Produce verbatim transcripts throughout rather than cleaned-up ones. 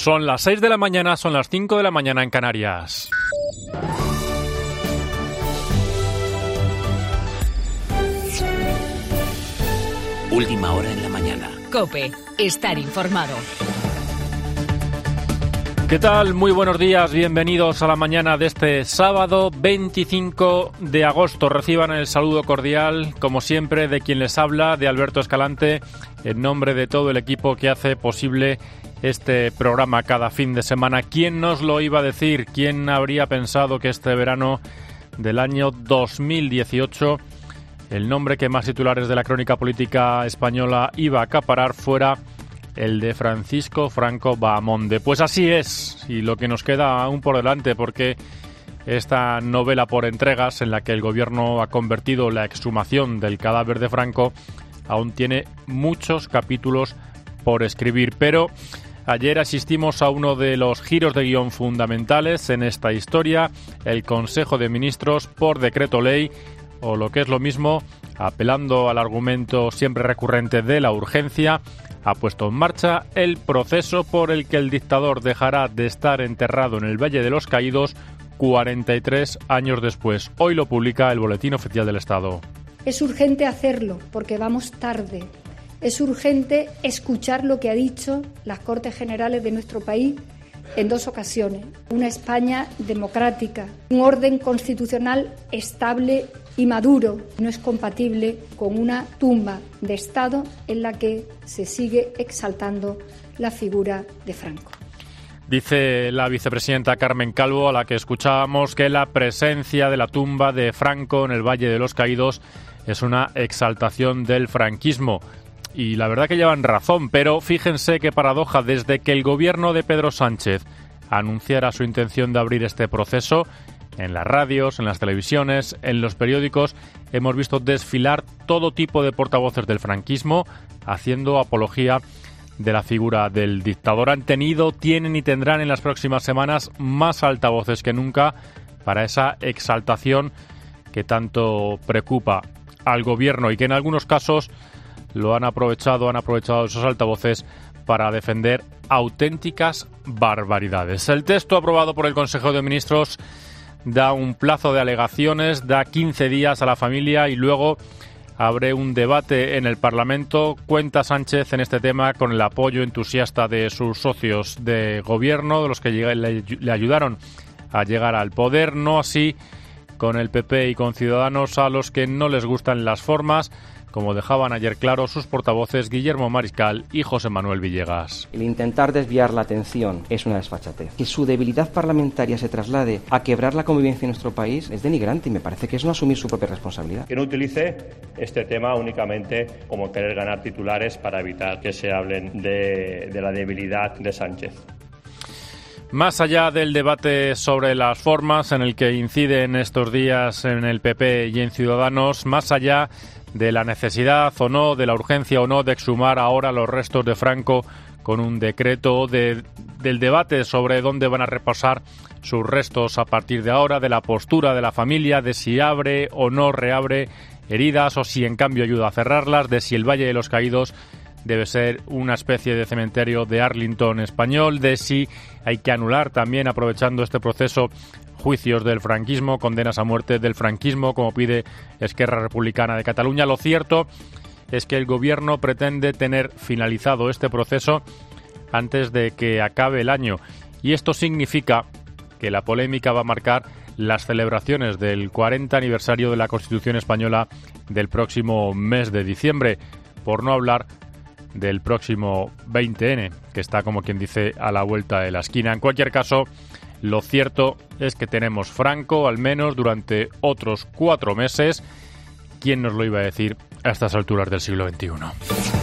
Son las seis de la mañana, son las cinco de la mañana en Canarias. Última hora en la mañana. COPE, estar informado. ¿Qué tal? Muy buenos días, bienvenidos a la mañana de este sábado veinticinco de agosto. Reciban el saludo cordial, como siempre, de quien les habla, de Alberto Escalante, en nombre de todo el equipo que hace posible este programa cada fin de semana. ¿Quién nos lo iba a decir? ¿Quién habría pensado que este verano del año dos mil dieciocho el nombre que más titulares de la crónica política española iba a acaparar fuera el de Francisco Franco Bahamonde? Pues así es, y lo que nos queda aún por delante, porque esta novela por entregas en la que el gobierno ha convertido la exhumación del cadáver de Franco aún tiene muchos capítulos por escribir. Pero ayer asistimos a uno de los giros de guión fundamentales en esta historia. El Consejo de Ministros, por decreto ley, o lo que es lo mismo, apelando al argumento siempre recurrente de la urgencia, ha puesto en marcha el proceso por el que el dictador dejará de estar enterrado en el Valle de los Caídos cuarenta y tres años después. Hoy lo publica el Boletín Oficial del Estado. Es urgente hacerlo porque vamos tarde. Es urgente escuchar lo que ha dicho las Cortes Generales de nuestro país en dos ocasiones. Una España democrática, un orden constitucional estable y maduro. No es compatible con una tumba de Estado en la que se sigue exaltando la figura de Franco. Dice la vicepresidenta Carmen Calvo, a la que escuchábamos, que la presencia de la tumba de Franco en el Valle de los Caídos es una exaltación del franquismo. Y la verdad que llevan razón, pero fíjense qué paradoja. Desde que el gobierno de Pedro Sánchez anunciara su intención de abrir este proceso, en las radios, en las televisiones, en los periódicos, hemos visto desfilar todo tipo de portavoces del franquismo haciendo apología de la figura del dictador. Han tenido, tienen y tendrán en las próximas semanas más altavoces que nunca para esa exaltación que tanto preocupa al gobierno y que en algunos casos lo han aprovechado, han aprovechado esos altavoces para defender auténticas barbaridades. El texto aprobado por el Consejo de Ministros da un plazo de alegaciones, da quince días a la familia y luego abre un debate en el Parlamento. Cuenta Sánchez en este tema con el apoyo entusiasta de sus socios de gobierno, de los que le, le ayudaron a llegar al poder, no así con el P P y con Ciudadanos, a los que no les gustan las formas, como dejaban ayer claro sus portavoces Guillermo Mariscal y José Manuel Villegas. El intentar desviar la atención es una desfachatez. Que su debilidad parlamentaria se traslade a quebrar la convivencia en nuestro país es denigrante y me parece que es no asumir su propia responsabilidad. Que no utilice este tema únicamente como querer ganar titulares para evitar que se hablen de, de la debilidad de Sánchez. Más allá del debate sobre las formas en el que inciden estos días en el P P y en Ciudadanos, más allá de la necesidad o no, de la urgencia o no de exhumar ahora los restos de Franco con un decreto, de, del debate sobre dónde van a reposar sus restos a partir de ahora, de la postura de la familia, de si abre o no reabre heridas o si en cambio ayuda a cerrarlas, de si el Valle de los Caídos debe ser una especie de cementerio de Arlington español, de si hay que anular también, aprovechando este proceso, juicios del franquismo, condenas a muerte del franquismo, como pide Esquerra Republicana de Cataluña. Lo cierto es que el gobierno pretende tener finalizado este proceso antes de que acabe el año. Y esto significa que la polémica va a marcar las celebraciones del cuarenta aniversario de la Constitución española del próximo mes de diciembre, por no hablar del próximo veinte ene, que está, como quien dice, a la vuelta de la esquina. En cualquier caso, lo cierto es que tenemos Franco, al menos durante otros cuatro meses. ¿Quién nos lo iba a decir a estas alturas del siglo veintiuno?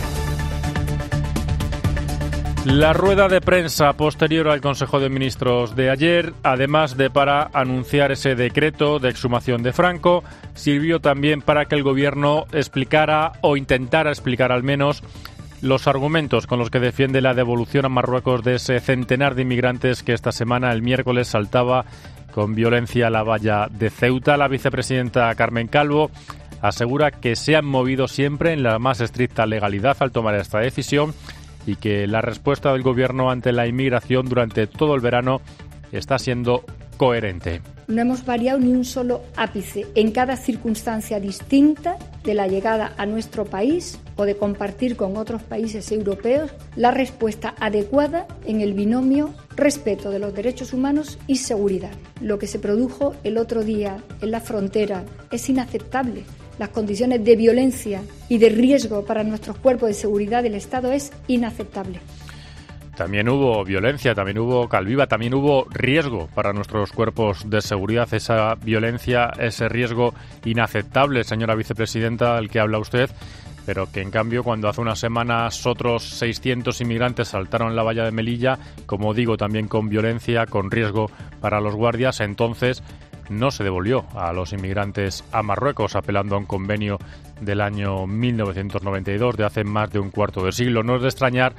La rueda de prensa posterior al Consejo de Ministros de ayer, además de para anunciar ese decreto de exhumación de Franco, sirvió también para que el gobierno explicara o intentara explicar al menos los argumentos con los que defiende la devolución a Marruecos de ese centenar de inmigrantes que esta semana, el miércoles, saltaba con violencia a la valla de Ceuta. La vicepresidenta Carmen Calvo asegura que se han movido siempre en la más estricta legalidad al tomar esta decisión y que la respuesta del Gobierno ante la inmigración durante todo el verano está siendo coherente. No hemos variado ni un solo ápice en cada circunstancia distinta de la llegada a nuestro país o de compartir con otros países europeos la respuesta adecuada en el binomio respeto de los derechos humanos y seguridad. Lo que se produjo el otro día en la frontera es inaceptable. Las condiciones de violencia y de riesgo para nuestros cuerpos de seguridad del Estado es inaceptable. También hubo violencia, también hubo calviva, también hubo riesgo para nuestros cuerpos de seguridad. Esa violencia, ese riesgo inaceptable, señora vicepresidenta, del que habla usted, pero que en cambio cuando hace unas semanas otros seiscientos inmigrantes saltaron la valla de Melilla, como digo, también con violencia, con riesgo para los guardias, entonces no se devolvió a los inmigrantes a Marruecos, apelando a un convenio del año mil novecientos noventa y dos, de hace más de un cuarto de siglo. No es de extrañar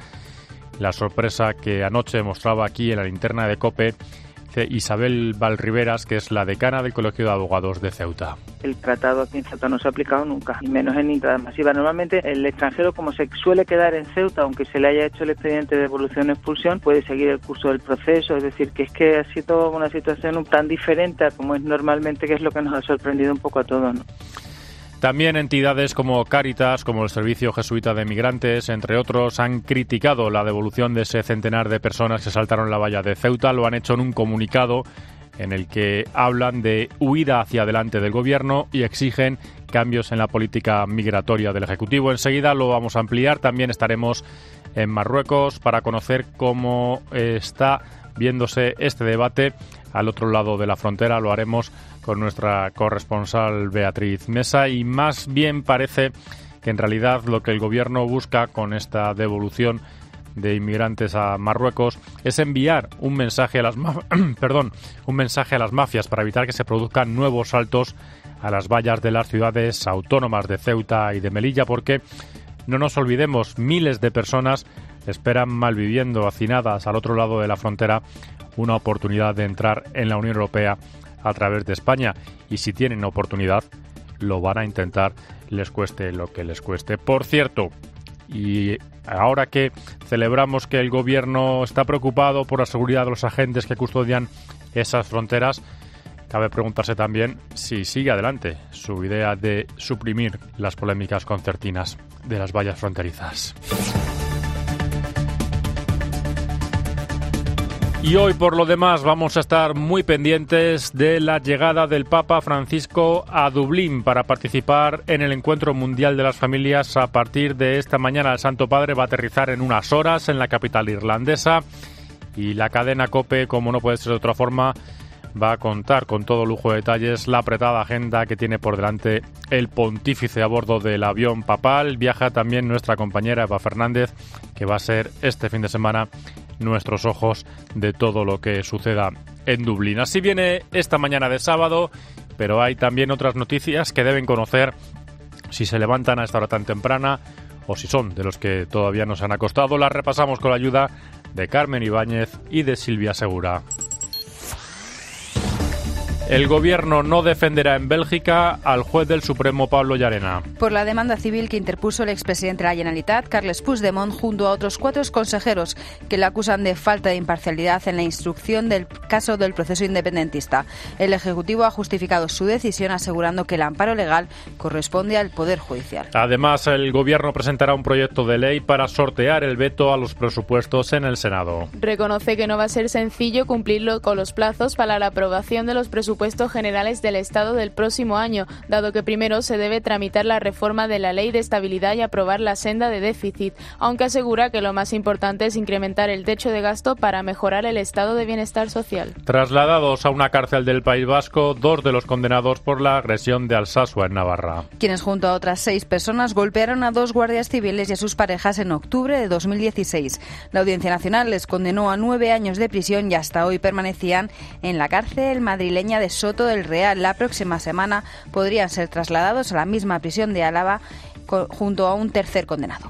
la sorpresa que anoche mostraba aquí en la linterna de COPE Isabel Valriveras, que es la decana del Colegio de Abogados de Ceuta. El tratado aquí en Ceuta no se ha aplicado nunca, y menos en entrada masiva. Normalmente el extranjero, como se suele quedar en Ceuta, aunque se le haya hecho el expediente de devolución o expulsión, puede seguir el curso del proceso. Es decir, que es que ha sido una situación tan diferente a como es normalmente, que es lo que nos ha sorprendido un poco a todos, ¿no? También entidades como Cáritas, como el Servicio Jesuita de Migrantes, entre otros, han criticado la devolución de ese centenar de personas que saltaron la valla de Ceuta. Lo han hecho en un comunicado en el que hablan de huida hacia adelante del Gobierno y exigen cambios en la política migratoria del Ejecutivo. Enseguida lo vamos a ampliar. También estaremos en Marruecos para conocer cómo está viéndose este debate al otro lado de la frontera. Lo haremos con nuestra corresponsal Beatriz Mesa, y más bien parece que en realidad lo que el Gobierno busca con esta devolución de inmigrantes a Marruecos es enviar un mensaje a las ma- perdón, un mensaje a las mafias para evitar que se produzcan nuevos saltos a las vallas de las ciudades autónomas de Ceuta y de Melilla, porque no nos olvidemos, miles de personas esperan malviviendo, hacinadas al otro lado de la frontera, una oportunidad de entrar en la Unión Europea a través de España, y si tienen oportunidad lo van a intentar, les cueste lo que les cueste. Por cierto, y ahora que celebramos que el Gobierno está preocupado por la seguridad de los agentes que custodian esas fronteras, cabe preguntarse también si sigue adelante su idea de suprimir las polémicas concertinas de las vallas fronterizas. Y hoy, por lo demás, vamos a estar muy pendientes de la llegada del Papa Francisco a Dublín para participar en el Encuentro Mundial de las Familias. A partir de esta mañana, el Santo Padre va a aterrizar en unas horas en la capital irlandesa, y la cadena COPE, como no puede ser de otra forma, va a contar con todo lujo de detalles la apretada agenda que tiene por delante el pontífice a bordo del avión papal. Viaja también nuestra compañera Eva Fernández, que va a ser este fin de semana nuestros ojos de todo lo que suceda en Dublín. Así viene esta mañana de sábado, pero hay también otras noticias que deben conocer si se levantan a esta hora tan temprana o si son de los que todavía no se han acostado. Las repasamos con la ayuda de Carmen Ibáñez y de Silvia Segura. El Gobierno no defenderá en Bélgica al juez del Supremo Pablo Llarena. Por la demanda civil que interpuso el expresidente de la Generalitat, Carles Puigdemont, junto a otros cuatro consejeros que le acusan de falta de imparcialidad en la instrucción del caso del proceso independentista. El Ejecutivo ha justificado su decisión asegurando que el amparo legal corresponde al Poder Judicial. Además, el Gobierno presentará un proyecto de ley para sortear el veto a los presupuestos en el Senado. Reconoce que no va a ser sencillo cumplirlo con los plazos para la aprobación de los presupuestos generales del Estado del próximo año, dado que primero se debe tramitar la reforma de la Ley de Estabilidad y aprobar la senda de déficit, aunque asegura que lo más importante es incrementar el techo de gasto para mejorar el estado de bienestar social. Trasladados a una cárcel del País Vasco, dos de los condenados por la agresión de Alsasua en Navarra. Quienes junto a otras seis personas golpearon a dos guardias civiles y a sus parejas en octubre de dos mil dieciséis. La Audiencia Nacional les condenó a nueve años de prisión y hasta hoy permanecían en la cárcel madrileña de Soto del Real. La próxima semana podrían ser trasladados a la misma prisión de Álava junto a un tercer condenado.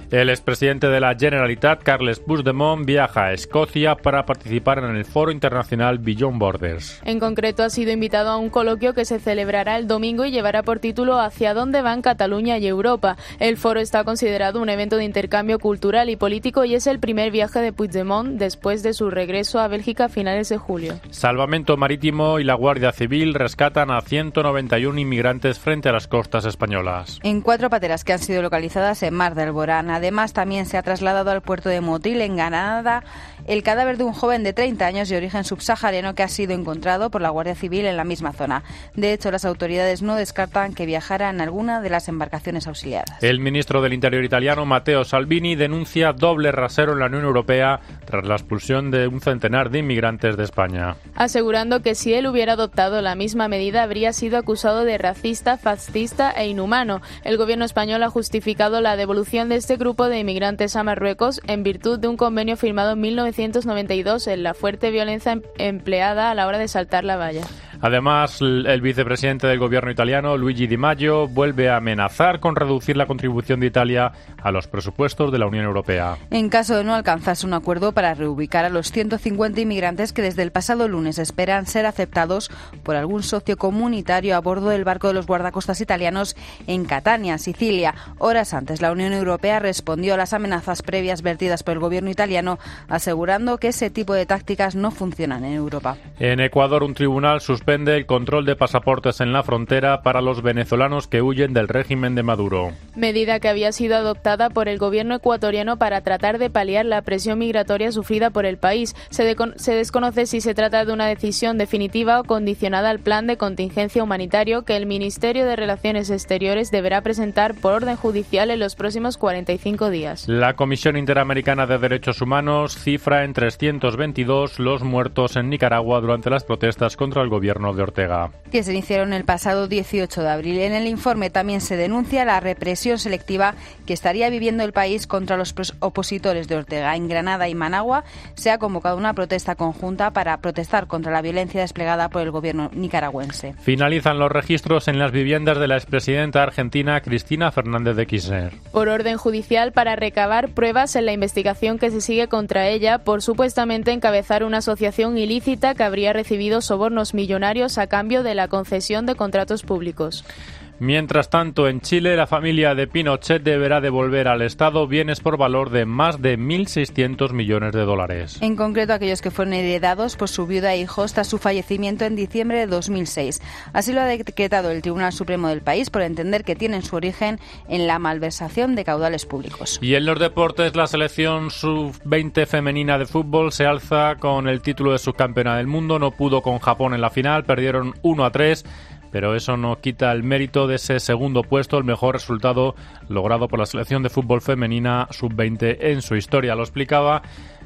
El expresidente de la Generalitat, Carles Puigdemont, viaja a Escocia para participar en el Foro Internacional Beyond Borders. En concreto, ha sido invitado a un coloquio que se celebrará el domingo y llevará por título ¿Hacia dónde van Cataluña y Europa? El foro está considerado un evento de intercambio cultural y político y es el primer viaje de Puigdemont después de su regreso a Bélgica a finales de julio. Salvamento Marítimo y la Guardia Civil rescatan a ciento noventa y uno inmigrantes frente a las costas españolas. En cuatro pateras que han sido localizadas en Mar del Borán. Además, también se ha trasladado al puerto de Motril, en Granada, el cadáver de un joven de treinta años de origen subsahariano que ha sido encontrado por la Guardia Civil en la misma zona. De hecho, las autoridades no descartan que viajara en alguna de las embarcaciones auxiliadas. El ministro del Interior italiano, Matteo Salvini, denuncia doble rasero en la Unión Europea tras la expulsión de un centenar de inmigrantes de España. Asegurando que si él hubiera adoptado la misma medida habría sido acusado de racista, fascista e inhumano. El gobierno español ha justificado la devolución de este grupo de inmigrantes a Marruecos en virtud de un convenio firmado en mil novecientos noventa y dos en la fuerte violencia empleada a la hora de saltar la valla. Además, el vicepresidente del gobierno italiano, Luigi Di Maio, vuelve a amenazar con reducir la contribución de Italia a los presupuestos de la Unión Europea. En caso de no alcanzarse un acuerdo para reubicar a los ciento cincuenta inmigrantes que desde el pasado lunes esperan ser aceptados por algún socio comunitario a bordo del barco de los guardacostas italianos en Catania, Sicilia. Horas antes, la Unión Europea respondió a las amenazas previas vertidas por el gobierno italiano, asegurando que ese tipo de tácticas no funcionan en Europa. En Ecuador, un tribunal suspende el control de pasaportes en la frontera para los venezolanos que huyen del régimen de Maduro. Medida que había sido adoptada por el gobierno ecuatoriano para tratar de paliar la presión migratoria sufrida por el país. Se, de- se desconoce si se trata de una decisión definitiva o condicionada al plan de contingencia humanitario que el Ministerio de Relaciones Exteriores deberá presentar por orden judicial en los próximos cuarenta y cinco días. La Comisión Interamericana de Derechos Humanos cifra en trescientos veintidós los muertos en Nicaragua durante las protestas contra el gobierno de Ortega. Que se iniciaron el pasado dieciocho de abril. En el informe también se denuncia la represión selectiva que estaría viviendo el país contra los opositores de Ortega. En Granada y Managua se ha convocado una protesta conjunta para protestar contra la violencia desplegada por el gobierno nicaragüense. Finalizan los registros en las viviendas de la expresidenta argentina Cristina Fernández de Kirchner. Por orden judicial para recabar pruebas en la investigación que se sigue contra ella por supuestamente encabezar una asociación ilícita que habría recibido sobornos millonarios a cambio de la concesión de contratos públicos. Mientras tanto, en Chile, la familia de Pinochet deberá devolver al Estado bienes por valor de más de mil seiscientos millones de dólares. En concreto, aquellos que fueron heredados por su viuda e hijos tras su fallecimiento en diciembre de dos mil seis. Así lo ha decretado el Tribunal Supremo del país por entender que tienen su origen en la malversación de caudales públicos. Y en los deportes, la selección sub veinte femenina de fútbol se alza con el título de subcampeona del mundo. No pudo con Japón en la final, perdieron uno a tres. Pero eso no quita el mérito de ese segundo puesto, el mejor resultado logrado por la selección de fútbol femenina sub veinte en su historia. Lo explicaba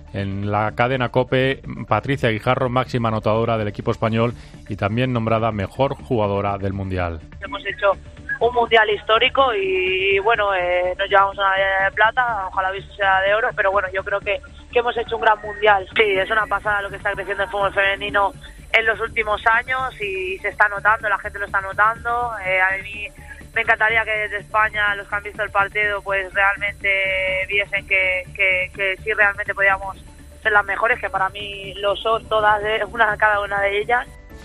en la cadena COPE Patricia Guijarro, máxima anotadora del equipo español y también nombrada mejor jugadora del Mundial. Hemos hecho un Mundial histórico y bueno, eh, nos llevamos una medalla de plata, ojalá hubiese sea de oro, pero bueno, yo creo que, que hemos hecho un gran Mundial. Sí, es una pasada lo que está creciendo el fútbol femenino en los últimos años y se está notando, la gente lo está notando. Eh, a mí me encantaría que desde España los que han visto el partido pues realmente viesen que, que, que sí realmente podíamos ser las mejores, que para mí lo son todas, de, una cada una de ellas.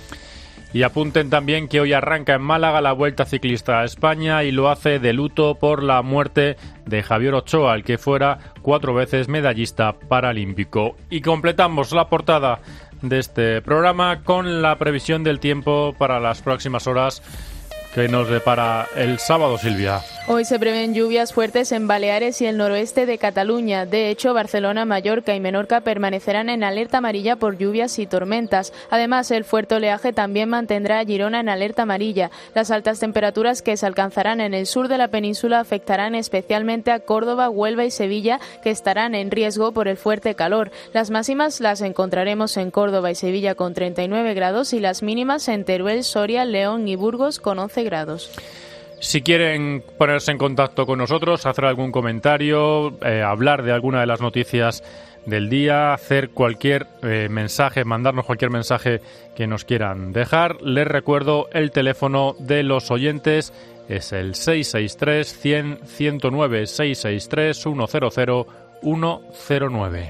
Y apunten también que hoy arranca en Málaga la Vuelta Ciclista a España y lo hace de luto por la muerte de Javier Ochoa, el que fuera cuatro veces medallista paralímpico. Y completamos la portada de este programa con la previsión del tiempo para las próximas horas que nos depara el sábado, Silvia. Hoy se prevén lluvias fuertes en Baleares y el noroeste de Cataluña. De hecho, Barcelona, Mallorca y Menorca permanecerán en alerta amarilla por lluvias y tormentas. Además, el fuerte oleaje también mantendrá a Girona en alerta amarilla. Las altas temperaturas que se alcanzarán en el sur de la península afectarán especialmente a Córdoba, Huelva y Sevilla, que estarán en riesgo por el fuerte calor. Las máximas las encontraremos en Córdoba y Sevilla con treinta y nueve grados y las mínimas en Teruel, Soria, León y Burgos con once grados. Si quieren ponerse en contacto con nosotros, hacer algún comentario, eh, hablar de alguna de las noticias del día, hacer cualquier eh, mensaje, mandarnos cualquier mensaje que nos quieran dejar, les recuerdo el teléfono de los oyentes, es el seis seis tres, cien, ciento nueve, seis seis tres, uno cero cero, uno cero nueve.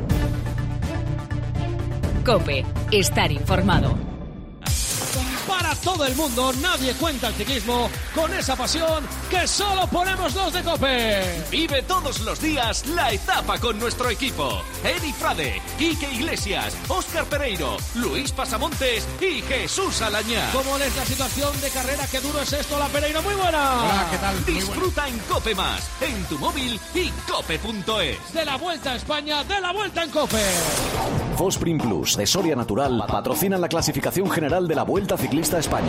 COPE. Estar informado. Para todo el mundo, nadie cuenta el ciclismo con esa pasión que solo ponemos los de COPE. Vive todos los días la etapa con nuestro equipo. Edi Frade, Ike Iglesias, Óscar Pereiro, Luis Pasamontes y Jesús Alañá. ¿Cómo es la situación de carrera? ¿Qué duro es esto? La Pereiro, muy buena. Hola, ¿qué tal? Disfruta en COPE Más, en tu móvil y cope punto es. De la Vuelta a España, de la Vuelta en COPE. Fosprin Plus de Soria Natural patrocina la clasificación general de la Vuelta Ciclista a España.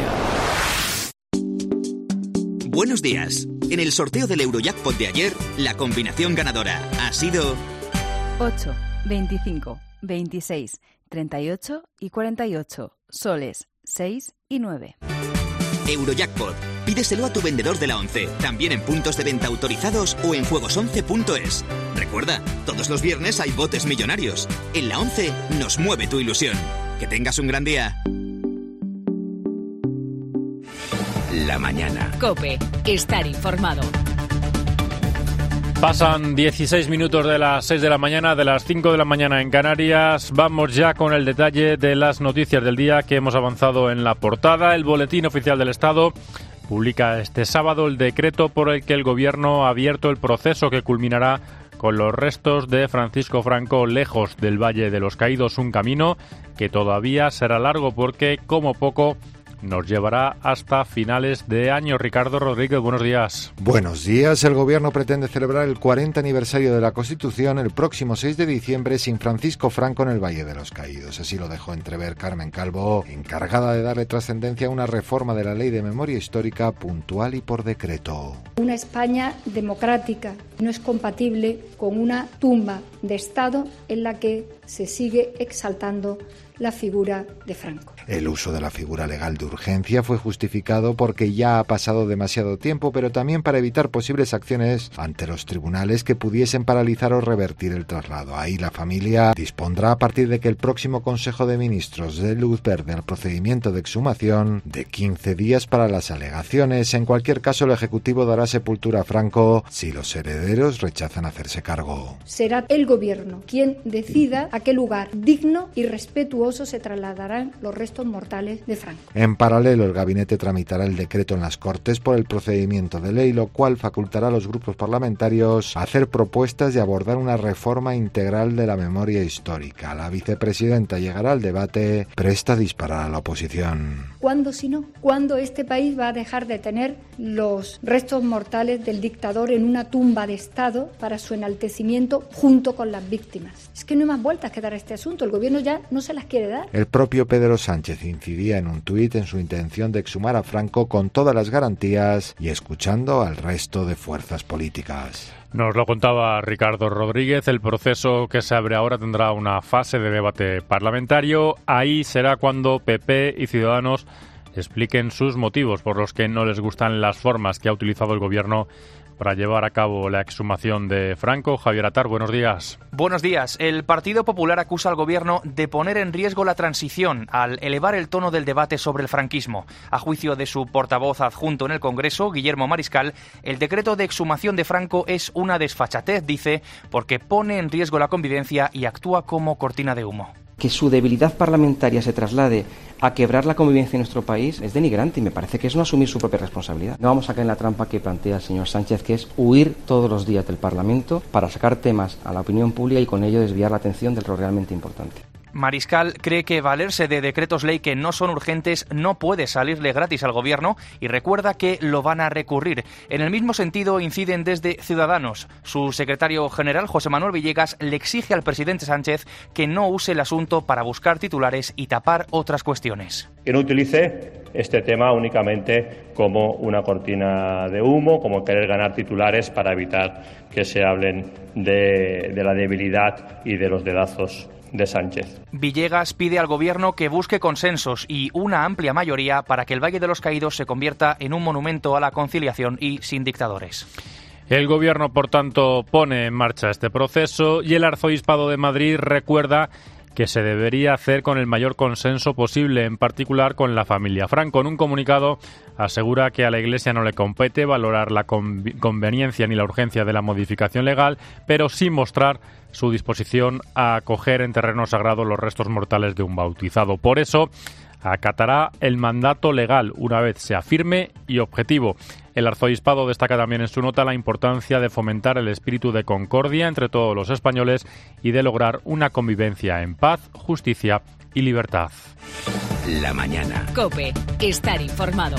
Buenos días. En el sorteo del Eurojackpot de ayer, la combinación ganadora ha sido ocho, veinticinco, veintiséis, treinta y ocho y cuarenta y ocho. Soles seis y nueve. Eurojackpot. Pídeselo a tu vendedor de la ONCE, también en puntos de venta autorizados o en juegos once punto es. Recuerda, todos los viernes hay botes millonarios. En la ONCE nos mueve tu ilusión. Que tengas un gran día. La mañana. COPE. Estar informado. Pasan dieciséis minutos de las seis de la mañana, de las cinco de la mañana en Canarias. Vamos ya con el detalle de las noticias del día que hemos avanzado en la portada. El Boletín Oficial del Estado publica este sábado el decreto por el que el Gobierno ha abierto el proceso que culminará con los restos de Francisco Franco lejos del Valle de los Caídos, un camino que todavía será largo porque, como poco, nos llevará hasta finales de año. Ricardo Rodríguez, buenos días. Buenos días. El Gobierno pretende celebrar el cuarenta aniversario de la Constitución el próximo seis de diciembre sin Francisco Franco en el Valle de los Caídos. Así lo dejó entrever Carmen Calvo, encargada de darle trascendencia a una reforma de la Ley de Memoria Histórica puntual y por decreto. Una España democrática no es compatible con una tumba de Estado en la que se sigue exaltando la figura de Franco. El uso de la figura legal de urgencia fue justificado porque ya ha pasado demasiado tiempo, pero también para evitar posibles acciones ante los tribunales que pudiesen paralizar o revertir el traslado. Ahí la familia dispondrá, a partir de que el próximo Consejo de Ministros dé luz verde al procedimiento de exhumación, de quince días para las alegaciones. En cualquier caso, el Ejecutivo dará sepultura a Franco si los herederos rechazan hacerse cargo. Será el Gobierno quien decida a qué lugar digno y respetuoso se trasladarán los restos mortales de Franco. En paralelo, el Gabinete tramitará el decreto en las Cortes por el procedimiento de ley, lo cual facultará a los grupos parlamentarios a hacer propuestas y abordar una reforma integral de la memoria histórica. La vicepresidenta llegará al debate presta a disparar a la oposición. ¿Cuándo si no? ¿Cuándo este país va a dejar de tener los restos mortales del dictador en una tumba de Estado para su enaltecimiento junto con las víctimas? Es que no hay más vueltas que dar a este asunto. El Gobierno ya no se las quiere dar. El propio Pedro Sánchez incidía en un tuit en su intención de exhumar a Franco con todas las garantías y escuchando al resto de fuerzas políticas. Nos lo contaba Ricardo Rodríguez. El proceso que se abre ahora tendrá una fase de debate parlamentario. Ahí será cuando P P y Ciudadanos expliquen sus motivos por los que no les gustan las formas que ha utilizado el Gobierno para llevar a cabo la exhumación de Franco. Javier Atar, buenos días. Buenos días. El Partido Popular acusa al Gobierno de poner en riesgo la transición al elevar el tono del debate sobre el franquismo. A juicio de su portavoz adjunto en el Congreso, Guillermo Mariscal, el decreto de exhumación de Franco es una desfachatez, dice, porque pone en riesgo la convivencia y actúa como cortina de humo. Que su debilidad parlamentaria se traslade a quebrar la convivencia en nuestro país es denigrante y me parece que es no asumir su propia responsabilidad. No vamos a caer en la trampa que plantea el señor Sánchez, que es huir todos los días del Parlamento para sacar temas a la opinión pública y con ello desviar la atención de lo realmente importante. Mariscal cree que valerse de decretos ley que no son urgentes no puede salirle gratis al Gobierno y recuerda que lo van a recurrir. En el mismo sentido inciden desde Ciudadanos. Su secretario general, José Manuel Villegas, le exige al presidente Sánchez que no use el asunto para buscar titulares y tapar otras cuestiones. Que no utilice este tema únicamente como una cortina de humo, como querer ganar titulares para evitar que se hablen de, de la debilidad y de los dedazos de Sánchez. Villegas pide al Gobierno que busque consensos y una amplia mayoría para que el Valle de los Caídos se convierta en un monumento a la conciliación y sin dictadores. El Gobierno, por tanto, pone en marcha este proceso y el Arzobispado de Madrid recuerda que se debería hacer con el mayor consenso posible, en particular con la familia Franco. En un comunicado asegura que a la Iglesia no le compete valorar la conveniencia ni la urgencia de la modificación legal, pero sí mostrar su disposición a acoger en terreno sagrado los restos mortales de un bautizado. Por eso, acatará el mandato legal una vez sea firme y objetivo. El arzobispado destaca también en su nota la importancia de fomentar el espíritu de concordia entre todos los españoles y de lograr una convivencia en paz, justicia y libertad. La mañana. COPE. Estar informado.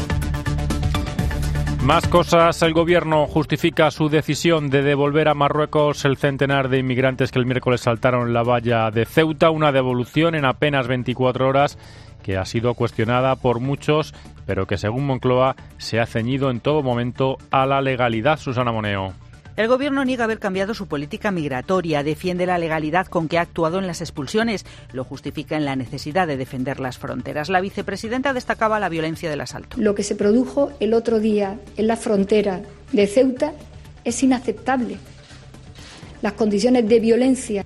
Más cosas. El Gobierno justifica su decisión de devolver a Marruecos el centenar de inmigrantes que el miércoles saltaron la valla de Ceuta, una devolución en apenas veinticuatro horas que ha sido cuestionada por muchos, pero que según Moncloa se ha ceñido en todo momento a la legalidad. Susana Moneo. El Gobierno niega haber cambiado su política migratoria, defiende la legalidad con que ha actuado en las expulsiones, lo justifica en la necesidad de defender las fronteras. La vicepresidenta destacaba la violencia del asalto. Lo que se produjo el otro día en la frontera de Ceuta es inaceptable. Las condiciones de violencia.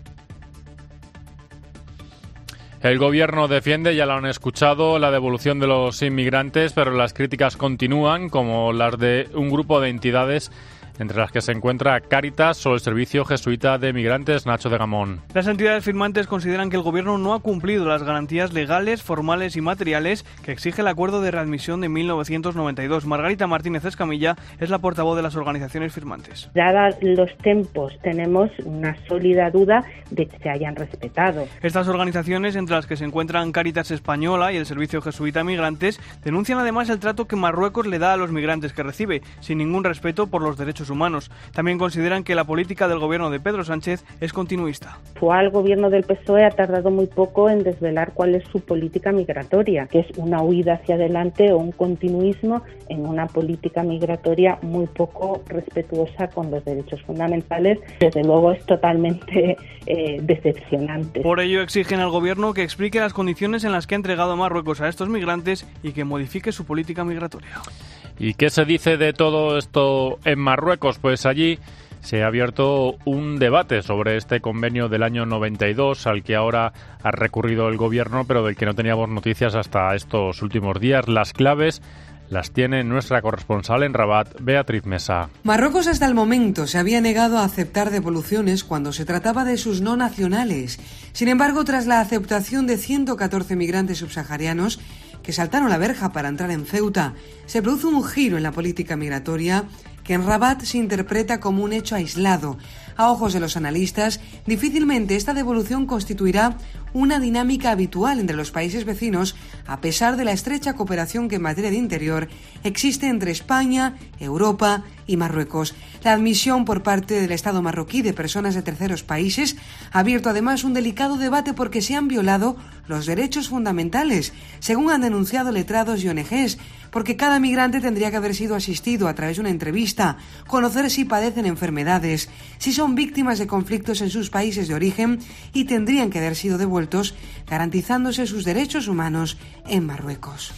El Gobierno defiende, ya lo han escuchado, la devolución de los inmigrantes, pero las críticas continúan, como las de un grupo de entidades entre las que se encuentra Cáritas o el Servicio Jesuita de Migrantes. Nacho de Gamón. Las entidades firmantes consideran que el Gobierno no ha cumplido las garantías legales, formales y materiales que exige el acuerdo de readmisión de mil novecientos noventa y dos. Margarita Martínez Escamilla es la portavoz de las organizaciones firmantes. Dadas los tiempos, tenemos una sólida duda de que se hayan respetado. Estas organizaciones, entre las que se encuentran Cáritas Española y el Servicio Jesuita de Migrantes, denuncian además el trato que Marruecos le da a los migrantes que recibe, sin ningún respeto por los derechos humanos. También consideran que la política del gobierno de Pedro Sánchez es continuista. El gobierno del P S O E ha tardado muy poco en desvelar cuál es su política migratoria, que es una huida hacia adelante o un continuismo en una política migratoria muy poco respetuosa con los derechos fundamentales. Desde luego es totalmente eh, decepcionante. Por ello exigen al gobierno que explique las condiciones en las que ha entregado Marruecos a estos migrantes y que modifique su política migratoria. ¿Y qué se dice de todo esto en Marruecos? Pues allí se ha abierto un debate sobre este convenio del año noventa y dos al que ahora ha recurrido el Gobierno, pero del que no teníamos noticias hasta estos últimos días. Las claves las tiene nuestra corresponsal en Rabat, Beatriz Mesa. Marruecos hasta el momento se había negado a aceptar devoluciones cuando se trataba de sus no nacionales. Sin embargo, tras la aceptación de ciento catorce migrantes subsaharianos que saltaron la verja para entrar en Ceuta, se produce un giro en la política migratoria que en Rabat se interpreta como un hecho aislado. A ojos de los analistas, difícilmente esta devolución constituirá una dinámica habitual entre los países vecinos, a pesar de la estrecha cooperación que en materia de interior existe entre España, Europa y Marruecos. La admisión por parte del Estado marroquí de personas de terceros países ha abierto además un delicado debate porque se han violado los derechos fundamentales, según han denunciado letrados y O N Ges, porque cada migrante tendría que haber sido asistido a través de una entrevista, conocer si padecen enfermedades, si son víctimas de conflictos en sus países de origen y tendrían que haber sido devueltos, garantizándose sus derechos humanos en Marruecos.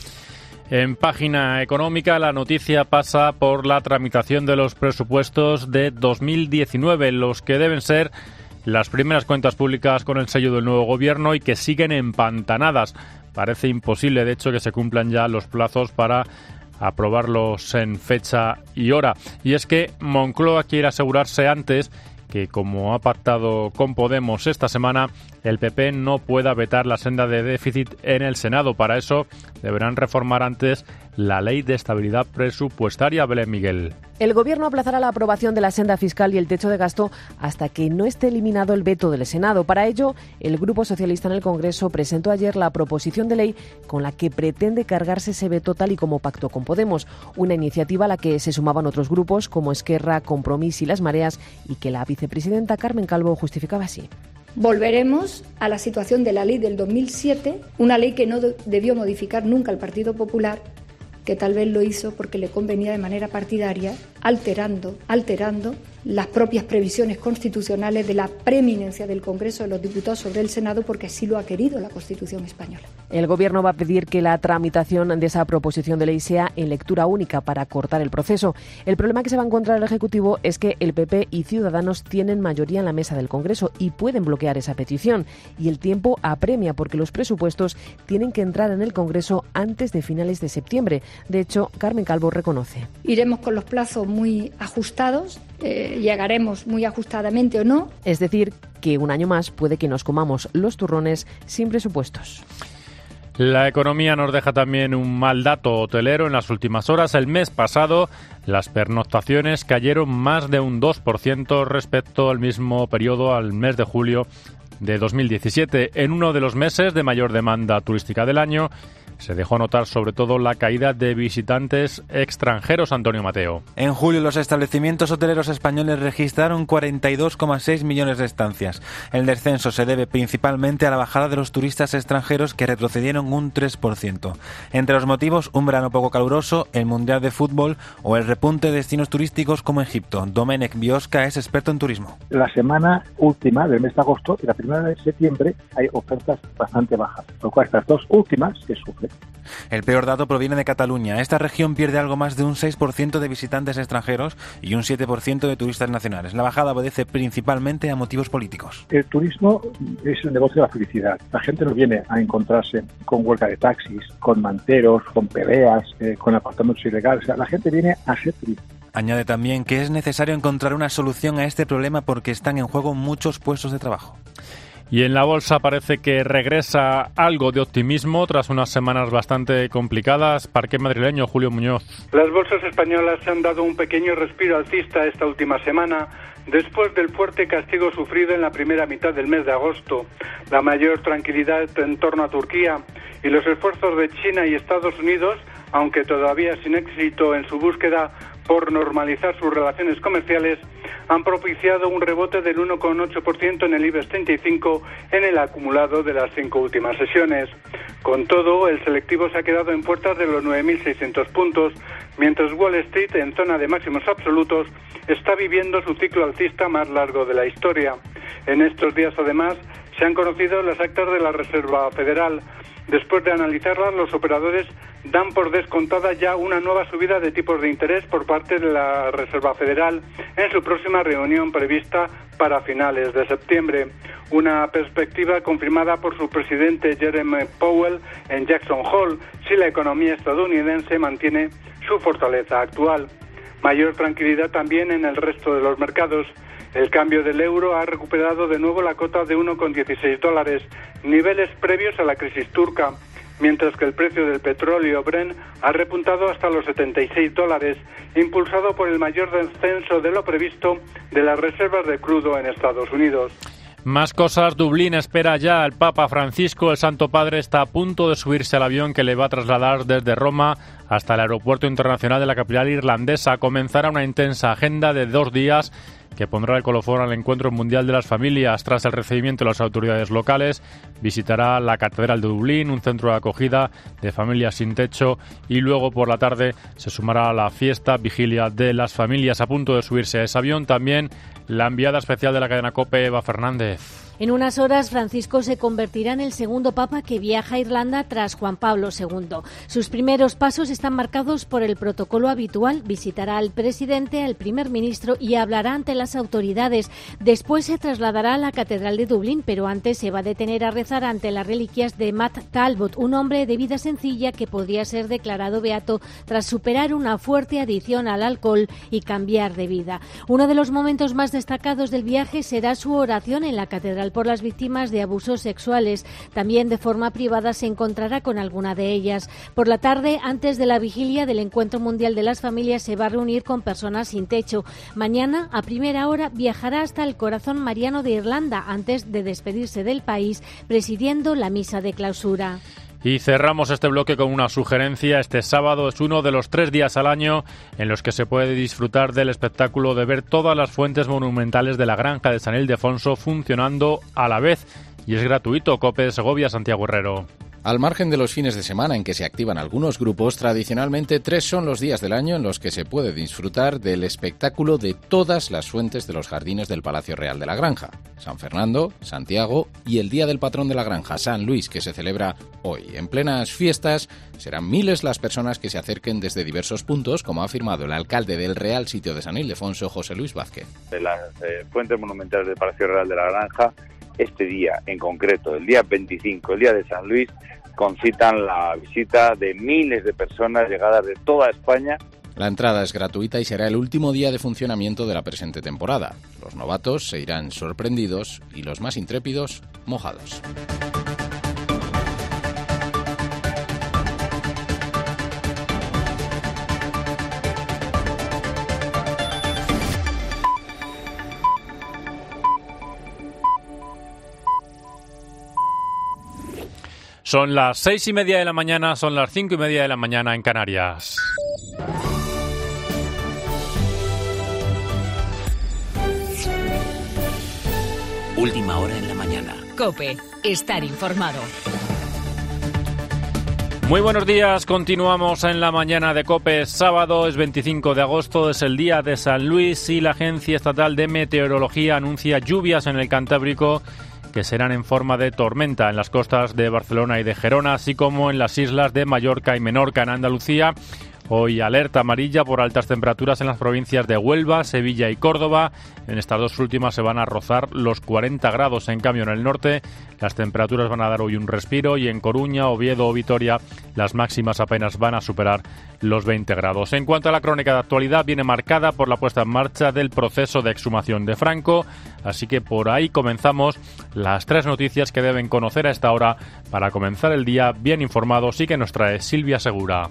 En página económica, la noticia pasa por la tramitación de los presupuestos de dos mil diecinueve, los que deben ser las primeras cuentas públicas con el sello del nuevo gobierno y que siguen empantanadas. Parece imposible, de hecho, que se cumplan ya los plazos para aprobarlos en fecha y hora. Y es que Moncloa quiere asegurarse antes que, como ha pactado con Podemos esta semana, el P P no pueda vetar la senda de déficit en el Senado. Para eso deberán reformar antes la Ley de Estabilidad Presupuestaria. Belén Miguel. El Gobierno aplazará la aprobación de la senda fiscal y el techo de gasto hasta que no esté eliminado el veto del Senado. Para ello, el Grupo Socialista en el Congreso presentó ayer la proposición de ley con la que pretende cargarse ese veto tal y como pactó con Podemos, una iniciativa a la que se sumaban otros grupos como Esquerra, Compromís y Las Mareas, y que la vicepresidenta Carmen Calvo justificaba así. Volveremos a la situación de la ley del dos mil siete, una ley que no debió modificar nunca el Partido Popular, que tal vez lo hizo porque le convenía de manera partidaria alterando, alterando las propias previsiones constitucionales de la preeminencia del Congreso de los Diputados sobre el Senado, porque así lo ha querido la Constitución española. El Gobierno va a pedir que la tramitación de esa proposición de ley sea en lectura única para cortar el proceso. El problema que se va a encontrar el Ejecutivo es que el P P y Ciudadanos tienen mayoría en la mesa del Congreso y pueden bloquear esa petición. Y el tiempo apremia porque los presupuestos tienen que entrar en el Congreso antes de finales de septiembre. De hecho, Carmen Calvo reconoce. Iremos con los plazos muy ajustados. Eh, llegaremos muy ajustadamente o no. Es decir, que un año más puede que nos comamos los turrones sin presupuestos. La economía nos deja también un mal dato hotelero en las últimas horas. El mes pasado, las pernoctaciones cayeron más de un dos por ciento respecto al mismo periodo, al mes de julio de dos mil diecisiete. En uno de los meses de mayor demanda turística del año, se dejó notar sobre todo la caída de visitantes extranjeros. Antonio Mateo. En julio los establecimientos hoteleros españoles registraron cuarenta y dos coma seis millones de estancias. El descenso se debe principalmente a la bajada de los turistas extranjeros, que retrocedieron un tres por ciento. Entre los motivos, un verano poco caluroso, el Mundial de Fútbol o el repunte de destinos turísticos como Egipto. Domenech Biosca es experto en turismo. La semana última del mes de agosto y la primera de septiembre hay ofertas bastante bajas, lo cual estas dos últimas que sufren. El peor dato proviene de Cataluña. Esta región pierde algo más de un seis por ciento de visitantes extranjeros y un siete por ciento de turistas nacionales. La bajada obedece principalmente a motivos políticos. El turismo es el negocio de la felicidad. La gente no viene a encontrarse con huelga de taxis, con manteros, con peleas, eh, con apartamentos ilegales. O sea, la gente viene a ser turista. Añade también que es necesario encontrar una solución a este problema porque están en juego muchos puestos de trabajo. Y en la bolsa parece que regresa algo de optimismo tras unas semanas bastante complicadas. Parque madrileño, Julio Muñoz. Las bolsas españolas se han dado un pequeño respiro alcista esta última semana, después del fuerte castigo sufrido en la primera mitad del mes de agosto, la mayor tranquilidad en torno a Turquía y los esfuerzos de China y Estados Unidos, aunque todavía sin éxito en su búsqueda por normalizar sus relaciones comerciales, han propiciado un rebote del uno coma ocho por ciento en el IBEX treinta y cinco en el acumulado de las cinco últimas sesiones. Con todo, el selectivo se ha quedado en puertas de los nueve mil seiscientos puntos, mientras Wall Street, en zona de máximos absolutos, está viviendo su ciclo alcista más largo de la historia. En estos días, además, se han conocido las actas de la Reserva Federal. Después de analizarlas, los operadores dan por descontada ya una nueva subida de tipos de interés por parte de la Reserva Federal en su próxima reunión prevista para finales de septiembre. Una perspectiva confirmada por su presidente Jerome Powell en Jackson Hole, si la economía estadounidense mantiene su fortaleza actual. Mayor tranquilidad también en el resto de los mercados. El cambio del euro ha recuperado de nuevo la cota de uno coma dieciséis dólares, niveles previos a la crisis turca, mientras que el precio del petróleo Brent ha repuntado hasta los setenta y seis dólares, impulsado por el mayor descenso de lo previsto de las reservas de crudo en Estados Unidos. Más cosas. Dublín espera ya al Papa Francisco. El Santo Padre está a punto de subirse al avión que le va a trasladar desde Roma hasta el aeropuerto internacional de la capital irlandesa. Comenzará una intensa agenda de dos días que pondrá el colofón al Encuentro Mundial de las Familias. Tras el recibimiento de las autoridades locales, visitará la Catedral de Dublín, un centro de acogida de familias sin techo, y luego por la tarde se sumará a la fiesta Vigilia de las Familias. A punto de subirse a ese avión también la enviada especial de la cadena COPE, Eva Fernández. En unas horas, Francisco se convertirá en el segundo papa que viaja a Irlanda tras Juan Pablo segundo. Sus primeros pasos están marcados por el protocolo habitual. Visitará al presidente, al primer ministro y hablará ante las autoridades. Después se trasladará a la Catedral de Dublín, pero antes se va a detener a rezar ante las reliquias de Matt Talbot, un hombre de vida sencilla que podría ser declarado beato tras superar una fuerte adicción al alcohol y cambiar de vida. Uno de los momentos más destacados del viaje será su oración en la Catedral por las víctimas de abusos sexuales. También de forma privada se encontrará con alguna de ellas. Por la tarde, antes de la vigilia del Encuentro Mundial de las Familias, se va a reunir con personas sin techo. Mañana, a primera hora, viajará hasta el Corazón Mariano de Irlanda antes de despedirse del país, presidiendo la misa de clausura. Y cerramos este bloque con una sugerencia. Este sábado es uno de los tres días al año en los que se puede disfrutar del espectáculo de ver todas las fuentes monumentales de la Granja de San Ildefonso funcionando a la vez. Y es gratuito. COPE de Segovia, Santiago Herrero. Al margen de los fines de semana en que se activan algunos grupos, tradicionalmente tres son los días del año en los que se puede disfrutar del espectáculo de todas las fuentes de los jardines del Palacio Real de la Granja: San Fernando, Santiago y el Día del Patrón de la Granja, San Luis, que se celebra hoy. En plenas fiestas serán miles las personas que se acerquen desde diversos puntos, como ha afirmado el alcalde del Real Sitio de San Ildefonso, José Luis Vázquez. De las eh, fuentes monumentales del Palacio Real de la Granja, este día en concreto, el día veinticinco, el día de San Luis, concitan la visita de miles de personas llegadas de toda España. La entrada es gratuita y será el último día de funcionamiento de la presente temporada. Los novatos se irán sorprendidos y los más intrépidos mojados. Son las seis y media de la mañana, son las cinco y media de la mañana en Canarias. Última hora en la mañana. COPE, estar informado. Muy buenos días, continuamos en la mañana de COPE. Sábado es veinticinco de agosto, es el día de San Luis y la Agencia Estatal de Meteorología anuncia lluvias en el Cantábrico que serán en forma de tormenta en las costas de Barcelona y de Gerona, así como en las islas de Mallorca y Menorca. En Andalucía, hoy alerta amarilla por altas temperaturas en las provincias de Huelva, Sevilla y Córdoba. En estas dos últimas se van a rozar los cuarenta grados. En cambio, en el norte, las temperaturas van a dar hoy un respiro y en Coruña, Oviedo o Vitoria, las máximas apenas van a superar los veinte grados. En cuanto a la crónica de actualidad, viene marcada por la puesta en marcha del proceso de exhumación de Franco, así que por ahí comenzamos las tres noticias que deben conocer a esta hora para comenzar el día bien informados y que nos trae Silvia Segura.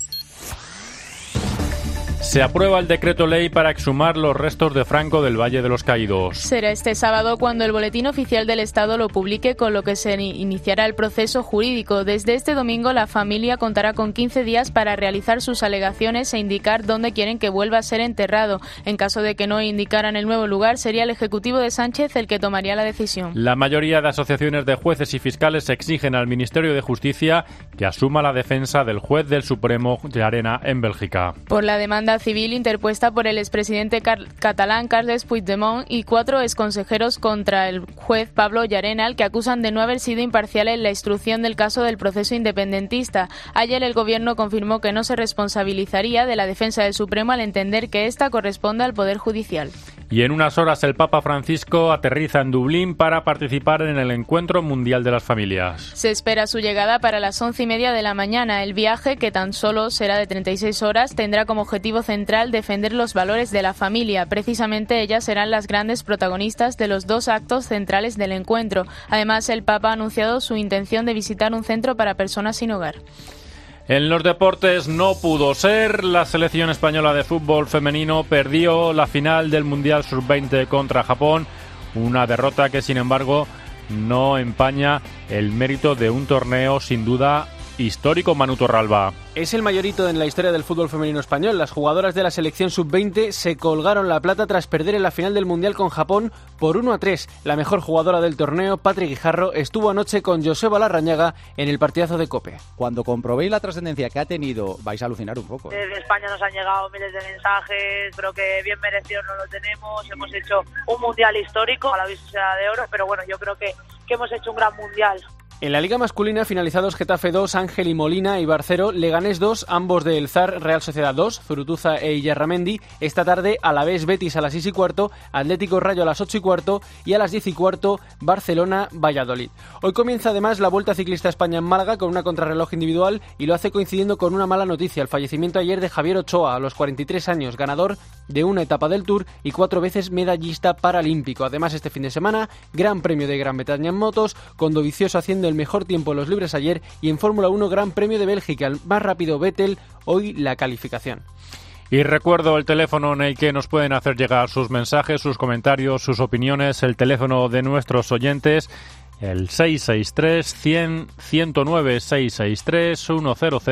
Se aprueba el decreto ley para exhumar los restos de Franco del Valle de los Caídos. Será este sábado cuando el Boletín Oficial del Estado lo publique, con lo que se iniciará el proceso jurídico. Desde este domingo la familia contará con quince días para realizar sus alegaciones e indicar dónde quieren que vuelva a ser enterrado. En caso de que no indicaran el nuevo lugar, sería el Ejecutivo de Sánchez el que tomaría la decisión. La mayoría de asociaciones de jueces y fiscales exigen al Ministerio de Justicia que asuma la defensa del juez del Supremo Llarena en Bélgica. Por la demanda civil interpuesta por el expresidente car- catalán Carles Puigdemont y cuatro exconsejeros contra el juez Pablo Llarena, al que acusan de no haber sido imparcial en la instrucción del caso del proceso independentista. Ayer el gobierno confirmó que no se responsabilizaría de la defensa del Supremo al entender que esta corresponde al Poder Judicial. Y en unas horas el Papa Francisco aterriza en Dublín para participar en el Encuentro Mundial de las Familias. Se espera su llegada para las once y media de la mañana. El viaje, que tan solo será de treinta y seis horas, tendrá como objetivo central defender los valores de la familia. Precisamente ellas serán las grandes protagonistas de los dos actos centrales del encuentro. Además, el Papa ha anunciado su intención de visitar un centro para personas sin hogar. En los deportes no pudo ser. La selección española de fútbol femenino perdió la final del Mundial sub veinte contra Japón. Una derrota que, sin embargo, no empaña el mérito de un torneo sin duda histórico. Manu Torralba. Es el mayor hito en la historia del fútbol femenino español. Las jugadoras de la selección sub veinte se colgaron la plata tras perder en la final del Mundial con Japón por uno a tres. La mejor jugadora del torneo, Patri Guijarro, estuvo anoche con Joseba Larrañaga en el partidazo de COPE. Cuando comprobéis la trascendencia que ha tenido, vais a alucinar un poco. Desde España nos han llegado miles de mensajes, creo que bien merecido no lo tenemos. Hemos hecho un Mundial histórico, a la vista sea de oro, pero bueno, yo creo que, que hemos hecho un gran Mundial. En la Liga Masculina, finalizados Getafe dos, Ángel y Molina y Barcero, Leganés dos, ambos del Zar, Real Sociedad dos, Zurutuza e Illarramendi. Esta tarde, Alavés Betis a las seis y cuarto, Atlético Rayo a las ocho y cuarto y a las diez y cuarto, Barcelona Valladolid. Hoy comienza además la Vuelta Ciclista a España en Málaga con una contrarreloj individual y lo hace coincidiendo con una mala noticia: el fallecimiento ayer de Javier Ochoa, a los cuarenta y tres años, ganador de una etapa del Tour y cuatro veces medallista paralímpico. Además, este fin de semana, Gran Premio de Gran Bretaña en motos, con Dovizioso haciendo el mejor tiempo en los libres ayer, y en Fórmula uno Gran Premio de Bélgica, el más rápido Vettel, hoy la calificación. Y recuerdo el teléfono en el que nos pueden hacer llegar sus mensajes, sus comentarios, sus opiniones, el teléfono de nuestros oyentes, el seis seis tres, cien, ciento nueve, seis seis tres, ciento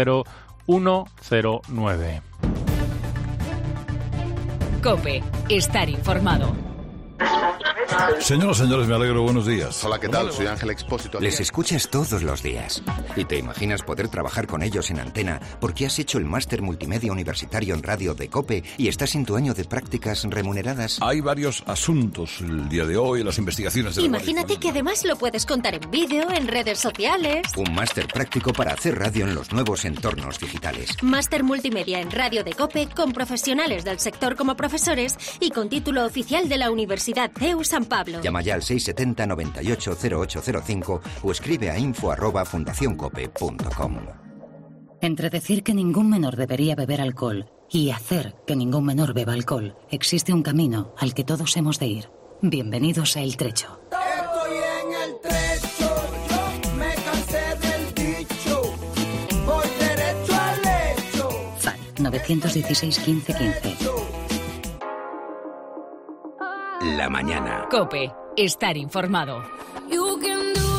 nueve. COPE, estar informado. Señoras, señores, me alegro. Buenos días. Hola, ¿qué tal? Soy Ángel Expósito. Les escuchas todos los días. Y te imaginas poder trabajar con ellos en antena porque has hecho el máster multimedia universitario en radio de COPE y estás en tu año de prácticas remuneradas. Hay varios asuntos el día de hoy, las investigaciones de la Imagínate que además lo puedes contar en vídeo, en redes sociales. Un máster práctico para hacer radio en los nuevos entornos digitales. Máster multimedia en radio de COPE con profesionales del sector como profesores y con título oficial de la Universidad C E U San Pablo. Llama ya al seis setenta noventa y ocho cero ocho cero cinco o escribe a info arroba fundacioncope punto com. Entre decir que ningún menor debería beber alcohol y hacer que ningún menor beba alcohol, existe un camino al que todos hemos de ir. Bienvenidos a El Trecho. Estoy en el trecho, yo me cansé del dicho, voy derecho al lecho. F A N nueve uno seis, quince, quince. La mañana. COPE. Estar informado. You can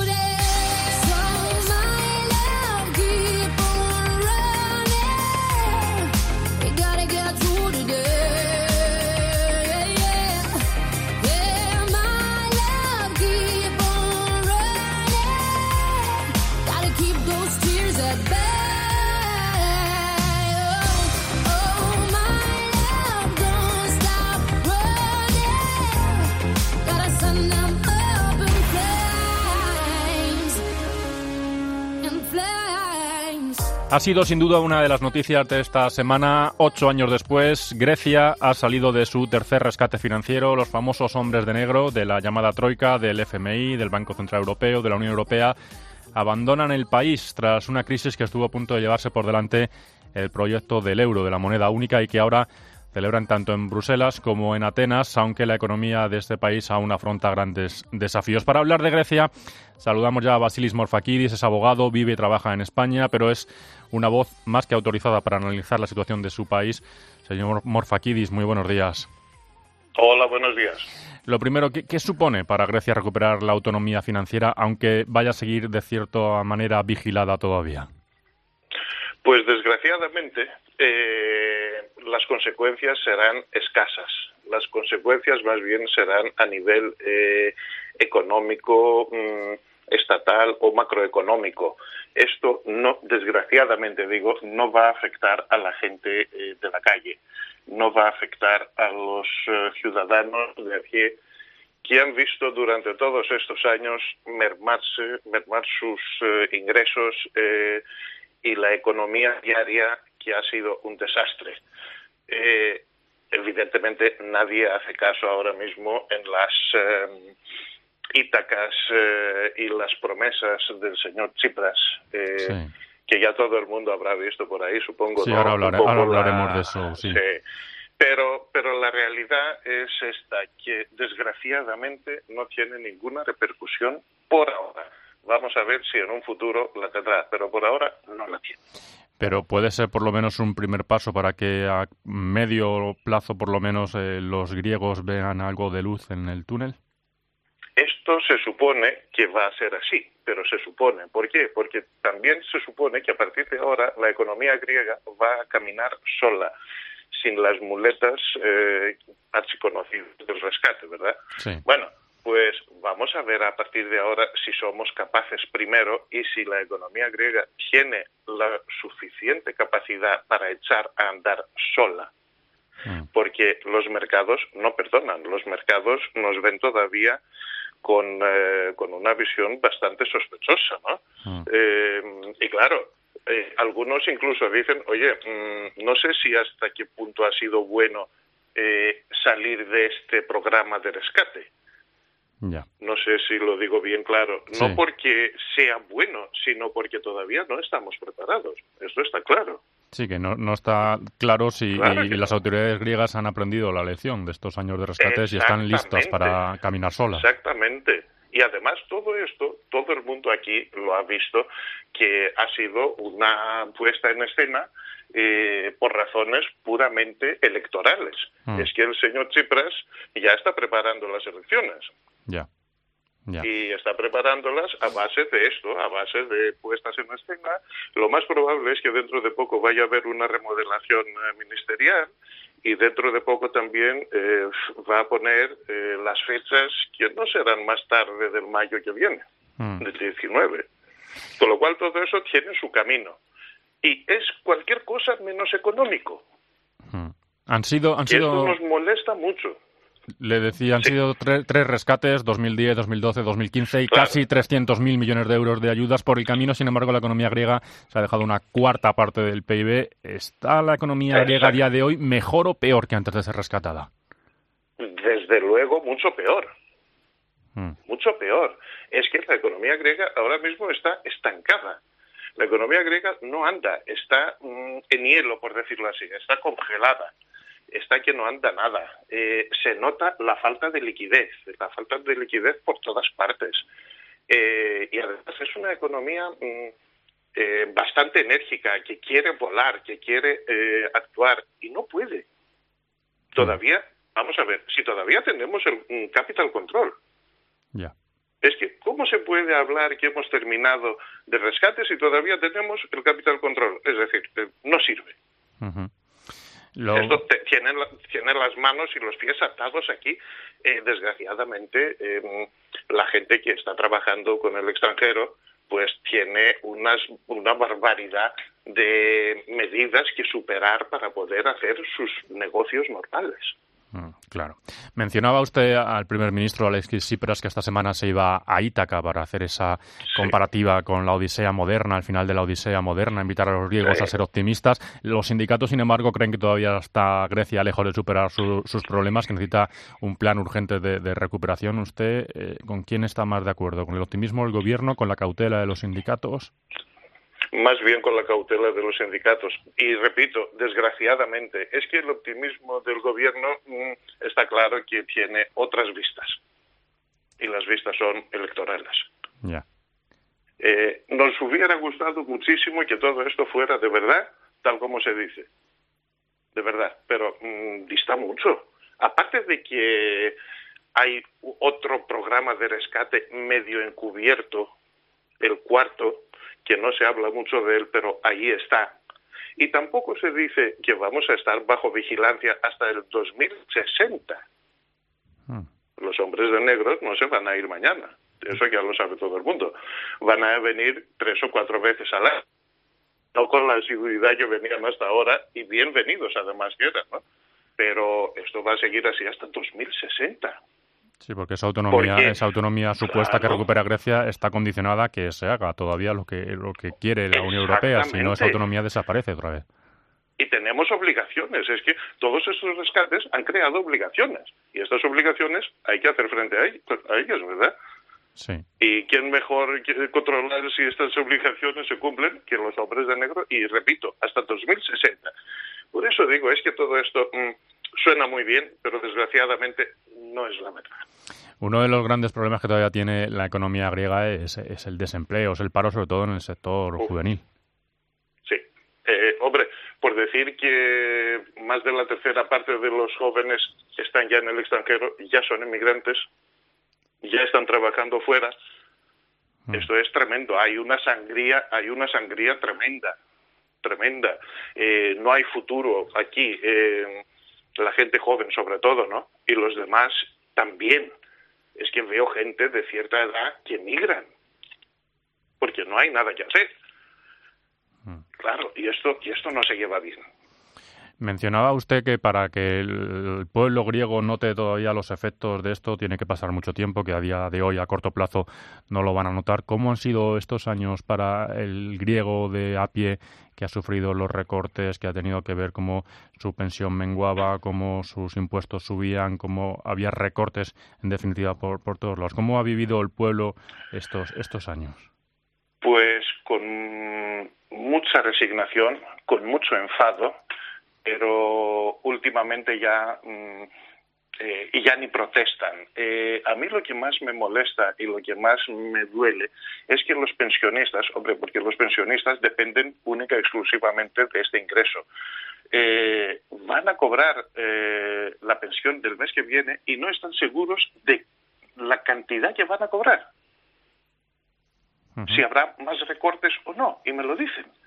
Ha sido sin duda una de las noticias de esta semana. Ocho años después, Grecia ha salido de su tercer rescate financiero. Los famosos hombres de negro de la llamada Troika, del F M I, del Banco Central Europeo, de la Unión Europea, abandonan el país tras una crisis que estuvo a punto de llevarse por delante el proyecto del euro, de la moneda única, y que ahora celebran tanto en Bruselas como en Atenas, aunque la economía de este país aún afronta grandes desafíos. Para hablar de Grecia, saludamos ya a Vasilis Morfakidis. Es abogado, vive y trabaja en España, pero es una voz más que autorizada para analizar la situación de su país. Señor Morfakidis, muy buenos días. Hola, buenos días. Lo primero, ¿qué, qué supone para Grecia recuperar la autonomía financiera, aunque vaya a seguir de cierta manera vigilada todavía? Pues desgraciadamente eh, las consecuencias serán escasas. Las consecuencias más bien serán a nivel eh, económico, mmm, estatal o macroeconómico. Esto no, desgraciadamente digo, no va a afectar a la gente eh, de la calle, no va a afectar a los eh, ciudadanos de a pie que han visto durante todos estos años mermarse, mermar sus eh, ingresos eh, y la economía diaria, que ha sido un desastre. Eh, evidentemente nadie hace caso ahora mismo en las eh, Ítacas eh, y las promesas del señor Tsipras, eh, sí. que ya todo el mundo habrá visto por ahí, supongo. Sí, ¿no? ahora, hablaré, ahora hablaremos la... de eso, sí. sí. Pero, pero la realidad es esta, que desgraciadamente no tiene ninguna repercusión por ahora. Vamos a ver si en un futuro la tendrá, pero por ahora no la tiene. Pero puede ser por lo menos un primer paso para que a medio plazo por lo menos eh, los griegos vean algo de luz en el túnel. Esto se supone que va a ser así, pero se supone. ¿Por qué? Porque también se supone que a partir de ahora la economía griega va a caminar sola, sin las muletas eh, archiconocidas del rescate, ¿verdad? Sí. Bueno, pues vamos a ver a partir de ahora si somos capaces primero y si la economía griega tiene la suficiente capacidad para echar a andar sola. Porque los mercados no perdonan, los mercados nos ven todavía con, eh, con una visión bastante sospechosa, ¿no? Mm. Eh, y claro, eh, algunos incluso dicen, oye, mmm, no sé si hasta qué punto ha sido bueno eh, salir de este programa de rescate. Ya. No sé si lo digo bien claro. Sí. No porque sea bueno, sino porque todavía no estamos preparados. Eso está claro. Sí, que no, no está claro si Claro y, que y las no. autoridades griegas han aprendido la lección de estos años de rescates y están listas para caminar solas. Exactamente. Y además todo esto, todo el mundo aquí lo ha visto, que ha sido una puesta en escena eh, por razones puramente electorales. Mm. Es que el señor Tsipras ya está preparando las elecciones. Ya. Ya. Y está preparándolas a base de esto, a base de puestas en escena. Lo más probable es que dentro de poco vaya a haber una remodelación eh, ministerial y dentro de poco también eh, va a poner eh, las fechas que no serán más tarde del mayo que viene, mm. del diecinueve. Con lo cual todo eso tiene su camino. Y es cualquier cosa menos económico. Mm. Han sido... Han y sido... esto nos molesta mucho. Le decía, han sí. sido tre tres rescates, dos mil diez, dos mil doce, dos mil quince, y claro. casi trescientos mil millones de euros de ayudas por el camino. Sin embargo, la economía griega se ha dejado una cuarta parte del P I B. ¿Está la economía Exacto. griega a día de hoy mejor o peor que antes de ser rescatada? Desde luego, mucho peor. Mm. Mucho peor. Es que la economía griega ahora mismo está estancada. La economía griega no anda, está mm, en hielo, por decirlo así, está congelada. Está que no anda nada. Eh, se nota la falta de liquidez, la falta de liquidez por todas partes. Eh, y además es una economía mm, eh, bastante enérgica, que quiere volar, que quiere eh, actuar, y no puede. Todavía, vamos a ver, si todavía tenemos el mm, capital control. Ya. Yeah. Es que, ¿cómo se puede hablar que hemos terminado de rescate si todavía tenemos el capital control? Es decir, eh, no sirve. Uh-huh. Lo... Esto te, tienen, tienen las manos y los pies atados aquí. Eh, desgraciadamente, eh, la gente que está trabajando con el extranjero pues tiene unas, una barbaridad de medidas que superar para poder hacer sus negocios normales. Mm, claro. Mencionaba usted al primer ministro Alexis Tsipras que esta semana se iba a Ítaca para hacer esa comparativa sí. con la Odisea moderna, al final de la Odisea moderna, invitar a los griegos sí. a ser optimistas. Los sindicatos, sin embargo, creen que todavía está Grecia lejos de superar su, sus problemas, que necesita un plan urgente de, de recuperación. ¿Usted eh, con quién está más de acuerdo? ¿Con el optimismo del gobierno, con la cautela de los sindicatos? Más bien con la cautela de los sindicatos. Y repito, desgraciadamente, es que el optimismo del gobierno mmm, está claro que tiene otras vistas. Y las vistas son electorales. Ya. Yeah. Eh, nos hubiera gustado muchísimo que todo esto fuera de verdad, tal como se dice. De verdad. Pero mmm, dista mucho. Aparte de que hay otro programa de rescate medio encubierto, el cuarto, que no se habla mucho de él, pero ahí está. Y tampoco se dice que vamos a estar bajo vigilancia hasta el dos mil sesenta. Hmm. Los hombres de negro no se van a ir mañana. Eso ya lo sabe todo el mundo. Van a venir tres o cuatro veces al año. No con la asiduidad que venían hasta ahora, y bienvenidos además que eran, ¿no? Pero esto va a seguir así hasta dos mil sesenta. Sí, porque esa autonomía, esa autonomía supuesta claro. que recupera Grecia está condicionada a que se haga todavía lo que lo que quiere la Unión Europea, si no esa autonomía desaparece otra vez. Y tenemos obligaciones, es que todos estos rescates han creado obligaciones, y estas obligaciones hay que hacer frente a ellas, ¿verdad? Sí. ¿Y quién mejor quiere controlar si estas obligaciones se cumplen que los hombres de negro? Y repito, hasta dos mil sesenta. Por eso digo, es que todo esto mmm, suena muy bien, pero desgraciadamente no es la verdad. Uno de los grandes problemas que todavía tiene la economía griega es, es el desempleo, es el paro, sobre todo en el sector uh. juvenil. Sí. Eh, hombre, por decir que más de la tercera parte de los jóvenes están ya en el extranjero, ya son inmigrantes, ya están trabajando fuera, mm. esto es tremendo. Hay una sangría, hay una sangría tremenda, tremenda. Eh, no hay futuro aquí. Eh, la gente joven sobre todo, ¿no? Y los demás también. Es que veo gente de cierta edad que emigran, porque no hay nada que hacer. Mm. Claro, y esto, y esto no se lleva bien. Mencionaba usted que para que el pueblo griego note todavía los efectos de esto tiene que pasar mucho tiempo, que a día de hoy, a corto plazo, no lo van a notar. ¿Cómo han sido estos años para el griego de a pie que ha sufrido los recortes, que ha tenido que ver cómo su pensión menguaba, cómo sus impuestos subían, cómo había recortes, en definitiva, por, por todos lados? ¿Cómo ha vivido el pueblo estos, estos años? Pues con mucha resignación, con mucho enfado, pero últimamente ya mm, eh, y ya ni protestan. Eh, a mí lo que más me molesta y lo que más me duele es que los pensionistas, hombre, porque los pensionistas dependen única y exclusivamente de este ingreso, eh, van a cobrar eh, la pensión del mes que viene y no están seguros de la cantidad que van a cobrar. Uh-huh. Si habrá más recortes o no, y me lo dicen.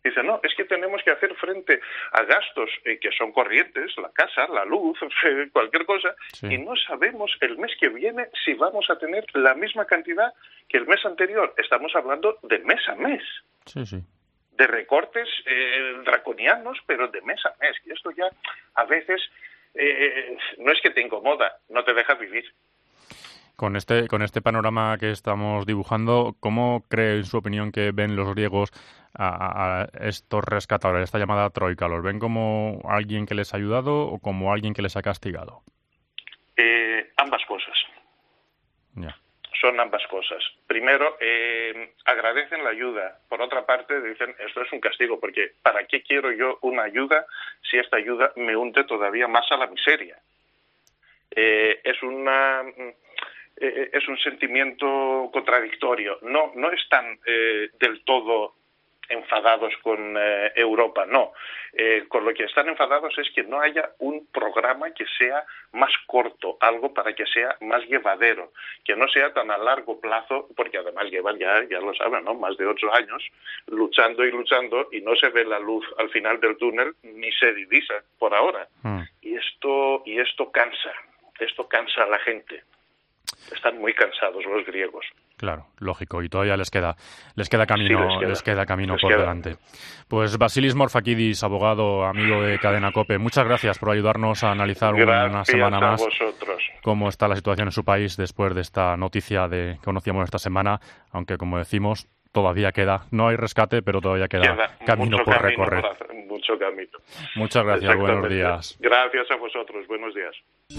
Dice, no, es que tenemos que hacer frente a gastos eh, que son corrientes, la casa, la luz, cualquier cosa, sí. y no sabemos el mes que viene si vamos a tener la misma cantidad que el mes anterior. Estamos hablando de mes a mes. Sí, sí. De recortes eh, draconianos, pero de mes a mes. Y esto ya a veces eh, no es que te incomoda, no te deja vivir. Con este, con este panorama que estamos dibujando, ¿cómo cree, en su opinión, que ven los griegos a, a estos rescatadores, esta llamada troika? ¿Los ven como alguien que les ha ayudado o como alguien que les ha castigado? Eh, ambas cosas. Ya. Son ambas cosas. Primero, eh, agradecen la ayuda. Por otra parte, dicen, esto es un castigo, porque ¿para qué quiero yo una ayuda si esta ayuda me hunde todavía más a la miseria? Eh, es una... Eh, es un sentimiento contradictorio. No, no están eh, del todo enfadados con eh, Europa, no. Eh, con lo que están enfadados es que no haya un programa que sea más corto, algo para que sea más llevadero, que no sea tan a largo plazo, porque además llevan ya, ya lo saben, ¿no?, más de ocho años luchando y luchando y no se ve la luz al final del túnel ni se divisa por ahora. Mm. Y esto, y esto cansa, esto cansa a la gente. Están muy cansados los griegos. Claro, lógico, y todavía les queda les queda camino sí, les, queda. les queda camino les por queda. delante. Pues Vasilis Morfakidis, abogado, amigo de Cadena COPE, muchas gracias por ayudarnos a analizar gracias una semana más a vosotros. Cómo está la situación en su país después de esta noticia de que conocíamos esta semana, aunque como decimos, todavía queda, no hay rescate, pero todavía queda, queda camino por camino recorrer. Para, mucho camino. Muchas gracias, buenos días. Gracias a vosotros, buenos días.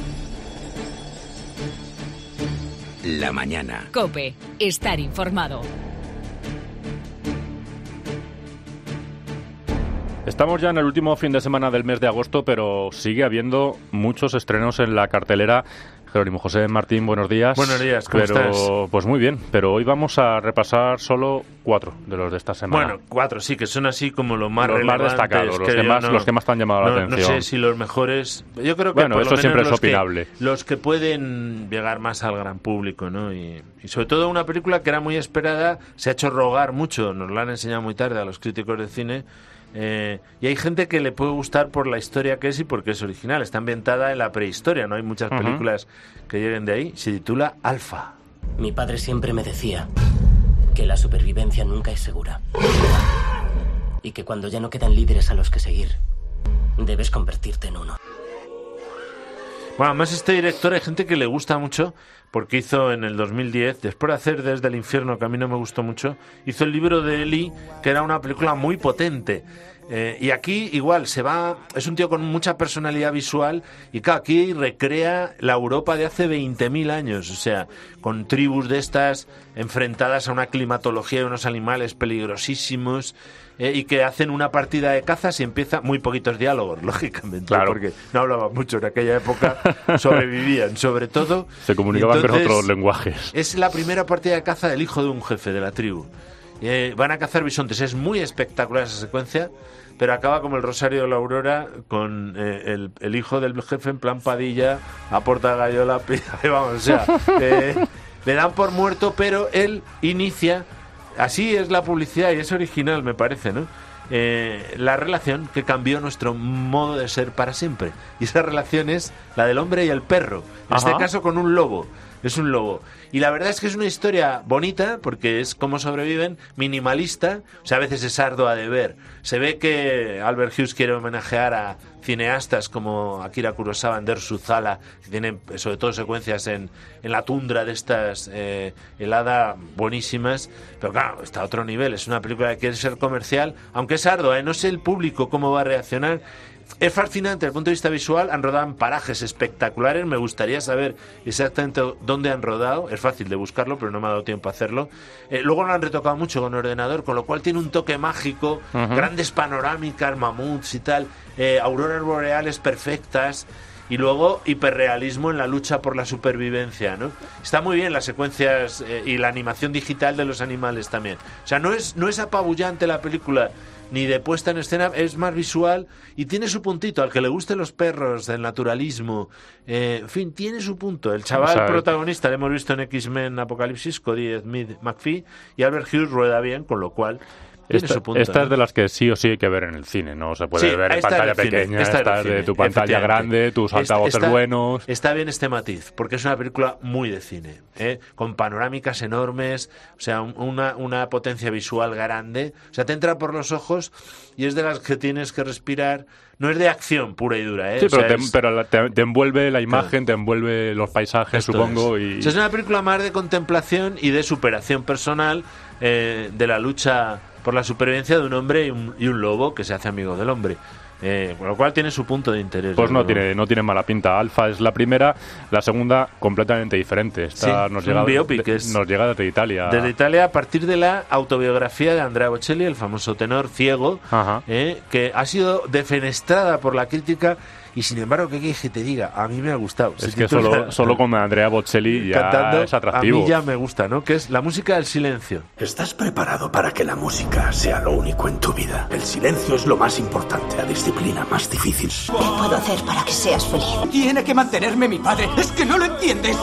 La mañana. COPE. Estar informado. Estamos ya en el último fin de semana del mes de agosto, pero sigue habiendo muchos estrenos en la cartelera. Jerónimo José Martín, buenos días. Buenos días, ¿cómo pero, estás? Pues muy bien, pero hoy vamos a repasar solo cuatro de los de esta semana. Bueno, cuatro, sí, que son así como los más los relevantes. Más destacados, los que, que más, no, los que más te han llamado no, la atención. No sé si los mejores... Yo creo que bueno, por eso lo siempre menos es opinable. Los que, los que pueden llegar más al gran público, ¿no? Y, y sobre todo una película que era muy esperada, se ha hecho rogar mucho, nos la han enseñado muy tarde a los críticos de cine. Eh, y hay gente que le puede gustar por la historia que es y porque es original. Está ambientada en la prehistoria, no hay muchas uh-huh. películas que lleguen de ahí. Se titula Alfa. Mi padre siempre me decía que la supervivencia nunca es segura y que cuando ya no quedan líderes a los que seguir, debes convertirte en uno. Bueno, además este director hay gente que le gusta mucho porque hizo en el dos mil diez, después de hacer Desde el infierno, que a mí no me gustó mucho, hizo el libro de Eli, que era una película muy potente. Eh, y aquí igual se va, es un tío con mucha personalidad visual y claro, aquí recrea la Europa de hace veinte mil años, o sea, con tribus de estas enfrentadas a una climatología y unos animales peligrosísimos. Eh, y que hacen una partida de cazas y empieza muy poquitos diálogos, lógicamente, claro. porque no hablaban mucho en aquella época, sobrevivían, sobre todo. Se comunicaban con otros lenguajes. Es la primera partida de caza del hijo de un jefe de la tribu. Eh, van a cazar bisontes, es muy espectacular esa secuencia, pero acaba como el Rosario de la Aurora con eh, el, el hijo del jefe en plan Padilla, aporta gallola, vamos, o sea, eh, le dan por muerto, pero él inicia. Así es la publicidad y es original, me parece, ¿no? Eh, la relación que cambió nuestro modo de ser para siempre. Y esa relación es la del hombre y el perro. En Ajá. este caso con un lobo. Es un lobo. Y la verdad es que es una historia bonita, porque es cómo sobreviven, minimalista, o sea, a veces es ardua de ver. Se ve que Albert Hughes quiere homenajear a cineastas como Akira Kurosawa, Andersu Zala, que tienen sobre todo secuencias en, en la tundra de estas eh, helada buenísimas, pero claro, está a otro nivel. Es una película que quiere ser comercial, aunque es ardua, ¿eh? No sé el público cómo va a reaccionar. Es fascinante desde el punto de vista visual, han rodado en parajes espectaculares, me gustaría saber exactamente dónde han rodado, es fácil de buscarlo, pero no me ha dado tiempo a hacerlo. Eh, luego lo han retocado mucho con ordenador, con lo cual tiene un toque mágico, uh-huh. grandes panorámicas, mamuts y tal, eh, auroras boreales perfectas, y luego hiperrealismo en la lucha por la supervivencia, ¿no? Está muy bien las secuencias eh, y la animación digital de los animales también. O sea, no es, no es apabullante la película, ni de puesta en escena, es más visual y tiene su puntito. Al que le gusten los perros, del naturalismo, eh, en fin, tiene su punto. El chaval o sea, protagonista le hemos visto en X-Men Apocalipsis, Cody Smith McPhee, y Albert Hughes rueda bien, con lo cual Esta, su punto, esta ¿no? es de las que sí o sí hay que ver en el cine, no se puede Sí, ver en esta pantalla es del cine, pequeña, esta es esta del es de cine, tu pantalla efectivamente. grande, tus altavoces Está- buenos. Está bien este matiz, porque es una película muy de cine, ¿eh? Con panorámicas enormes, o sea, un- una, una potencia visual grande, o sea, te entra por los ojos y es de las que tienes que respirar. No es de acción pura y dura, ¿eh? Sí, O sea, pero, te, es- pero la- te, te envuelve la imagen, te envuelve los paisajes, Esto supongo, es. y O sea, es una película más de contemplación y de superación personal, eh, de la lucha por la supervivencia de un hombre y un, y un lobo que se hace amigo del hombre. Eh, con lo cual tiene su punto de interés. pues no desde luego. tiene, no tiene mala pinta. Alfa es la primera, la segunda completamente diferente. Esta Sí, nos, un llega, biopic, de- es- nos llega desde Italia. Desde Italia, a partir de la autobiografía de Andrea Bocelli, el famoso tenor ciego, Ajá. eh, que ha sido defenestrada por la crítica y, sin embargo, ¿qué quieres que te diga? A mí me ha gustado. Es Se que titula- solo, solo con Andrea Bocelli ya cantando, es atractivo. a mí ya me gusta, ¿no? Que es la música del silencio. ¿Estás preparado para que la música sea lo único en tu vida? El silencio es lo más importante, la disciplina más difícil. ¿Qué puedo hacer para que seas feliz? Tiene que mantenerme mi padre. Es que no lo entiendes.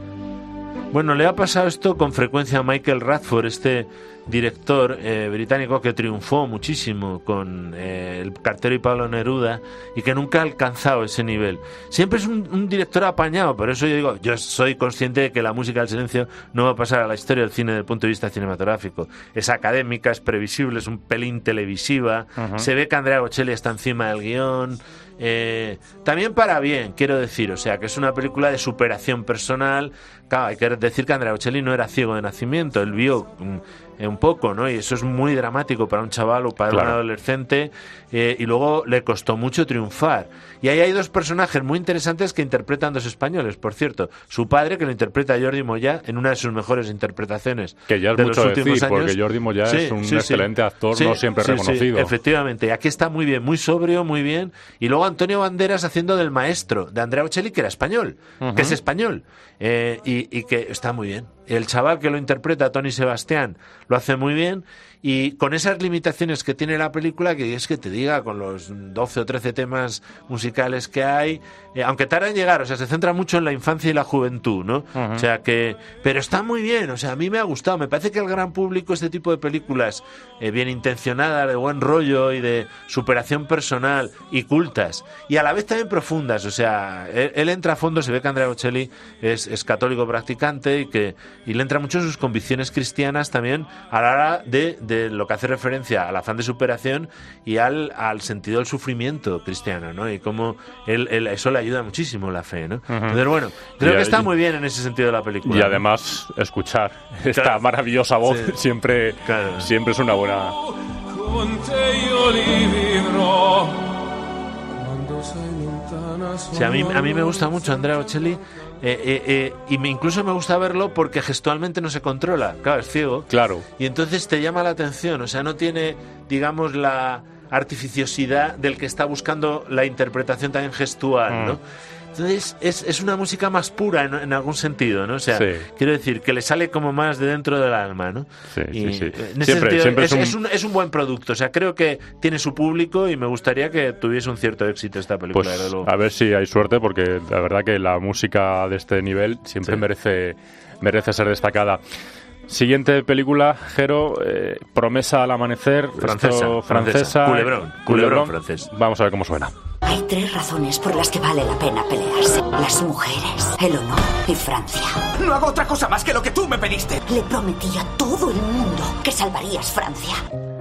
Bueno, le ha pasado esto con frecuencia a Michael Radford, este director eh, británico que triunfó muchísimo con eh, El cartero y Pablo Neruda y que nunca ha alcanzado ese nivel. Siempre es un, un director apañado, por eso yo digo, yo soy consciente de que la música del silencio no va a pasar a la historia del cine desde el punto de vista cinematográfico. Es académica, es previsible, es un pelín televisiva, Ujú. se ve que Andrea Bocelli está encima del guión. Eh, también para bien, quiero decir, o sea, que es una película de superación personal. Claro, hay que decir que Andrea Bocelli no era ciego de nacimiento, él vio mm, un poco, ¿no? Y eso es muy dramático para un chaval o para Claro. un adolescente, eh, y luego le costó mucho triunfar. Y ahí hay dos personajes muy interesantes que interpretan dos españoles, por cierto. Su padre, que lo interpreta Jordi Moyà en una de sus mejores interpretaciones Que ya es de mucho los últimos decir, años. porque Jordi Moyà Sí, es un sí, sí. excelente actor, Sí, no siempre sí, sí, reconocido. efectivamente, y aquí está muy bien, muy sobrio, muy bien. Y luego Antonio Banderas haciendo del maestro de Andrea Bocelli, que era español, Ujú. que es español, eh, y, y que está muy bien. El chaval que lo interpreta, Tony Sebastián, lo hace muy bien. Y con esas limitaciones que tiene la película, que es que te diga, con los doce o trece temas musicales que hay, eh, aunque tarda en llegar, o sea, se centra mucho en la infancia y la juventud, ¿no? Ujú. O sea que, pero está muy bien, o sea, a mí me ha gustado, me parece que al gran público este tipo de películas eh, bien intencionadas, de buen rollo y de superación personal y cultas, y a la vez también profundas, o sea, él, él entra a fondo, se ve que Andrea Bocelli es, es católico practicante y que y le entra mucho sus convicciones cristianas también a la hora de, de lo que hace referencia al afán de superación y al, al sentido del sufrimiento cristiano, ¿no? Y cómo él, él- eso le ayuda muchísimo la fe, ¿no? Entonces, bueno, creo Y- que está y- muy bien en ese sentido de la película. Y ¿no? además, escuchar esta Claro. maravillosa voz Sí. siempre, siempre es una buena... Con te io li vivrò. Quando sei lontana O sea, a mí, a mí me gusta mucho Andrea Bocelli, eh, eh, eh, y me, incluso me gusta verlo porque gestualmente no se controla. Claro, es ciego. Claro. Y entonces te llama la atención. O sea, no tiene, digamos, la artificiosidad del que está buscando la interpretación también gestual, Mm. ¿no? Entonces es, es una música más pura en, en algún sentido, ¿no? O sea, Sí. quiero decir que le sale como más de dentro del alma, ¿no? Sí, Y, sí, sí. eh, En ese Siempre- sentido, siempre es, es un- es un, es un buen producto. O sea, creo que tiene su público y me gustaría que tuviese un cierto éxito esta película, Pues desde luego. a ver si hay suerte, porque la verdad que la música de este nivel siempre Sí. merece, merece ser destacada. Siguiente película, Jero, eh, Promesa al amanecer, Francesa, esto, francesa. francesa, Culebrón, culebrón francés. Vamos a ver cómo suena. Hay tres razones por las que vale la pena pelearse. Las mujeres, el honor y Francia. No hago otra cosa más que lo que tú me pediste. Le prometí a todo el mundo que salvarías Francia.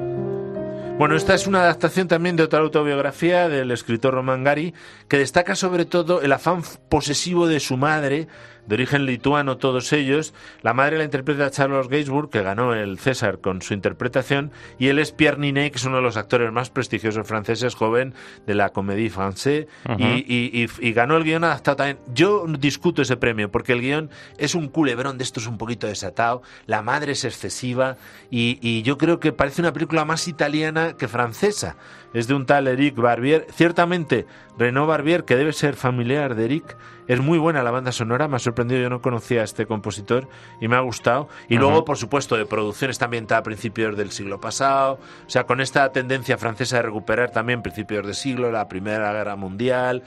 Bueno, esta es una adaptación también de otra autobiografía del escritor Roman Gary, que destaca sobre todo el afán posesivo de su madre, de origen lituano todos ellos. La madre la interpreta Charles Gainsbourg, que ganó el César con su interpretación, y él es Pierre Ninet, que es uno de los actores más prestigiosos franceses, joven, de la Comédie Française, Ujú. y, y- y- y ganó el guión adaptado también. Yo discuto ese premio, porque el guión es un culebrón de estos un poquito desatado, la madre es excesiva, y, y yo creo que parece una película más italiana que francesa. Es de un tal Eric Barbier. Ciertamente, Renaud Barbier, que debe ser familiar de Eric, es muy buena la banda sonora, me ha sorprendido, yo no conocía a este compositor y me ha gustado. Y Ujú. luego, por supuesto, de producción está ambientada a principios del siglo pasado, o sea, con esta tendencia francesa de recuperar también principios de siglo, la Primera Guerra Mundial.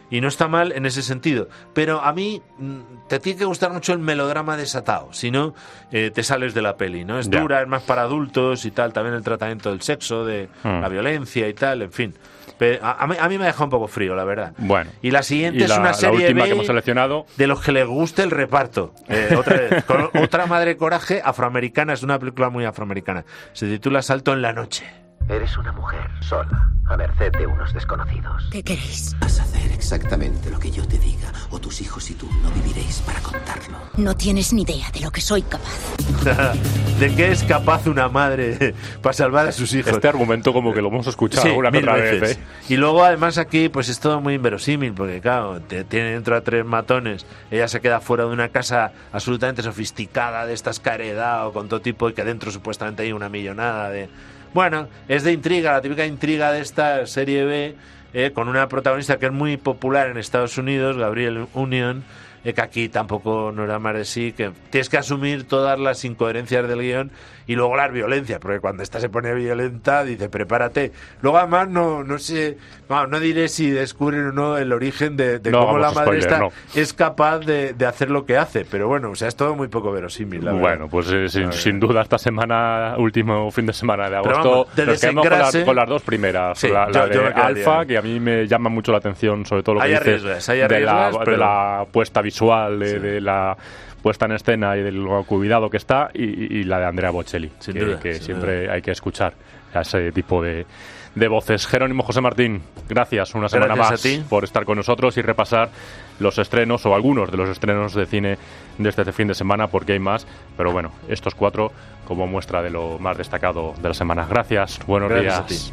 y no está mal en ese sentido. Pero a mí te tiene que gustar mucho el melodrama desatado, si no eh, te sales de la peli, ¿no? Es Ya. dura, es más para adultos y tal, también el tratamiento del sexo, de Mm. la violencia y tal, en fin. Pero a, a mí, a mí me ha dejado un poco frío, la verdad. Bueno. Y la siguiente Y es la- una la serie última B que hemos seleccionado. de los que les guste el reparto. Eh, otra, vez, con otra madre coraje afroamericana, es una película muy afroamericana. Se titula Salto en la noche. Eres una mujer sola, a merced de unos desconocidos. ¿Qué queréis? Vas a hacer exactamente lo que yo te diga, o tus hijos y tú no viviréis para contarlo. No tienes ni idea de lo que soy capaz. ¿De qué es capaz una madre para salvar a sus hijos? Este argumento como que lo hemos escuchado Sí, alguna que mil otra veces. vez, ¿eh? Y luego además aquí pues es todo muy inverosímil, porque claro, te, tiene dentro a tres matones, ella se queda fuera de una casa absolutamente sofisticada, de estas que ha heredado, con todo tipo, y que dentro supuestamente hay una millonada de... Bueno, es de intriga, la típica intriga de esta serie B, eh, con una protagonista que es muy popular en Estados Unidos, Gabrielle Union, eh, que aquí tampoco no era más de sí, que tienes que asumir todas las incoherencias del guión y luego las violencias, porque cuando esta se pone violenta dice prepárate. Luego además no no sé, no, no diré si descubren o no el origen de, de No cómo la hagamos madre spoiler, esta no. es capaz de, de hacer lo que hace, pero bueno, o sea, es todo muy poco verosímil, la verdad. Bueno, pues eh, sin, sin duda esta semana, último fin de semana de Pero agosto, vamos, de nos quedamos con, las- desengrase- con las dos primeras. Sí, la, yo- la yo de me quedaría. Alfa, que a mí me llama mucho la atención, sobre todo lo que Hay dices arriesgas, hay de, la, arriesgas, de pero- la puesta visual, de, de la puesta en escena y del cuidado que está, y, y la de Andrea Bocelli, Sin que, duda, que sin siempre hay que escuchar a ese tipo de, de voces. Jerónimo José Martín, gracias una semana Gracias más a ti. por estar con nosotros y repasar los estrenos o algunos de los estrenos de cine de este fin de semana, porque hay más, pero bueno, estos cuatro como muestra de lo más destacado de la semana. Gracias, buenos Gracias a días. ti.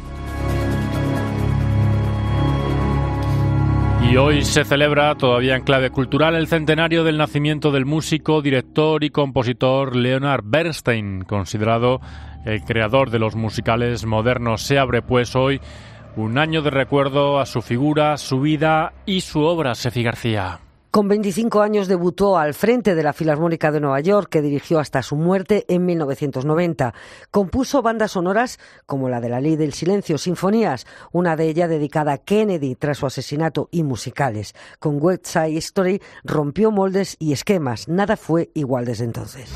Y hoy se celebra, todavía en clave cultural, el centenario del nacimiento del músico, director y compositor Leonard Bernstein, considerado el creador de los musicales modernos. Se abre pues hoy un año de recuerdo a su figura, su vida y su obra. Sefi García. Con veinticinco años debutó al frente de la Filarmónica de Nueva York, que dirigió hasta su muerte en mil novecientos noventa. Compuso bandas sonoras como la de La Ley del Silencio, sinfonías, una de ellas dedicada a Kennedy tras su asesinato, y musicales. Con West Side Story rompió moldes y esquemas. Nada fue igual desde entonces.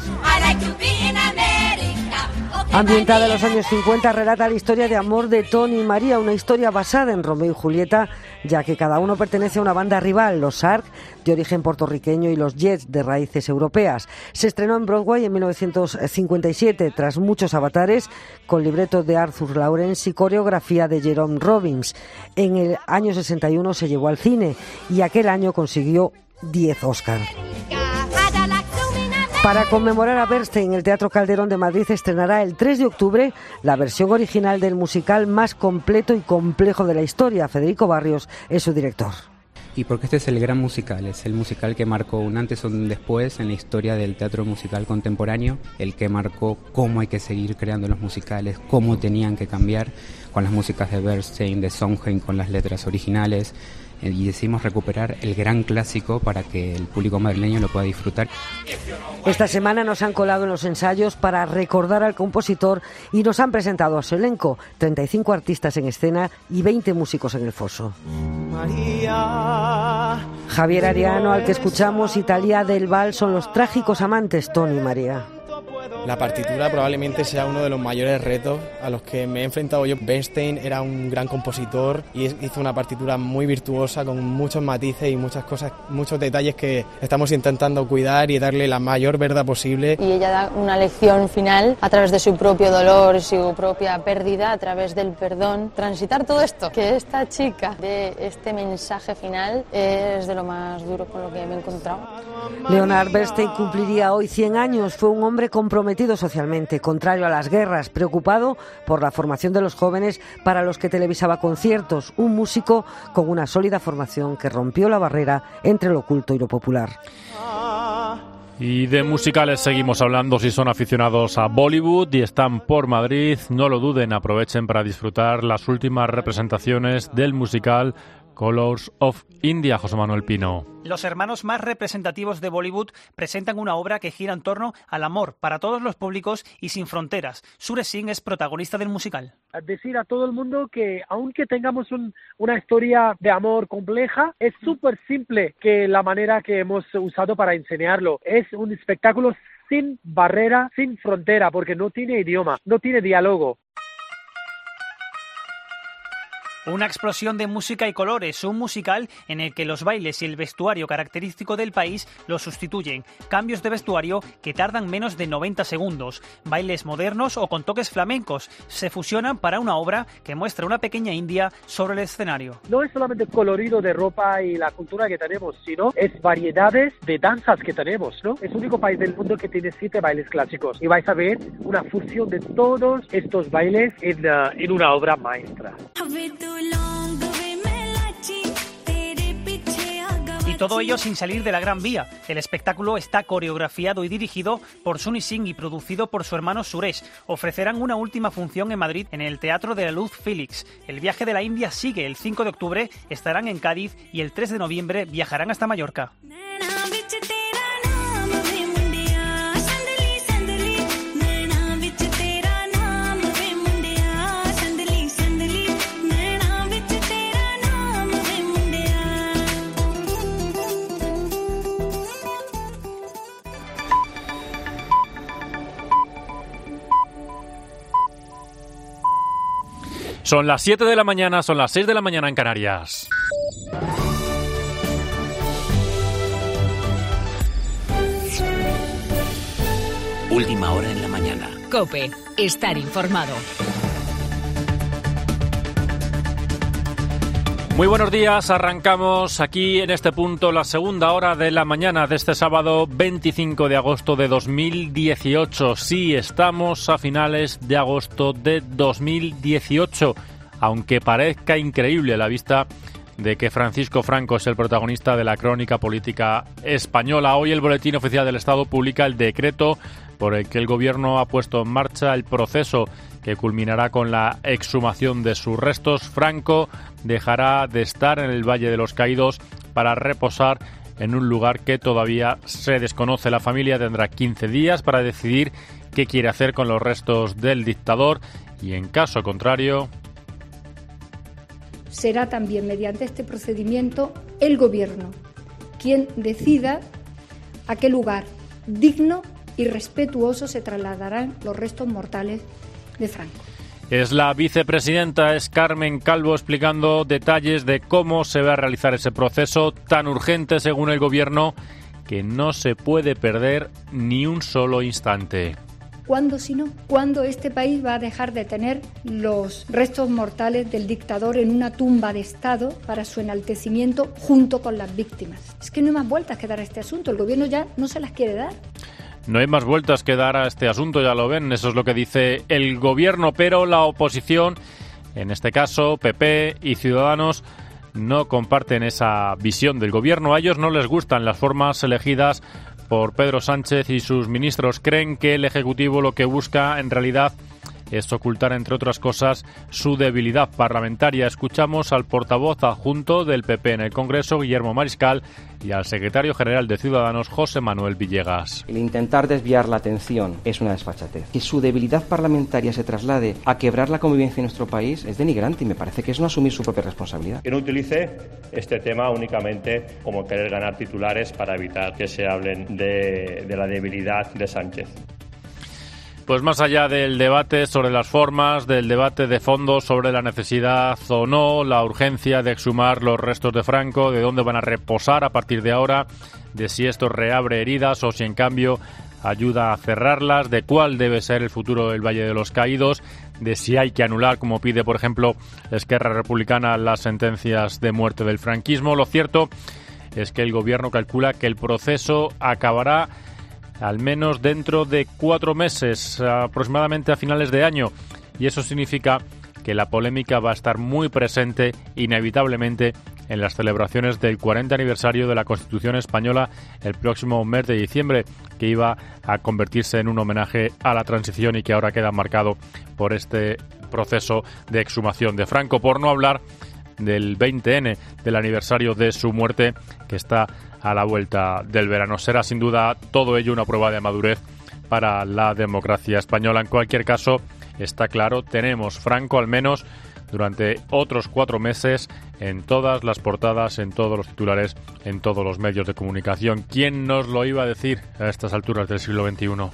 Ambientada en los años cincuenta, relata la historia de amor de Tony y María, una historia basada en Romeo y Julieta, ya que cada uno pertenece a una banda rival, los Ark, de origen puertorriqueño, y los Jets, de raíces europeas. Se estrenó en Broadway en mil novecientos cincuenta y siete, tras muchos avatares, con libreto de Arthur Lawrence y coreografía de Jerome Robbins. En el año sesenta y uno se llevó al cine, y aquel año consiguió diez Oscars. Para conmemorar a Bernstein, el Teatro Calderón de Madrid estrenará el tres de octubre la versión original del musical más completo y complejo de la historia. Federico Barrios es su director. Y porque este es el gran musical, es el musical que marcó un antes o un después en la historia del teatro musical contemporáneo, el que marcó cómo hay que seguir creando los musicales, cómo tenían que cambiar, con las músicas de Bernstein, de Sondheim, con las letras originales, y decidimos recuperar el gran clásico para que el público madrileño lo pueda disfrutar. Esta semana nos han colado en los ensayos para recordar al compositor y nos han presentado a su elenco, treinta y cinco artistas en escena y veinte músicos en el foso. María. Javier Ariano, al que escuchamos, y Talía del Val son los trágicos amantes, Tony y María. La partitura probablemente sea uno de los mayores retos a los que me he enfrentado yo. Bernstein era un gran compositor y hizo una partitura muy virtuosa con muchos matices y muchas cosas, muchos detalles que estamos intentando cuidar y darle la mayor verdad posible. Y ella da una lección final a través de su propio dolor, su propia pérdida, a través del perdón. Transitar todo esto, que esta chica de este mensaje final, es de lo más duro con lo que me he encontrado. Leonard Bernstein cumpliría hoy cien años. Fue un hombre comprometido socialmente, contrario a las guerras, preocupado por la formación de los jóvenes para los que televisaba conciertos, un músico con una sólida formación que rompió la barrera entre lo culto y lo popular. Y de musicales seguimos hablando. Si son aficionados a Bollywood y están por Madrid, no lo duden, aprovechen para disfrutar las últimas representaciones del musical Colors of India, José Manuel Pino. Los hermanos más representativos de Bollywood presentan una obra que gira en torno al amor para todos los públicos y sin fronteras. Sure Singh es protagonista del musical. Decir a todo el mundo que aunque tengamos un, una historia de amor compleja, es súper simple que la manera que hemos usado para enseñarlo. Es un espectáculo sin barrera, sin frontera, porque no tiene idioma, no tiene diálogo. Una explosión de música y colores, un musical en el que los bailes y el vestuario característico del país lo sustituyen. Cambios de vestuario que tardan menos de noventa segundos. Bailes modernos o con toques flamencos se fusionan para una obra que muestra una pequeña India sobre el escenario. No es solamente colorido de ropa y la cultura que tenemos, sino es variedades de danzas que tenemos, ¿no? Es el único país del mundo que tiene siete bailes clásicos y vais a ver una fusión de todos estos bailes en, uh, en una obra maestra. Y todo ello sin salir de la Gran Vía. El espectáculo está coreografiado y dirigido por Sunny Singh y producido por su hermano Suresh. Ofrecerán una última función en Madrid en el Teatro de la Luz Félix. El viaje de la India sigue. El cinco de octubre estarán en Cádiz y el tres de noviembre viajarán hasta Mallorca. Son las siete de la mañana, son las seis de la mañana en Canarias. Última hora en la mañana. COPE. Estar informado. Muy buenos días, arrancamos aquí en este punto la segunda hora de la mañana de este sábado veinticinco de agosto de dos mil dieciocho. Sí, estamos a finales de agosto de dos mil dieciocho, aunque parezca increíble a la vista de que Francisco Franco es el protagonista de la crónica política española. Hoy el Boletín Oficial del Estado publica el decreto por el que el Gobierno ha puesto en marcha el proceso que culminará con la exhumación de sus restos. Franco dejará de estar en el Valle de los Caídos para reposar en un lugar que todavía se desconoce. La familia tendrá quince días para decidir qué quiere hacer con los restos del dictador y, en caso contrario, será también mediante este procedimiento el Gobierno quien decida a qué lugar digno y respetuoso se trasladarán los restos mortales de Franco. Es la vicepresidenta, es Carmen Calvo, explicando detalles de cómo se va a realizar ese proceso tan urgente, según el Gobierno, que no se puede perder ni un solo instante. ¿Cuándo, si no? ¿Cuándo este país va a dejar de tener los restos mortales del dictador en una tumba de Estado para su enaltecimiento junto con las víctimas? Es que no hay más vueltas que dar a este asunto. El Gobierno ya no se las quiere dar. No hay más vueltas que dar a este asunto, ya lo ven, eso es lo que dice el Gobierno, pero la oposición, en este caso P P y Ciudadanos, no comparten esa visión del Gobierno. A ellos no les gustan las formas elegidas por Pedro Sánchez y sus ministros. Creen que el Ejecutivo lo que busca en realidad es ocultar, entre otras cosas, su debilidad parlamentaria. Escuchamos al portavoz adjunto del P P en el Congreso, Guillermo Mariscal, y al secretario general de Ciudadanos, José Manuel Villegas. El intentar desviar la atención es una desfachatez. Que su debilidad parlamentaria se traslade a quebrar la convivencia en nuestro país es denigrante y me parece que es no asumir su propia responsabilidad. Que no utilice este tema únicamente como querer ganar titulares para evitar que se hablen de, de la debilidad de Sánchez. Pues más allá del debate sobre las formas, del debate de fondo sobre la necesidad o no, la urgencia de exhumar los restos de Franco, de dónde van a reposar a partir de ahora, de si esto reabre heridas o si en cambio ayuda a cerrarlas, de cuál debe ser el futuro del Valle de los Caídos, de si hay que anular, como pide por ejemplo Esquerra Republicana, las sentencias de muerte del franquismo. Lo cierto es que el Gobierno calcula que el proceso acabará al menos dentro de cuatro meses, aproximadamente a finales de año, y eso significa que la polémica va a estar muy presente inevitablemente en las celebraciones del cuarenta aniversario de la Constitución española el próximo mes de diciembre, que iba a convertirse en un homenaje a la transición y que ahora queda marcado por este proceso de exhumación de Franco, por no hablar del veinte ene, del aniversario de su muerte, que está a la vuelta del verano. Será sin duda todo ello una prueba de madurez para la democracia española. En cualquier caso, está claro, tenemos Franco al menos durante otros cuatro meses en todas las portadas, en todos los titulares, en todos los medios de comunicación. ¿Quién nos lo iba a decir a estas alturas del siglo veintiuno?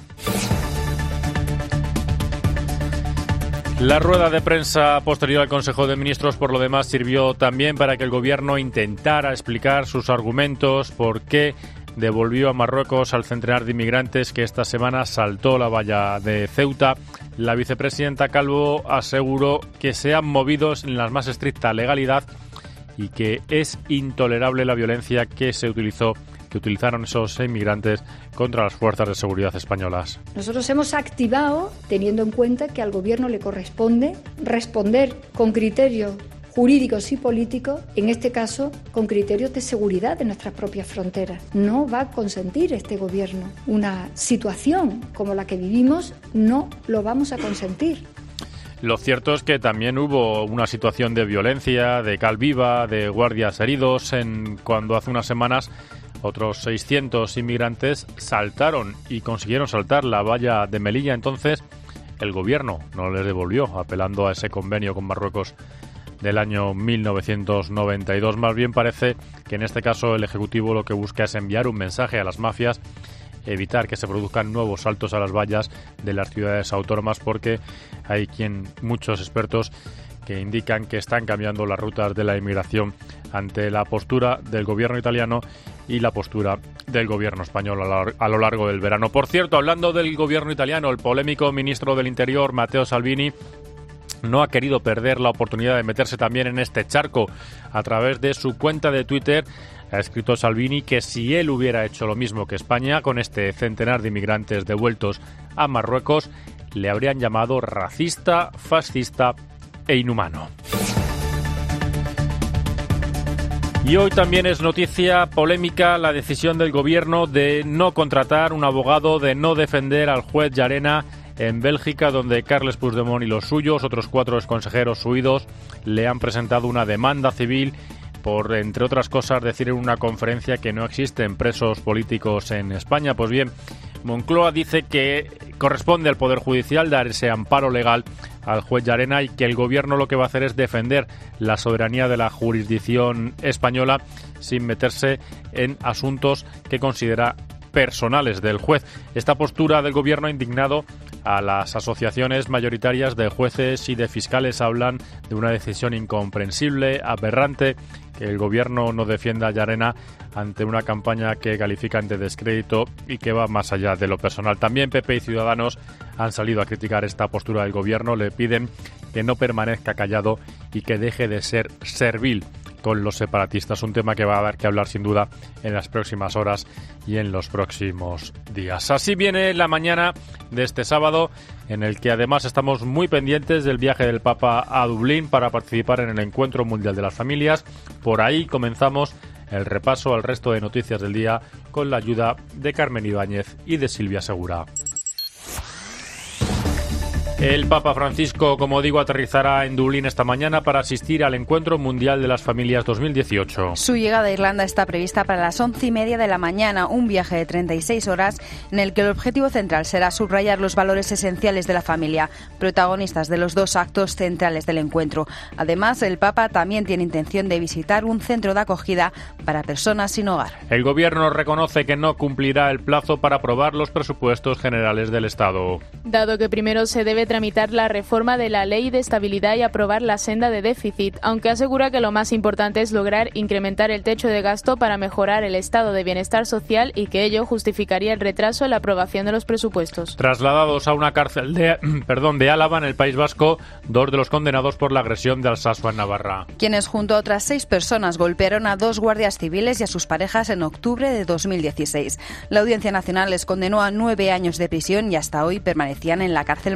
La rueda de prensa posterior al Consejo de Ministros, por lo demás, sirvió también para que el Gobierno intentara explicar sus argumentos, por qué devolvió a Marruecos al centenar de inmigrantes que esta semana saltó la valla de Ceuta. La vicepresidenta Calvo aseguró que se han movido en la más estricta legalidad y que es intolerable la violencia que se utilizó, que utilizaron esos inmigrantes contra las fuerzas de seguridad españolas. Nosotros hemos activado, teniendo en cuenta que al Gobierno le corresponde responder con criterios jurídicos y políticos, en este caso con criterios de seguridad de nuestras propias fronteras. No va a consentir este Gobierno una situación como la que vivimos, no lo vamos a consentir. Lo cierto es que también hubo una situación de violencia, de cal viva, de guardias heridos, en cuando hace unas semanas otros seiscientos inmigrantes saltaron y consiguieron saltar la valla de Melilla. Entonces el Gobierno no les devolvió, apelando a ese convenio con Marruecos del año mil novecientos noventa y dos. Más bien parece que en este caso el Ejecutivo lo que busca es enviar un mensaje a las mafias, evitar que se produzcan nuevos saltos a las vallas de las ciudades autónomas, porque hay quien, muchos expertos que indican que están cambiando las rutas de la inmigración ante la postura del Gobierno italiano y la postura del Gobierno español a lo largo del verano. Por cierto, hablando del Gobierno italiano, el polémico ministro del Interior, Matteo Salvini, no ha querido perder la oportunidad de meterse también en este charco. A través de su cuenta de Twitter ha escrito Salvini que si él hubiera hecho lo mismo que España con este centenar de inmigrantes devueltos a Marruecos, le habrían llamado racista, fascista e inhumano. Y hoy también es noticia polémica la decisión del Gobierno de no contratar un abogado, de no defender al juez Llarena en Bélgica, donde Carles Puigdemont y los suyos, otros cuatro exconsejeros huidos, le han presentado una demanda civil por, entre otras cosas, decir en una conferencia que no existen presos políticos en España. Pues bien, Moncloa dice que corresponde al Poder Judicial dar ese amparo legal al juez Llarena y que el Gobierno lo que va a hacer es defender la soberanía de la jurisdicción española sin meterse en asuntos que considera personales del juez. Esta postura del Gobierno ha indignado a las asociaciones mayoritarias de jueces y de fiscales. Hablan de una decisión incomprensible, aberrante, que el Gobierno no defienda a Llarena ante una campaña que califican de descrédito y que va más allá de lo personal. También P P y Ciudadanos han salido a criticar esta postura del Gobierno. Le piden que no permanezca callado y que deje de ser servil con los separatistas, un tema que va a haber que hablar sin duda en las próximas horas y en los próximos días. Así viene la mañana de este sábado, en el que además estamos muy pendientes del viaje del Papa a Dublín para participar en el Encuentro Mundial de las Familias. Por ahí comenzamos el repaso al resto de noticias del día con la ayuda de Carmen Ibáñez y de Silvia Segura. El Papa Francisco, como digo, aterrizará en Dublín esta mañana para asistir al Encuentro Mundial de las Familias dos mil dieciocho. Su llegada a Irlanda está prevista para las once y media de la mañana, un viaje de treinta y seis horas en el que el objetivo central será subrayar los valores esenciales de la familia, protagonistas de los dos actos centrales del encuentro. Además, el Papa también tiene intención de visitar un centro de acogida para personas sin hogar. El Gobierno reconoce que no cumplirá el plazo para aprobar los presupuestos generales del Estado. Dado que primero se debe tramitar la reforma de la Ley de Estabilidad y aprobar la senda de déficit, aunque asegura que lo más importante es lograr incrementar el techo de gasto para mejorar el estado de bienestar social y que ello justificaría el retraso en la aprobación de los presupuestos. Trasladados a una cárcel de, perdón, de Álava, en el País Vasco, dos de los condenados por la agresión de Alsasua en Navarra. Quienes junto a otras seis personas golpearon a dos guardias civiles y a sus parejas en octubre de dos mil dieciséis. La Audiencia Nacional les condenó a nueve años de prisión y hasta hoy permanecían en la cárcel madrileña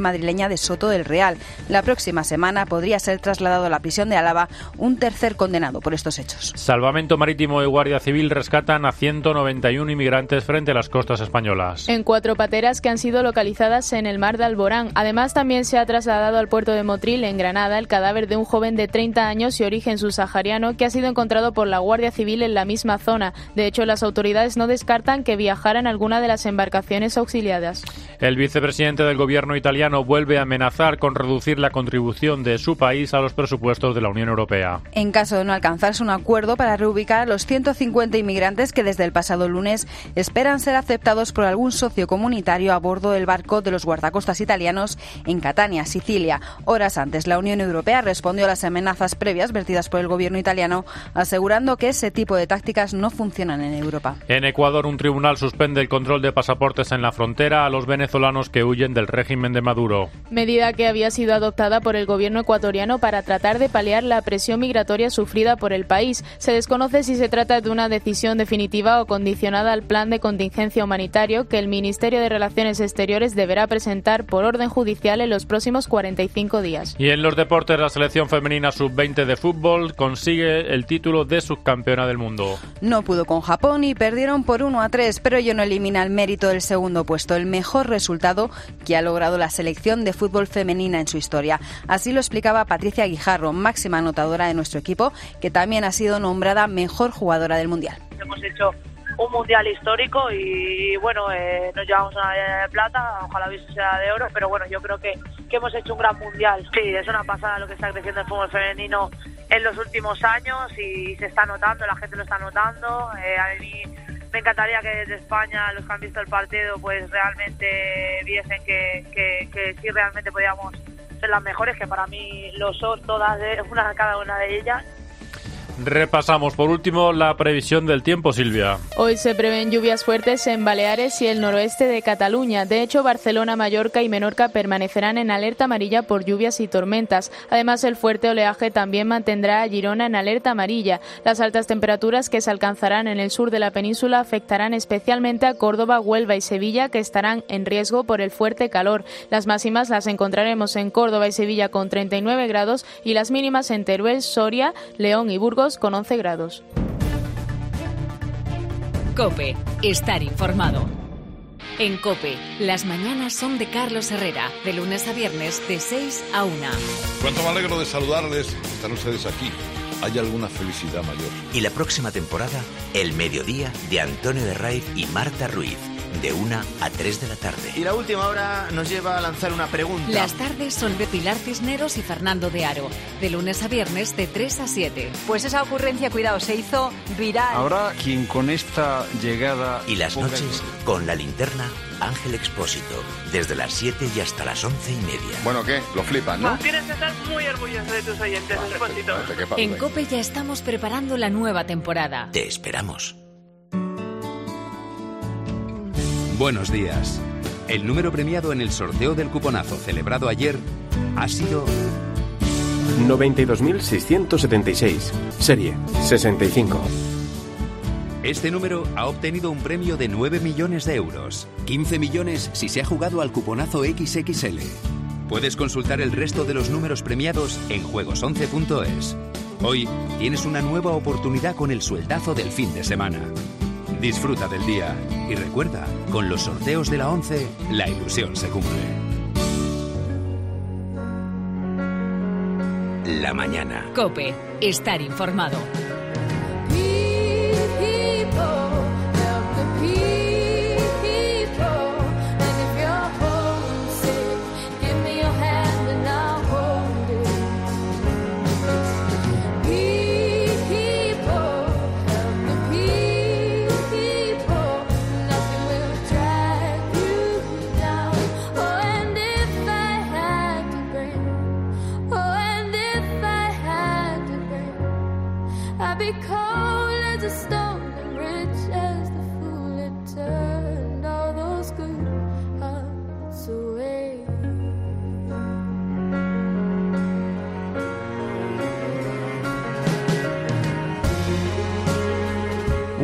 Peña de Soto del Real. La próxima semana podría ser trasladado a la prisión de Álava un tercer condenado por estos hechos. Salvamento Marítimo y Guardia Civil rescatan a ciento noventa y uno inmigrantes frente a las costas españolas. En cuatro pateras que han sido localizadas en el mar de Alborán. Además, también se ha trasladado al puerto de Motril, en Granada, el cadáver de un joven de treinta años y origen subsahariano que ha sido encontrado por la Guardia Civil en la misma zona. De hecho, las autoridades no descartan que viajara en alguna de las embarcaciones auxiliadas. El vicepresidente del gobierno italiano vuelve a amenazar con reducir la contribución de su país a los presupuestos de la Unión Europea. En caso de no alcanzarse un acuerdo para reubicar a los ciento cincuenta inmigrantes que desde el pasado lunes esperan ser aceptados por algún socio comunitario a bordo del barco de los guardacostas italianos en Catania, Sicilia. Horas antes, la Unión Europea respondió a las amenazas previas vertidas por el gobierno italiano, asegurando que ese tipo de tácticas no funcionan en Europa. En Ecuador, un tribunal suspende el control de pasaportes en la frontera a los venezolanos que huyen del régimen de Maduro. Medida que había sido adoptada por el gobierno ecuatoriano para tratar de paliar la presión migratoria sufrida por el país. Se desconoce si se trata de una decisión definitiva o condicionada al plan de contingencia humanitario que el Ministerio de Relaciones Exteriores deberá presentar por orden judicial en los próximos cuarenta y cinco días. Y en los deportes, la selección femenina sub veinte de fútbol consigue el título de subcampeona del mundo. No pudo con Japón y perdieron por uno a tres, pero ello no elimina el mérito del segundo puesto, el mejor resultado que ha logrado la selección de fútbol femenina en su historia. Así lo explicaba Patricia Guijarro, máxima anotadora de nuestro equipo, que también ha sido nombrada mejor jugadora del Mundial. Hemos hecho un mundial histórico y bueno, eh, nos llevamos una medalla de plata, ojalá hubiese sea de oro, pero bueno, yo creo que, que hemos hecho un gran mundial. Sí, es una pasada lo que está creciendo el fútbol femenino en los últimos años y se está notando, la gente lo está notando. Eh, a mí me encantaría que desde España los que han visto el partido pues realmente viesen que, que, que sí realmente podíamos ser las mejores, que para mí lo son todas, de, una cada una de ellas. Repasamos por último la previsión del tiempo, Silvia. Hoy se prevén lluvias fuertes en Baleares y el noroeste de Cataluña. De hecho, Barcelona, Mallorca y Menorca permanecerán en alerta amarilla por lluvias y tormentas. Además, el fuerte oleaje también mantendrá a Girona en alerta amarilla. Las altas temperaturas que se alcanzarán en el sur de la península afectarán especialmente a Córdoba, Huelva y Sevilla, que estarán en riesgo por el fuerte calor. Las máximas las encontraremos en Córdoba y Sevilla con treinta y nueve grados y las mínimas en Teruel, Soria, León y Burgos con once grados. COPE. Estar informado. En COPE, las mañanas son de Carlos Herrera, de lunes a viernes de seis a una. Cuánto me alegro de saludarles. Están ustedes aquí. ¿Hay alguna felicidad mayor? Y la próxima temporada, El Mediodía de Antonio de Raiz y Marta Ruiz, de una a tres de la tarde. Y la última hora nos lleva a lanzar una pregunta. Las tardes son de Pilar Cisneros y Fernando de Aro, de lunes a viernes de tres a siete. Pues esa ocurrencia, cuidado, se hizo viral. Habrá quien con esta llegada... Y las noches, con la linterna, Ángel Expósito, desde las siete y hasta las once y media. Bueno, ¿qué? Lo flipan, ¿no? Tienes que estar muy orgulloso de tus oyentes, Expósito. En COPE ya estamos preparando la nueva temporada. Te esperamos. Buenos días. El número premiado en el sorteo del cuponazo celebrado ayer ha sido... noventa y dos mil seiscientos setenta y seis. Serie sesenta y cinco. Este número ha obtenido un premio de nueve millones de euros. quince millones si se ha jugado al cuponazo equis equis ele. Puedes consultar el resto de los números premiados en juegos once punto es. Hoy tienes una nueva oportunidad con el sueldazo del fin de semana. Disfruta del día y recuerda, con los sorteos de la once, la ilusión se cumple. La mañana. COPE. Estar informado. I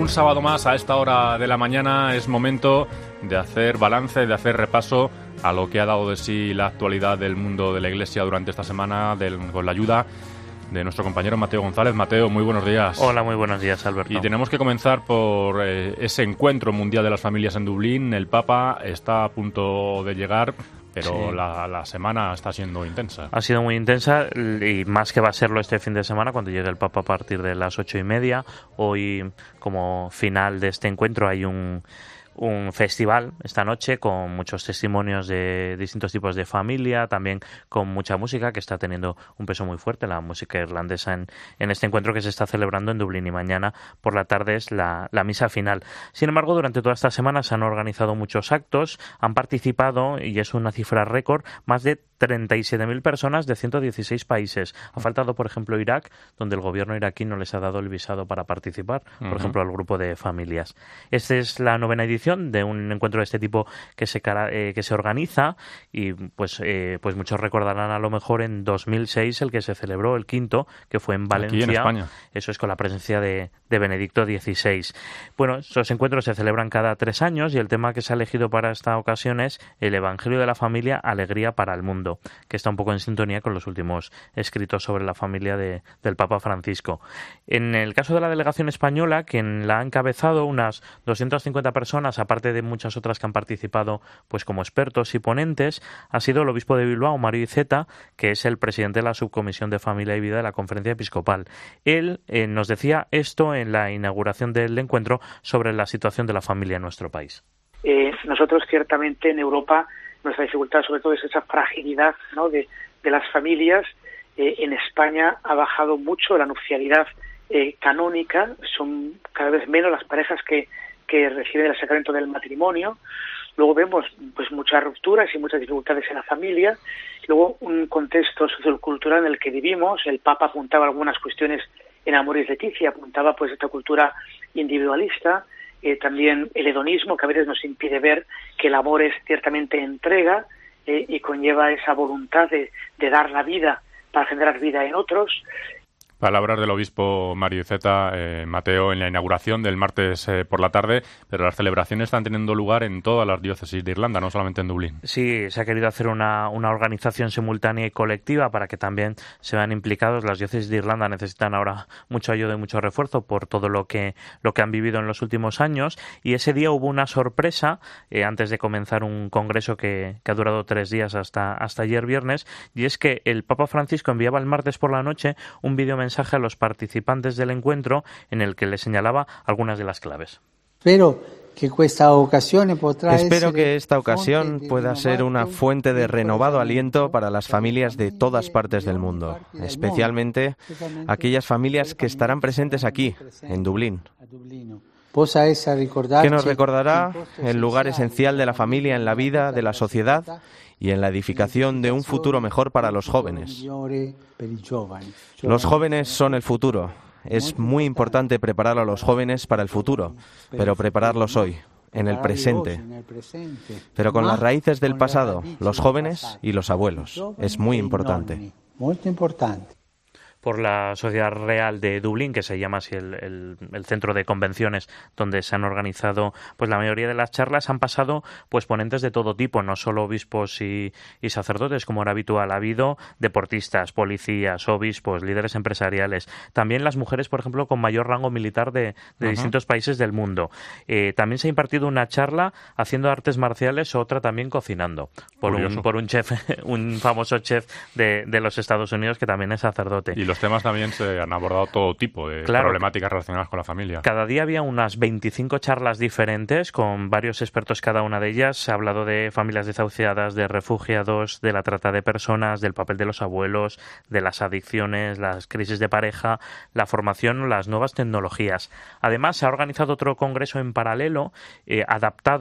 Un sábado más a esta hora de la mañana es momento de hacer balance, de hacer repaso a lo que ha dado de sí la actualidad del mundo de la Iglesia durante esta semana, del, con la ayuda de nuestro compañero Mateo González. Mateo, muy buenos días. Hola, muy buenos días, Alberto. Y tenemos que comenzar por eh, ese encuentro mundial de las familias en Dublín. El Papa está a punto de llegar, pero sí. la, la semana está siendo intensa. Ha sido muy intensa y más que va a serlo este fin de semana cuando llegue el Papa a partir de las ocho y media. Hoy, como final de este encuentro, hay un... un festival esta noche con muchos testimonios de distintos tipos de familia, también con mucha música que está teniendo un peso muy fuerte, la música irlandesa en, en este encuentro que se está celebrando en Dublín, y mañana por la tarde es la, la misa final. Sin embargo, durante toda esta semana se han organizado muchos actos, han participado, y es una cifra récord, más de treinta y siete mil personas de ciento dieciséis países. Ha faltado, por ejemplo, Irak, donde el gobierno iraquí no les ha dado el visado para participar, por uh-huh. ejemplo, al grupo de familias. Esta es la novena edición de un encuentro de este tipo que se eh, que se organiza, y pues eh, pues muchos recordarán a lo mejor en dos mil seis el que se celebró, el quinto, que fue en Valencia. Aquí en España. Eso es con la presencia de, de Benedicto dieciséis. Bueno, esos encuentros se celebran cada tres años y el tema que se ha elegido para esta ocasión es el Evangelio de la Familia, alegría para el mundo, que está un poco en sintonía con los últimos escritos sobre la familia de, del Papa Francisco. En el caso de la delegación española, quien la ha encabezado, unas doscientas cincuenta personas, aparte de muchas otras que han participado pues como expertos y ponentes, ha sido el obispo de Bilbao, Mario Iceta, que es el presidente de la Subcomisión de Familia y Vida de la Conferencia Episcopal. Él eh, nos decía esto en la inauguración del encuentro sobre la situación de la familia en nuestro país. Eh, nosotros ciertamente en Europa nuestra dificultad sobre todo es esa fragilidad, ¿no?, de, de las familias. Eh, en España ha bajado mucho la nupcialidad eh, canónica, son cada vez menos las parejas que, que reciben el sacramento del matrimonio. Luego vemos pues muchas rupturas y muchas dificultades en la familia. Luego un contexto sociocultural en el que vivimos. El Papa apuntaba algunas cuestiones en Amoris Laetitia, apuntaba pues esta cultura individualista. Eh, también el hedonismo, que a veces nos impide ver que el amor es ciertamente entrega eh, y conlleva esa voluntad de, de dar la vida para generar vida en otros. Palabras del obispo Mario Iceta, eh, Mateo, en la inauguración del martes eh, por la tarde, pero las celebraciones están teniendo lugar en todas las diócesis de Irlanda, no solamente en Dublín. Sí, se ha querido hacer una, una organización simultánea y colectiva para que también se vean implicados. Las diócesis de Irlanda necesitan ahora mucha ayuda y mucho refuerzo por todo lo que, lo que han vivido en los últimos años, y ese día hubo una sorpresa eh, antes de comenzar un congreso que, que ha durado tres días hasta, hasta ayer viernes, y es que el Papa Francisco enviaba el martes por la noche un vídeo mensaje a los participantes del encuentro en el que les señalaba algunas de las claves. Espero que esta ocasión, Espero que esta ocasión pueda ser una fuente de renovado aliento para las familias de todas partes del mundo, especialmente aquellas familias que estarán presentes aquí, en Dublín. Que nos recordará el lugar esencial de la familia en la vida de la sociedad y en la edificación de un futuro mejor para los jóvenes. Los jóvenes son el futuro. Es muy importante preparar a los jóvenes para el futuro, pero prepararlos hoy, en el presente. Pero con las raíces del pasado, los jóvenes y los abuelos. Es muy importante. Por la Sociedad Real de Dublín, que se llama así el, el, el centro de convenciones donde se han organizado pues la mayoría de las charlas, han pasado pues ponentes de todo tipo, no solo obispos y, y sacerdotes, como era habitual. Ha habido deportistas, policías, obispos, líderes empresariales, también las mujeres, por ejemplo, con mayor rango militar de, de uh-huh. distintos países del mundo. Eh, también se ha impartido una charla haciendo artes marciales, otra también cocinando, por un, por un chef, un famoso chef de, de los Estados Unidos que también es sacerdote. Y los temas también se han abordado todo tipo de claro, problemáticas relacionadas con la familia. Cada día había unas veinticinco charlas diferentes con varios expertos cada una de ellas. Se ha hablado de familias desahuciadas, de refugiados, de la trata de personas, del papel de los abuelos, de las adicciones, las crisis de pareja, la formación, las nuevas tecnologías. Además, se ha organizado otro congreso en paralelo, eh, adaptado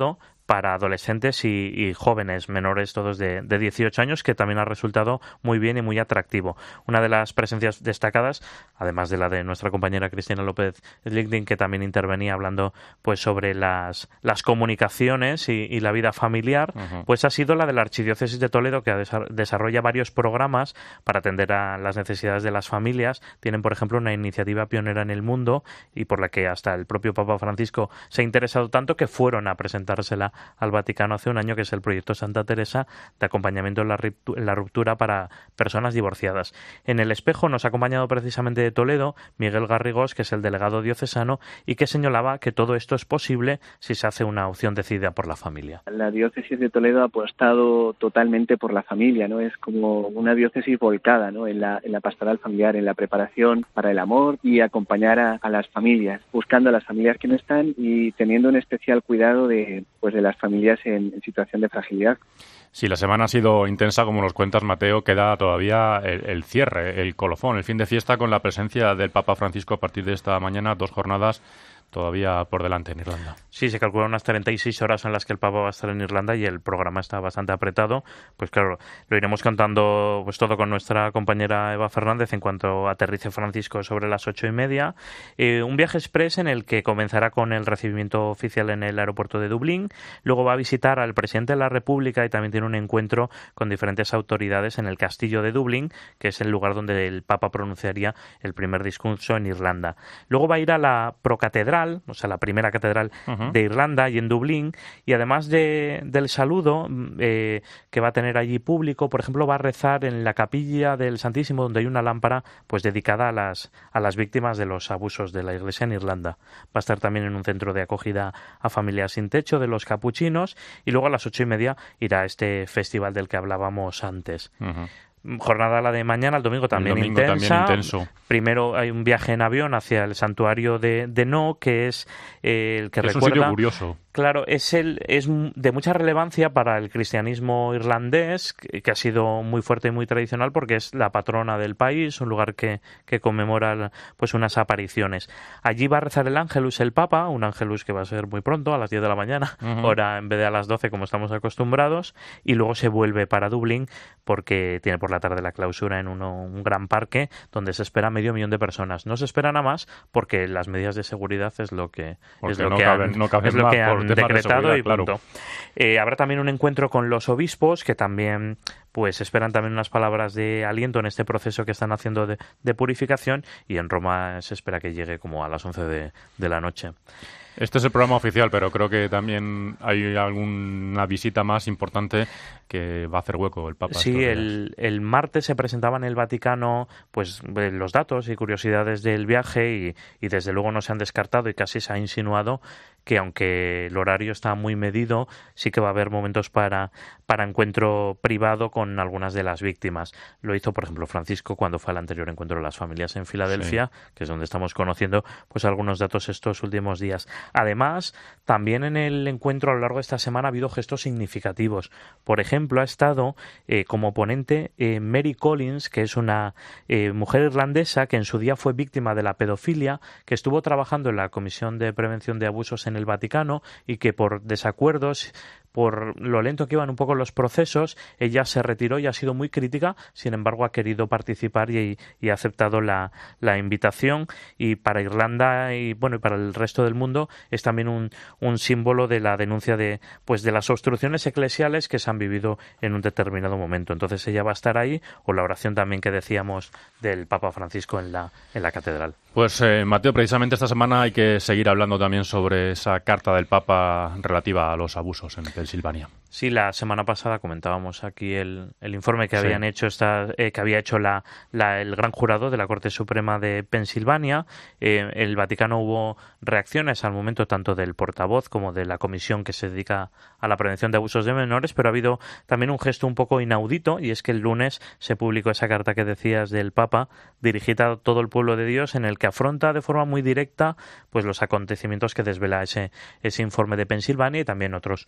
para adolescentes y, y jóvenes menores, todos de, de dieciocho años, que también ha resultado muy bien y muy atractivo. Una de las presencias destacadas, además de la de nuestra compañera Cristina López Slichting, que también intervenía hablando pues sobre las, las comunicaciones y, y la vida familiar, uh-huh. pues ha sido la de la Archidiócesis de Toledo, que desarrolla varios programas para atender a las necesidades de las familias. Tienen, por ejemplo, una iniciativa pionera en el mundo y por la que hasta el propio Papa Francisco se ha interesado tanto que fueron a presentársela al Vaticano hace un año, que es el proyecto Santa Teresa de acompañamiento en la, en la ruptura para personas divorciadas. En el espejo nos ha acompañado precisamente de Toledo Miguel Garrigós, que es el delegado diocesano, y que señalaba que todo esto es posible si se hace una opción decidida por la familia. La diócesis de Toledo ha apostado totalmente por la familia, ¿no? Es como una diócesis volcada, ¿no? en, la, en la pastoral familiar, en la preparación para el amor y acompañar a, a las familias, buscando a las familias que no están y teniendo un especial cuidado de, pues, de las familias en, en situación de fragilidad. Sí, la semana ha sido intensa, como nos cuentas, Mateo. Queda todavía el, el cierre, el colofón, el fin de fiesta, con la presencia del Papa Francisco a partir de esta mañana, dos jornadas todavía por delante en Irlanda. Sí, se calculan unas treinta y seis horas en las que el Papa va a estar en Irlanda y el programa está bastante apretado. Pues claro, lo iremos contando pues todo con nuestra compañera Eva Fernández en cuanto aterrice Francisco sobre las ocho y media. Eh, un viaje express en el que comenzará con el recibimiento oficial en el aeropuerto de Dublín. Luego va a visitar al presidente de la República y también tiene un encuentro con diferentes autoridades en el castillo de Dublín, que es el lugar donde el Papa pronunciaría el primer discurso en Irlanda. Luego va a ir a la Procatedral, o sea, la primera catedral uh-huh. de Irlanda y en Dublín, y además de, del saludo eh, que va a tener allí público, por ejemplo, va a rezar en la capilla del Santísimo, donde hay una lámpara pues dedicada a las, a las víctimas de los abusos de la Iglesia en Irlanda. Va a estar también en un centro de acogida a familias sin techo de los capuchinos, y luego a las ocho y media irá a este festival del que hablábamos antes. Uh-huh. Jornada la de mañana, el domingo también el domingo intensa. También intenso. Primero hay un viaje en avión hacia el santuario de, de No, que es eh, el que es recuerda... un sitio curioso. Claro, es el es de mucha relevancia para el cristianismo irlandés, que, que ha sido muy fuerte y muy tradicional porque es la patrona del país, un lugar que, que conmemora pues unas apariciones. Allí va a rezar el Ángelus el Papa, un Ángelus que va a ser muy pronto, a las diez de la mañana, uh-huh. hora en vez de a las doce como estamos acostumbrados, y luego se vuelve para Dublín porque tiene por la tarde la clausura en uno, un gran parque donde se espera medio millón de personas. No se espera nada más porque las medidas de seguridad es lo que, es lo no que caben, han, no caben es lo más que han de decretado y claro. punto. Eh, habrá también un encuentro con los obispos que también pues esperan también unas palabras de aliento en este proceso que están haciendo de, de purificación, y en Roma se espera que llegue como a las once de, de la noche. Este es el programa oficial, pero creo que también hay alguna visita más importante que va a hacer hueco el Papa. Sí, el, el martes se presentaba en el Vaticano pues los datos y curiosidades del viaje y, y desde luego no se han descartado y casi se ha insinuado que aunque el horario está muy medido, sí que va a haber momentos para, para encuentro privado con algunas de las víctimas. Lo hizo, por ejemplo, Francisco cuando fue al anterior encuentro de las familias en Filadelfia, sí. que es donde estamos conociendo pues algunos datos estos últimos días. Además, también en el encuentro a lo largo de esta semana ha habido gestos significativos. Por ejemplo, ha estado eh, como ponente eh, Mary Collins, que es una eh, mujer irlandesa que en su día fue víctima de la pedofilia, que estuvo trabajando en la Comisión de Prevención de Abusos en el Vaticano y que por desacuerdos, por lo lento que iban un poco los procesos, ella se retiró y ha sido muy crítica, sin embargo ha querido participar y, y ha aceptado la, la invitación, y para Irlanda y bueno y para el resto del mundo es también un, un símbolo de la denuncia de pues de las obstrucciones eclesiales que se han vivido en un determinado momento. Entonces ella va a estar ahí, o la oración también que decíamos del Papa Francisco en la, en la catedral. Pues eh, Mateo, precisamente esta semana hay que seguir hablando también sobre esa carta del Papa relativa a los abusos en Pensilvania. Sí, la semana pasada comentábamos aquí el, el informe que sí. habían hecho esta, eh, que había hecho la, la, el gran jurado de la Corte Suprema de Pensilvania. Eh, el Vaticano hubo reacciones al momento tanto del portavoz como de la comisión que se dedica a la prevención de abusos de menores, pero ha habido también un gesto un poco inaudito, y es que el lunes se publicó esa carta que decías del Papa dirigida a todo el pueblo de Dios, en el que afronta de forma muy directa pues los acontecimientos que desvela ese, ese informe de Pensilvania y también otros que han ido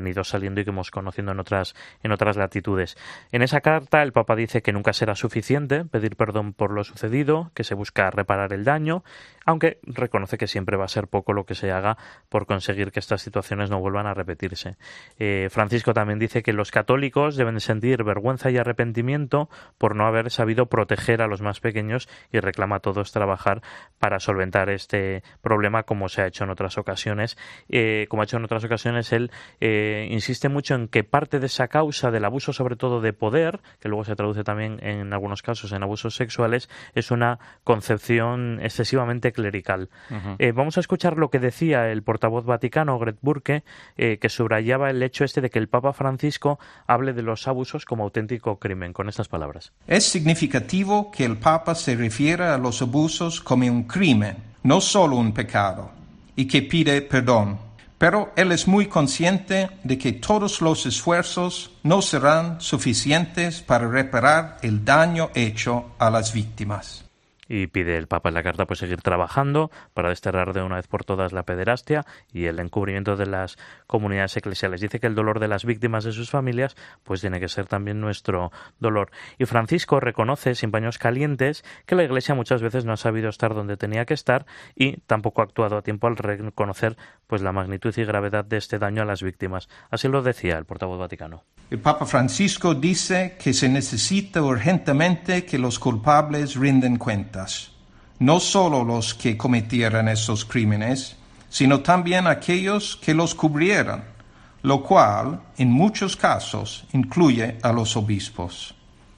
ido saliendo y que hemos conocido en otras, en otras latitudes. En esa carta el Papa dice que nunca será suficiente pedir perdón por lo sucedido, que se busca reparar el daño, aunque reconoce que siempre va a ser poco lo que se haga por conseguir que estas situaciones no vuelvan a repetirse. Eh, Francisco también dice que los católicos deben sentir vergüenza y arrepentimiento por no haber sabido proteger a los más pequeños y reclama a todos trabajar para solventar este problema como se ha hecho en otras ocasiones. Eh, como ha hecho en otras ocasiones, él eh, insiste mucho en que parte de esa causa del abuso, sobre todo de poder, que luego se traduce también en algunos casos en abusos sexuales, es una concepción excesivamente clerical. Uh-huh. Eh, vamos a escuchar lo que decía el portavoz vaticano, Greg Burke, eh, que subrayaba el hecho este de que el Papa Francisco hable de los abusos como auténtico crimen, con estas palabras. Es significativo que el Papa se refiera a los abusos como un crimen, no solo un pecado, y que pide perdón. Pero él es muy consciente de que todos los esfuerzos no serán suficientes para reparar el daño hecho a las víctimas. Y pide el Papa en la carta pues seguir trabajando para desterrar de una vez por todas la pederastia y el encubrimiento de las comunidades eclesiales. Dice que el dolor de las víctimas y sus familias pues tiene que ser también nuestro dolor. Y Francisco reconoce sin paños calientes que la Iglesia muchas veces no ha sabido estar donde tenía que estar y tampoco ha actuado a tiempo al reconocer pues la magnitud y gravedad de este daño a las víctimas. Así lo decía el portavoz vaticano. El Papa Francisco dice que se necesita urgentemente que los culpables rinden cuentas, no solo los que cometieran esos crímenes, sino también aquellos que los cubrieran, lo cual, en muchos casos, incluye a los obispos.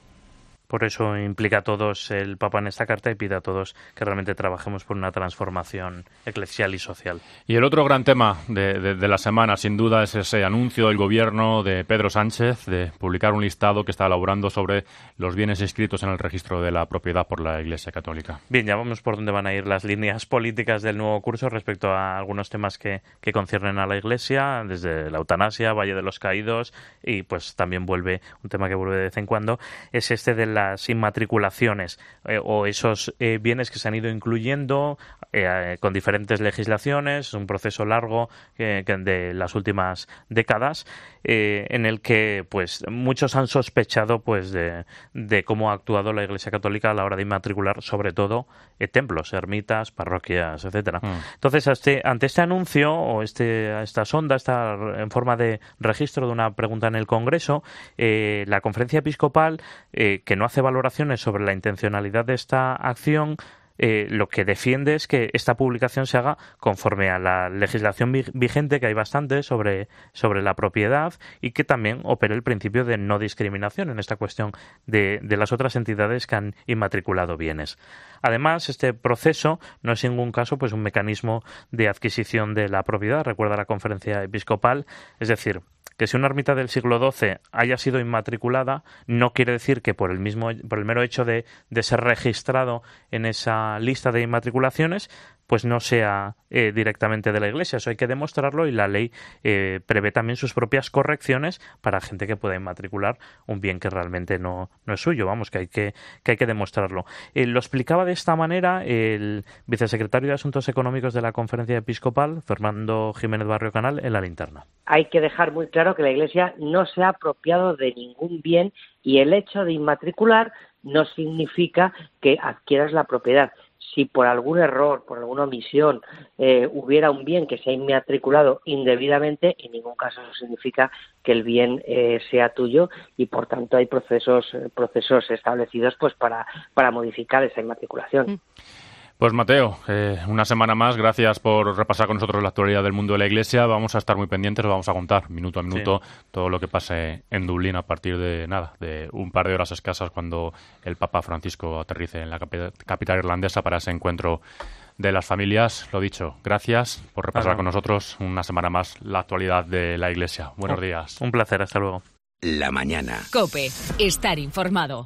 Por eso implica a todos el Papa en esta carta y pide a todos que realmente trabajemos por una transformación eclesial y social. Y el otro gran tema de, de, de la semana, sin duda, es ese anuncio del gobierno de Pedro Sánchez de publicar un listado que está elaborando sobre los bienes inscritos en el registro de la propiedad por la Iglesia Católica. Bien, ya vamos por dónde van a ir las líneas políticas del nuevo curso respecto a algunos temas que, que conciernen a la Iglesia, desde la eutanasia, Valle de los Caídos, y pues también vuelve, un tema que vuelve de vez en cuando, es este de la las inmatriculaciones eh, o esos eh, bienes que se han ido incluyendo eh, con diferentes legislaciones, un proceso largo eh, que de las últimas décadas eh, en el que pues muchos han sospechado pues de, de cómo ha actuado la Iglesia Católica a la hora de inmatricular sobre todo eh, templos, ermitas, parroquias, etcétera. Mm. Entonces este, ante este anuncio o este esta sonda está en forma de registro de una pregunta en el Congreso, eh, la Conferencia Episcopal eh, que no hace valoraciones sobre la intencionalidad de esta acción, eh, lo que defiende es que esta publicación se haga conforme a la legislación vigente, que hay bastante sobre, sobre la propiedad, y que también opere el principio de no discriminación en esta cuestión de, de las otras entidades que han inmatriculado bienes. Además, este proceso no es en ningún caso pues un mecanismo de adquisición de la propiedad, recuerda la Conferencia Episcopal, es decir, que si una ermita del siglo doce haya sido inmatriculada no quiere decir que por el mismo por el mero hecho de, de ser registrado en esa lista de inmatriculaciones pues no sea eh, directamente de la Iglesia. Eso hay que demostrarlo y la ley eh, prevé también sus propias correcciones para gente que pueda inmatricular un bien que realmente no, no es suyo. Vamos, que hay que, que, hay que demostrarlo. Eh, lo explicaba de esta manera el vicesecretario de Asuntos Económicos de la Conferencia Episcopal, Fernando Jiménez Barrio Canal, en La Linterna. Hay que dejar muy claro que la Iglesia no se ha apropiado de ningún bien y el hecho de inmatricular no significa que adquieras la propiedad. Si por algún error, por alguna omisión, eh, hubiera un bien que se ha inmatriculado indebidamente, en ningún caso eso significa que el bien eh, sea tuyo y, por tanto, hay procesos procesos establecidos pues para, para modificar esa inmatriculación. Pues Mateo, eh, una semana más, gracias por repasar con nosotros la actualidad del mundo de la Iglesia. Vamos a estar muy pendientes, vamos a contar minuto a minuto sí. todo lo que pase en Dublín a partir de nada, de un par de horas escasas cuando el Papa Francisco aterrice en la capital irlandesa para ese encuentro de las familias. Lo dicho, gracias por repasar Ajá. con nosotros una semana más la actualidad de la Iglesia. Buenos un, días. Un placer, hasta luego. La mañana. COPE, estar informado.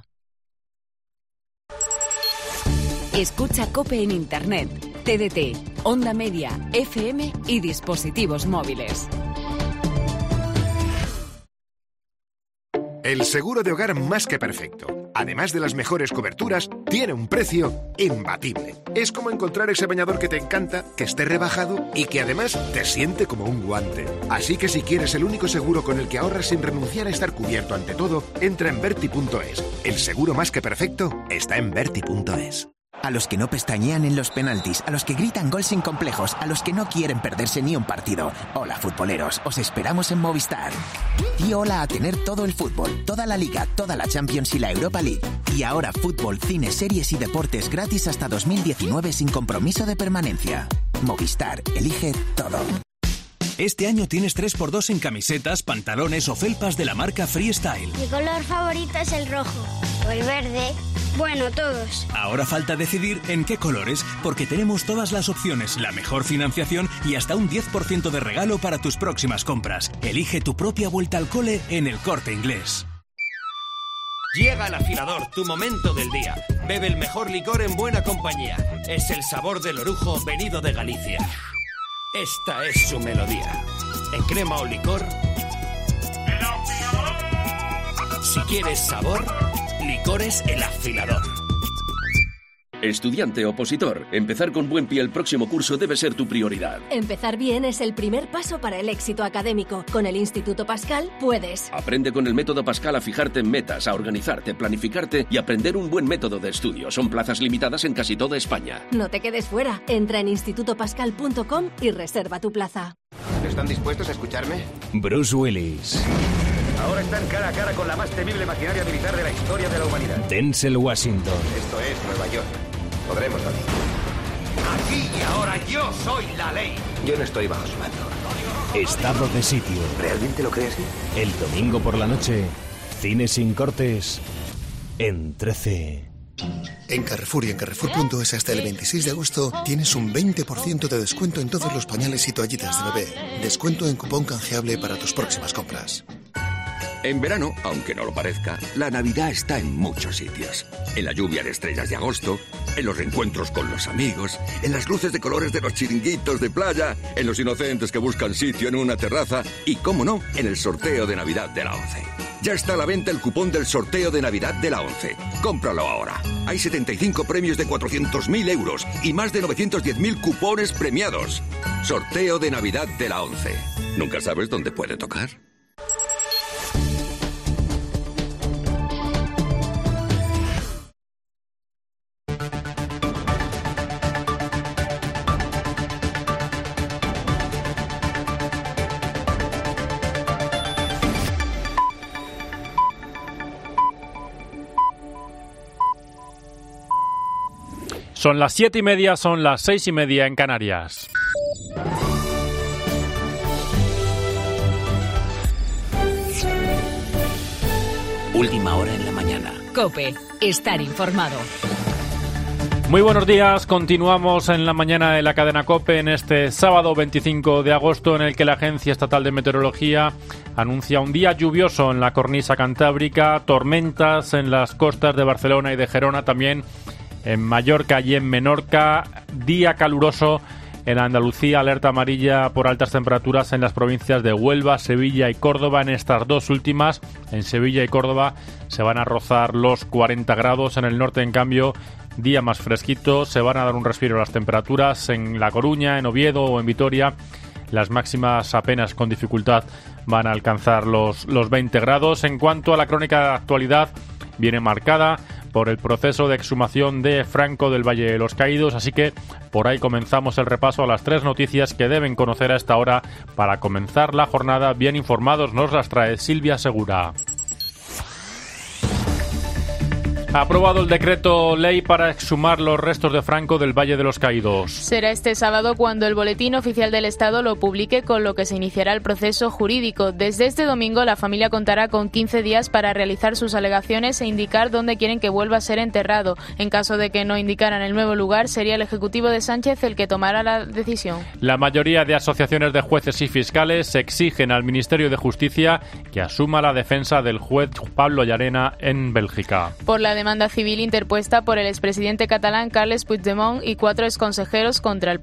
Escucha COPE en Internet, T D T, Onda Media, F M y dispositivos móviles. el seguro de hogar más que perfecto. Además de las mejores coberturas, tiene un precio imbatible. Es como encontrar ese bañador que te encanta, que esté rebajado y que además te siente como un guante. Así que si quieres el único seguro con el que ahorras sin renunciar a estar cubierto ante todo, entra en Berti punto es. El seguro más que perfecto está en Berti punto es. A los que no pestañean en los penaltis, a los que gritan gol sin complejos, a los que no quieren perderse ni un partido. Hola futboleros, os esperamos en Movistar. Y hola a tener todo el fútbol, toda la Liga, toda la Champions y la Europa League. Y ahora fútbol, cine, series y deportes gratis hasta dos mil diecinueve sin compromiso de permanencia. Movistar, elige todo. Este año tienes tres por dos en camisetas, pantalones o felpas de la marca Freestyle. Mi color favorito es el rojo o el verde. Bueno, todos. Ahora falta decidir en qué colores, porque tenemos todas las opciones, la mejor financiación y hasta un diez por ciento de regalo para tus próximas compras. Elige tu propia vuelta al cole en El Corte Inglés. Llega el afilador, tu momento del día. Bebe el mejor licor en buena compañía. Es el sabor del orujo venido de Galicia. Esta es su melodía. En crema o licor. Si quieres sabor, Licores El Afilador. Estudiante opositor, empezar con buen pie el próximo curso debe ser tu prioridad. Empezar bien es el primer paso para el éxito académico. Con el Instituto Pascal puedes. Aprende con el método Pascal a fijarte en metas, a organizarte, planificarte y aprender un buen método de estudio. Son plazas limitadas en casi toda España. No te quedes fuera. Entra en instituto pascal punto com y reserva tu plaza. ¿Están dispuestos a escucharme? Bruce Willis. Ahora están cara a cara con la más temible maquinaria militar de la historia de la humanidad. Denzel Washington. Esto es Nueva York. Podremos dormir. Aquí y ahora yo soy la ley. Yo no estoy bajo su mando. Estado de sitio. ¿Realmente lo crees? El domingo por la noche, Cine sin cortes, en trece. En Carrefour y en Carrefour punto es hasta el veintiséis de agosto tienes un veinte por ciento de descuento en todos los pañales y toallitas de bebé. Descuento en cupón canjeable para tus próximas compras. En verano, aunque no lo parezca, la Navidad está en muchos sitios. En la lluvia de estrellas de agosto, en los reencuentros con los amigos, en las luces de colores de los chiringuitos de playa, en los inocentes que buscan sitio en una terraza y, cómo no, en el sorteo de Navidad de la ONCE. Ya está a la venta el cupón del sorteo de Navidad de la ONCE. Cómpralo ahora. Hay setenta y cinco premios de cuatrocientos mil euros y más de novecientos diez mil cupones premiados. Sorteo de Navidad de la ONCE. ¿Nunca sabes dónde puede tocar? Son las siete y media, son las seis y media en Canarias. Última hora en la mañana. COPE, estar informado. Muy buenos días, continuamos en la mañana de la cadena COPE en este sábado veinticinco de agosto en el que la Agencia Estatal de Meteorología anuncia un día lluvioso en la cornisa cantábrica, tormentas en las costas de Barcelona y de Gerona, también en Mallorca y en Menorca, día caluroso en Andalucía, alerta amarilla por altas temperaturas en las provincias de Huelva, Sevilla y Córdoba. En estas dos últimas, en Sevilla y Córdoba, se van a rozar los cuarenta grados. En el norte, en cambio, día más fresquito, se van a dar un respiro a las temperaturas. En La Coruña, en Oviedo o en Vitoria, las máximas apenas con dificultad van a alcanzar los, los veinte grados. En cuanto a la crónica de actualidad, viene marcada por el proceso de exhumación de Franco del Valle de los Caídos, así que por ahí comenzamos el repaso a las tres noticias que deben conocer a esta hora para comenzar la jornada bien informados. Nos las trae Silvia Segura. Ha aprobado el decreto ley para exhumar los restos de Franco del Valle de los Caídos. Será este sábado cuando el Boletín Oficial del Estado lo publique, con lo que se iniciará el proceso jurídico. Desde este domingo la familia contará con quince días para realizar sus alegaciones e indicar dónde quieren que vuelva a ser enterrado. En caso de que no indicaran el nuevo lugar, sería el Ejecutivo de Sánchez el que tomará la decisión. La mayoría de asociaciones de jueces y fiscales exigen al Ministerio de Justicia que asuma la defensa del juez Pablo Llarena en Bélgica. Por la demanda civil interpuesta por el expresidente catalán Carles Puigdemont y cuatro exconsejeros contra el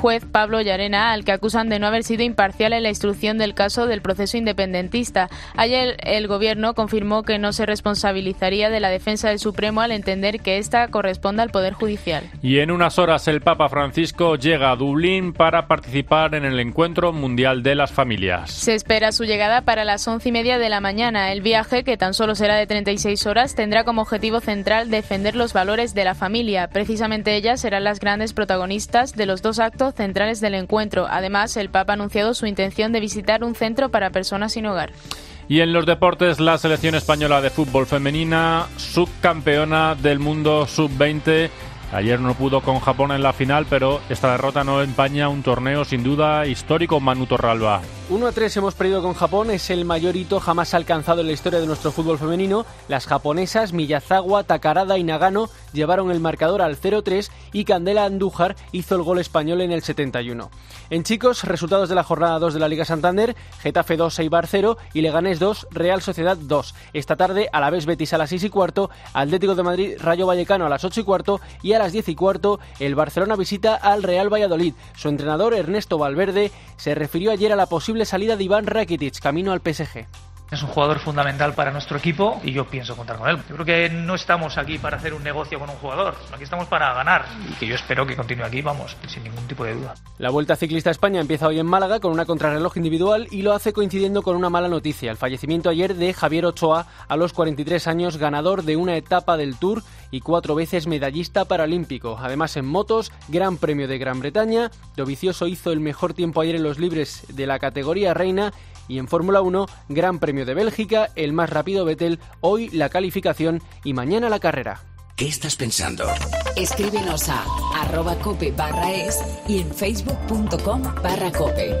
juez Pablo Llarena, al que acusan de no haber sido imparcial en la instrucción del caso del proceso independentista. Ayer el Gobierno confirmó que no se responsabilizaría de la defensa del Supremo al entender que esta corresponde al Poder Judicial. Y en unas horas el Papa Francisco llega a Dublín para participar en el Encuentro Mundial de las Familias. Se espera su llegada para las once y media de la mañana. El viaje, que tan solo será de treinta y seis horas, tendrá como objetivo central defender los valores de la familia. Precisamente ellas serán las grandes protagonistas de los dos actos centrales del encuentro. Además, el Papa ha anunciado su intención de visitar un centro para personas sin hogar. Y en los deportes, la selección española de fútbol femenina, subcampeona del mundo sub veinte. Ayer no pudo con Japón en la final, pero esta derrota no empaña un torneo sin duda histórico. Manu Torralba. uno a tres hemos perdido con Japón, es el mayor hito jamás alcanzado en la historia de nuestro fútbol femenino. Las japonesas Miyazawa, Takarada y Nagano llevaron el marcador al cero tres y Candela Andújar hizo el gol español en el setenta y uno. En chicos, resultados de la jornada dos de la Liga Santander: Getafe dos, Eibar cero y Leganés dos, Real Sociedad dos. Esta tarde, Alavés Betis a las seis y cuarto, Atlético de Madrid Rayo Vallecano a las ocho y cuarto y a las diez y cuarto el Barcelona visita al Real Valladolid. Su entrenador, Ernesto Valverde, se refirió ayer a la posible salida de Iván Rakitic camino al P S G. Es un jugador fundamental para nuestro equipo y yo pienso contar con él. Yo creo que no estamos aquí para hacer un negocio con un jugador, aquí estamos para ganar y que yo espero que continúe aquí, vamos, sin ningún tipo de duda. La Vuelta Ciclista a España empieza hoy en Málaga con una contrarreloj individual y lo hace coincidiendo con una mala noticia: el fallecimiento ayer de Javier Ochoa a los cuarenta y tres años, ganador de una etapa del Tour y cuatro veces medallista paralímpico. Además, en motos, Gran Premio de Gran Bretaña, Dovizioso hizo el mejor tiempo ayer en los libres de la categoría reina. Y en Fórmula uno, Gran Premio de Bélgica, el más rápido Vettel, hoy la calificación y mañana la carrera. ¿Qué estás pensando? Escríbenos a arroba cope barra es y en facebook punto com barra cope.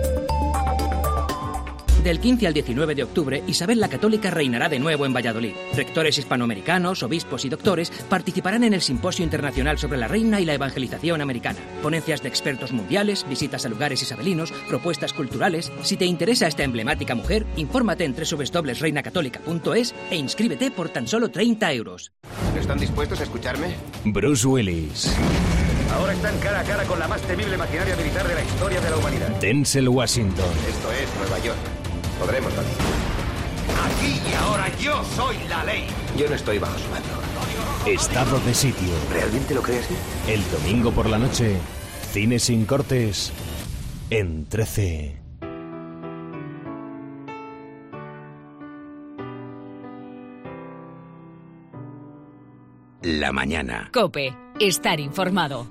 Del quince al diecinueve de octubre, Isabel la Católica reinará de nuevo en Valladolid. Rectores hispanoamericanos, obispos y doctores participarán en el Simposio Internacional sobre la Reina y la Evangelización Americana. Ponencias de expertos mundiales, visitas a lugares isabelinos, propuestas culturales. Si te interesa esta emblemática mujer, infórmate en doble u doble u doble u punto reina católica punto es e inscríbete por tan solo treinta euros. ¿Están dispuestos a escucharme? Bruce Willis. Ahora están cara a cara con la más temible maquinaria militar de la historia de la humanidad. Denzel Washington. Esto es Nueva York. Podremos salir. Aquí y ahora yo soy la ley. Yo no estoy bajo su mando. Estado de sitio. ¿Realmente lo crees? El domingo por la noche, cine sin cortes en trece. La mañana. COPE. Estar informado.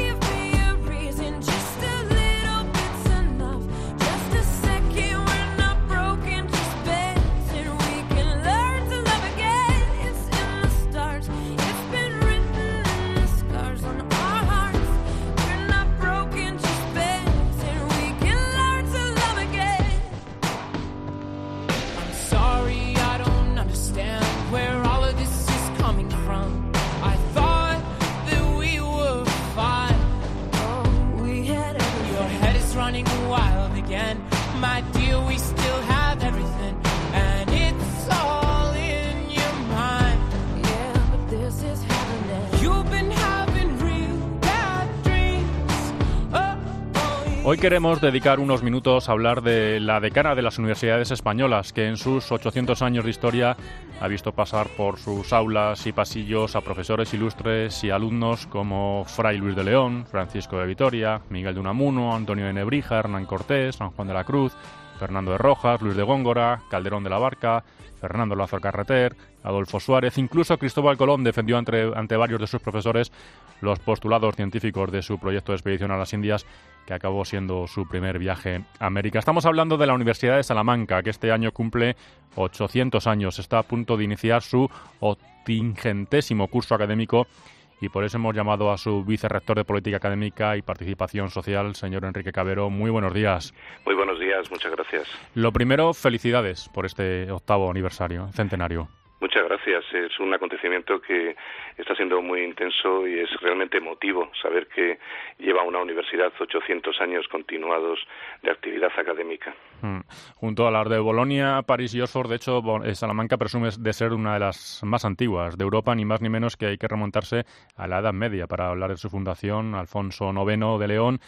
Hoy queremos dedicar unos minutos a hablar de la decana de las universidades españolas, que en sus ochocientos años de historia ha visto pasar por sus aulas y pasillos a profesores ilustres y alumnos como Fray Luis de León, Francisco de Vitoria, Miguel de Unamuno, Antonio de Nebrija, Hernán Cortés, San Juan de la Cruz, Fernando de Rojas, Luis de Góngora, Calderón de la Barca, Fernando Lázaro Carreter, Adolfo Suárez. Incluso Cristóbal Colón defendió ante, ante varios de sus profesores los postulados científicos de su proyecto de expedición a las Indias, que acabó siendo su primer viaje a América. Estamos hablando de la Universidad de Salamanca, que este año cumple ochocientos años. Está a punto de iniciar su octingentésimo curso académico y por eso hemos llamado a su vicerrector de Política Académica y Participación Social, señor Enrique Cabero. Muy buenos días. Muy buenos días, muchas gracias. Lo primero, felicidades por este octavo aniversario, centenario. Muchas gracias. Es un acontecimiento que está siendo muy intenso y es realmente emotivo saber que lleva una universidad ochocientos años continuados de actividad académica. Mm. Junto a las de Bolonia, París y Oxford, de hecho, Salamanca presume de ser una de las más antiguas de Europa, ni más ni menos que hay que remontarse a la Edad Media para hablar de su fundación, Alfonso noveno de León.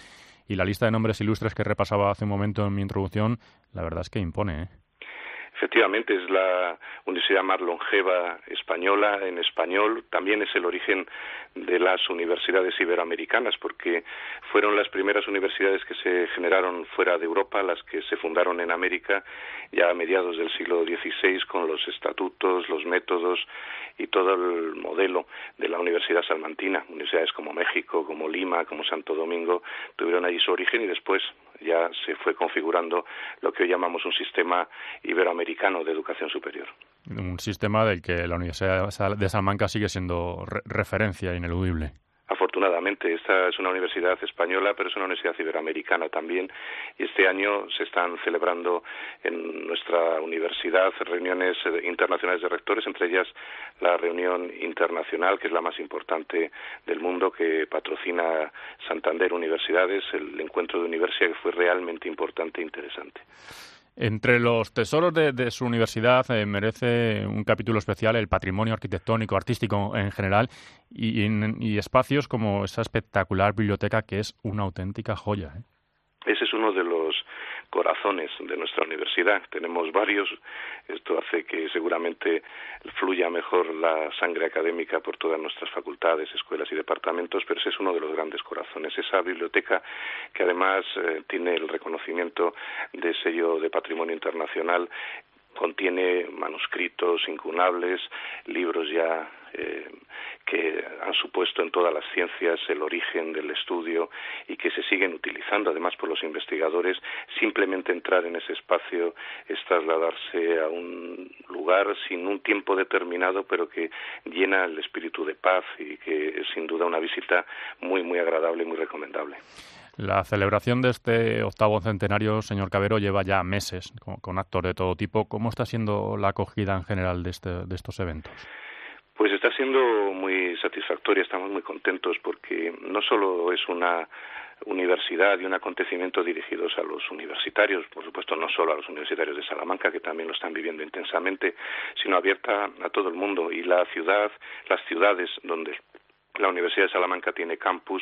y la lista de nombres ilustres que repasaba hace un momento en mi introducción, la verdad es que impone, ¿eh? Efectivamente, es la universidad más longeva española en español. También es el origen de las universidades iberoamericanas, porque fueron las primeras universidades que se generaron fuera de Europa, las que se fundaron en América ya a mediados del siglo dieciséis, con los estatutos, los métodos y todo el modelo de la Universidad Salmantina. Universidades como México, como Lima, como Santo Domingo tuvieron allí su origen y después ya se fue configurando lo que hoy llamamos un sistema iberoamericano de educación superior. Un sistema del que la Universidad de Salamanca sigue siendo re- referencia ineludible. Afortunadamente, esta es una universidad española, pero es una universidad iberoamericana también, y este año se están celebrando en nuestra universidad reuniones internacionales de rectores, entre ellas la reunión internacional, que es la más importante del mundo, que patrocina Santander Universidades, el encuentro de universidad, que fue realmente importante e interesante. Entre los tesoros de, de su universidad eh, merece un capítulo especial el patrimonio arquitectónico, artístico en general y, y, y espacios como esa espectacular biblioteca que es una auténtica joya, ¿eh? Ese es uno de los corazones de nuestra universidad. Tenemos varios. Esto hace que seguramente fluya mejor la sangre académica por todas nuestras facultades, escuelas y departamentos, pero ese es uno de los grandes corazones. Esa biblioteca que además eh, tiene el reconocimiento de sello de patrimonio internacional, contiene manuscritos incunables, libros ya eh, que han supuesto en todas las ciencias el origen del estudio y que se siguen utilizando además por los investigadores. Simplemente entrar en ese espacio es trasladarse a un lugar sin un tiempo determinado, pero que llena el espíritu de paz y que es sin duda una visita muy, muy agradable y muy recomendable. La celebración de este octavo centenario, señor Cabero, lleva ya meses con, con actos de todo tipo. ¿Cómo está siendo la acogida en general de, este, de estos eventos? Pues está siendo muy satisfactoria, estamos muy contentos porque no solo es una universidad y un acontecimiento dirigidos a los universitarios, por supuesto no solo a los universitarios de Salamanca, que también lo están viviendo intensamente, sino abierta a todo el mundo, y la ciudad, las ciudades donde la Universidad de Salamanca tiene campus,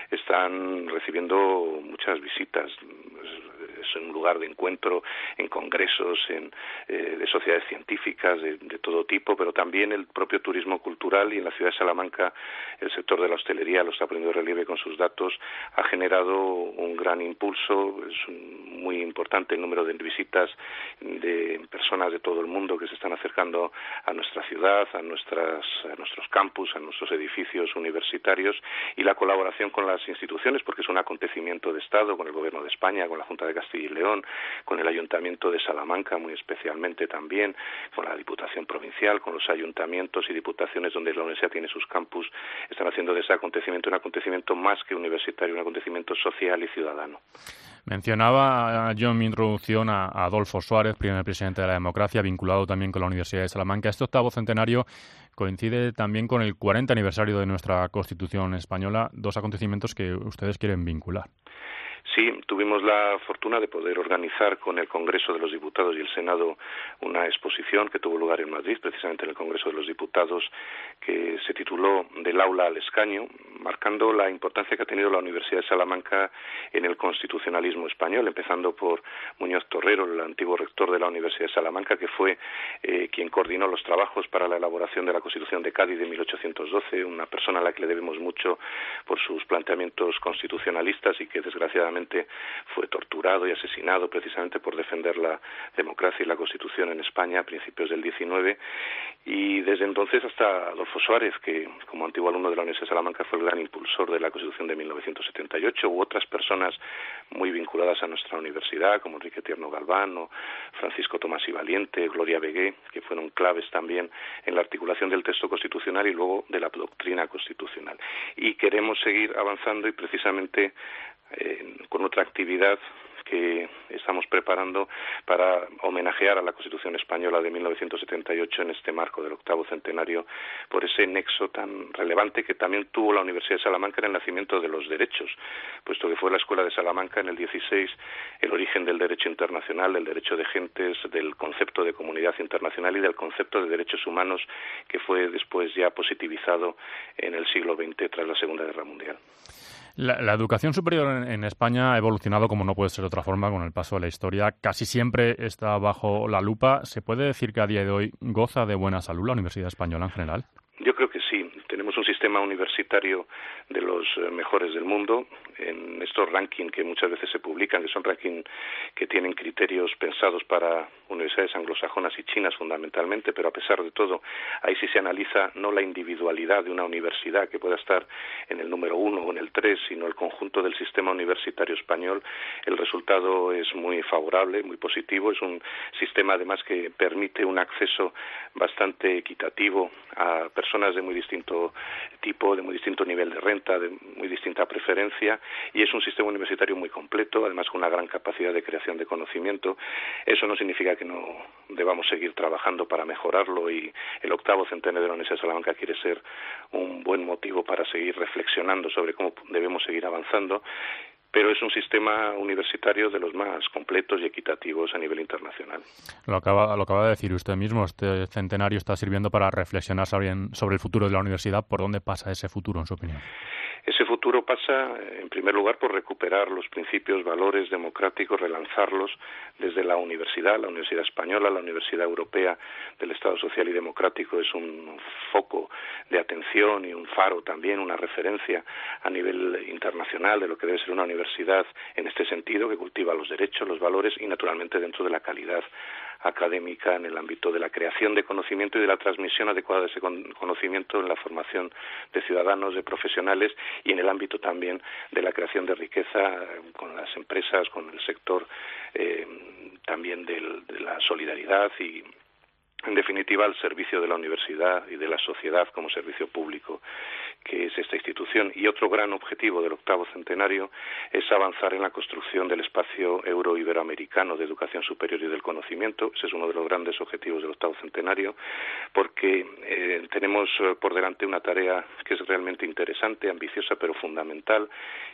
están recibiendo muchas visitas. Es un lugar de encuentro en congresos, en, eh, de sociedades científicas de, de todo tipo, pero también el propio turismo cultural, y en la ciudad de Salamanca el sector de la hostelería lo está poniendo de relieve con sus datos, ha generado un gran impulso. Es un, muy importante el número de visitas de personas de todo el mundo que se están acercando a nuestra ciudad, a, nuestras, a nuestros campus, a nuestros edificios universitarios, y la colaboración con las instituciones, porque es un acontecimiento de Estado, con el Gobierno de España, con la Junta de Castilla y León, con el Ayuntamiento de Salamanca muy especialmente también, con la Diputación Provincial, con los ayuntamientos y diputaciones donde la universidad tiene sus campus, están haciendo de ese acontecimiento un acontecimiento más que universitario, un acontecimiento social y ciudadano. Mencionaba yo en mi introducción a Adolfo Suárez, primer presidente de la democracia, vinculado también con la Universidad de Salamanca. Este octavo centenario coincide también con el cuarenta aniversario de nuestra Constitución española, dos acontecimientos que ustedes quieren vincular. Sí, tuvimos la fortuna de poder organizar con el Congreso de los Diputados y el Senado una exposición que tuvo lugar en Madrid, precisamente en el Congreso de los Diputados, que se tituló Del aula al escaño, marcando la importancia que ha tenido la Universidad de Salamanca en el constitucionalismo español, empezando por Muñoz Torrero, el antiguo rector de la Universidad de Salamanca, que fue eh, quien coordinó los trabajos para la elaboración de la Constitución de Cádiz de mil ochocientos doce, una persona a la que le debemos mucho por sus planteamientos constitucionalistas y que desgraciadamente fue torturado y asesinado precisamente por defender la democracia y la Constitución en España a principios del diecinueve, y desde entonces hasta Adolfo Suárez, que como antiguo alumno de la Universidad de Salamanca fue el gran impulsor de la Constitución de mil novecientos setenta y ocho, u otras personas muy vinculadas a nuestra universidad como Enrique Tierno Galván o Francisco Tomás y Valiente, Gloria Begué, que fueron claves también en la articulación del texto constitucional y luego de la doctrina constitucional. Y queremos seguir avanzando y precisamente Eh, con otra actividad que estamos preparando para homenajear a la Constitución Española de mil novecientos setenta y ocho en este marco del octavo centenario, por ese nexo tan relevante que también tuvo la Universidad de Salamanca en el nacimiento de los derechos, puesto que fue la Escuela de Salamanca en el dieciséis el origen del derecho internacional, del derecho de gentes, del concepto de comunidad internacional y del concepto de derechos humanos, que fue después ya positivizado en el siglo veinte tras la Segunda Guerra Mundial. La, la educación superior en, en España ha evolucionado como no puede ser de otra forma con el paso de la historia. Casi siempre está bajo la lupa. ¿Se puede decir que a día de hoy goza de buena salud la Universidad Española en general? Yo creo que sí. Tenemos un sistema universitario de los mejores del mundo. En estos rankings que muchas veces se publican, que son rankings que tienen criterios pensados para universidades anglosajonas y chinas fundamentalmente, pero a pesar de todo, ahí sí se analiza no la individualidad de una universidad que pueda estar en el número uno o en el tres, sino el conjunto del sistema universitario español. El resultado es muy favorable, muy positivo. Es un sistema además que permite un acceso bastante equitativo a personas de muy distinto tipo, de muy distinto nivel de renta, de muy distinta preferencia, y es un sistema universitario muy completo, además con una gran capacidad de creación de conocimiento. Eso no significa que no debamos seguir trabajando para mejorarlo, y el octavo centenario de la Universidad de Salamanca quiere ser un buen motivo para seguir reflexionando sobre cómo debemos seguir avanzando. Pero es un sistema universitario de los más completos y equitativos a nivel internacional. Lo acaba, lo acaba de decir usted mismo, este centenario está sirviendo para reflexionar sobre, sobre el futuro de la universidad. ¿Por dónde pasa ese futuro, en su opinión? Ese futuro pasa, en primer lugar, por recuperar los principios, valores democráticos, relanzarlos desde la universidad, la Universidad Española, la Universidad Europea del Estado Social y Democrático. Es un foco de atención y un faro también, una referencia a nivel internacional de lo que debe ser una universidad en este sentido, que cultiva los derechos, los valores y, naturalmente, dentro de la calidad académica en el ámbito de la creación de conocimiento y de la transmisión adecuada de ese conocimiento en la formación de ciudadanos, de profesionales, y en el ámbito también de la creación de riqueza con las empresas, con el sector eh, también del, de la solidaridad y, en definitiva, al servicio de la universidad y de la sociedad como servicio público que es esta institución. Y otro gran objetivo del octavo centenario es avanzar en la construcción del espacio euro-iberoamericano de educación superior y del conocimiento. Ese es uno de los grandes objetivos del octavo centenario, porque eh, tenemos por delante una tarea que es realmente interesante, ambiciosa, pero fundamental: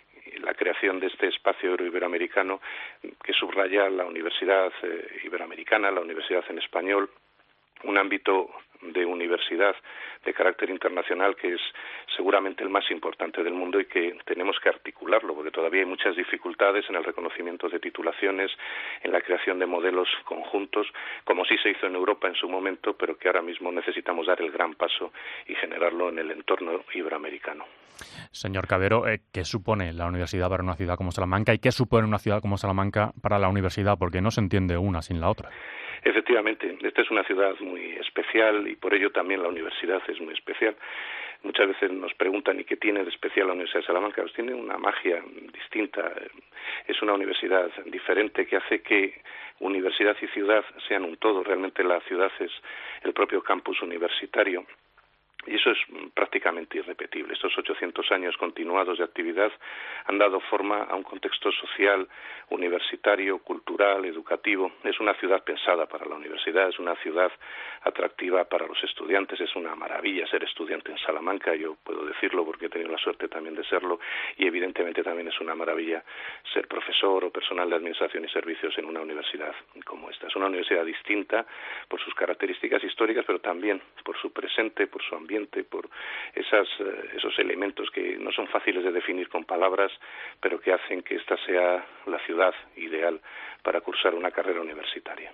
la creación de este espacio euro-iberoamericano que subraya la universidad eh, iberoamericana, la universidad en español, un ámbito de universidad de carácter internacional que es seguramente el más importante del mundo y que tenemos que articularlo, porque todavía hay muchas dificultades en el reconocimiento de titulaciones, en la creación de modelos conjuntos, como sí se hizo en Europa en su momento, pero que ahora mismo necesitamos dar el gran paso y generarlo en el entorno iberoamericano. Señor Cabero, ¿qué supone la universidad para una ciudad como Salamanca y qué supone una ciudad como Salamanca para la universidad? Porque no se entiende una sin la otra. Efectivamente, esta es una ciudad muy especial y por ello también la universidad es muy especial. Muchas veces nos preguntan ¿y qué tiene de especial la Universidad de Salamanca? Pues tiene una magia distinta, es una universidad diferente que hace que universidad y ciudad sean un todo. Realmente la ciudad es el propio campus universitario. Y eso es prácticamente irrepetible. Estos ochocientos años continuados de actividad han dado forma a un contexto social, universitario, cultural, educativo. Es una ciudad pensada para la universidad, es una ciudad atractiva para los estudiantes. Es una maravilla ser estudiante en Salamanca, yo puedo decirlo porque he tenido la suerte también de serlo, y evidentemente también es una maravilla ser profesor o personal de administración y servicios en una universidad como esta. Es una universidad distinta por sus características históricas, pero también por su presente, por su ambiente, por esas, esos elementos que no son fáciles de definir con palabras, pero que hacen que esta sea la ciudad ideal para cursar una carrera universitaria.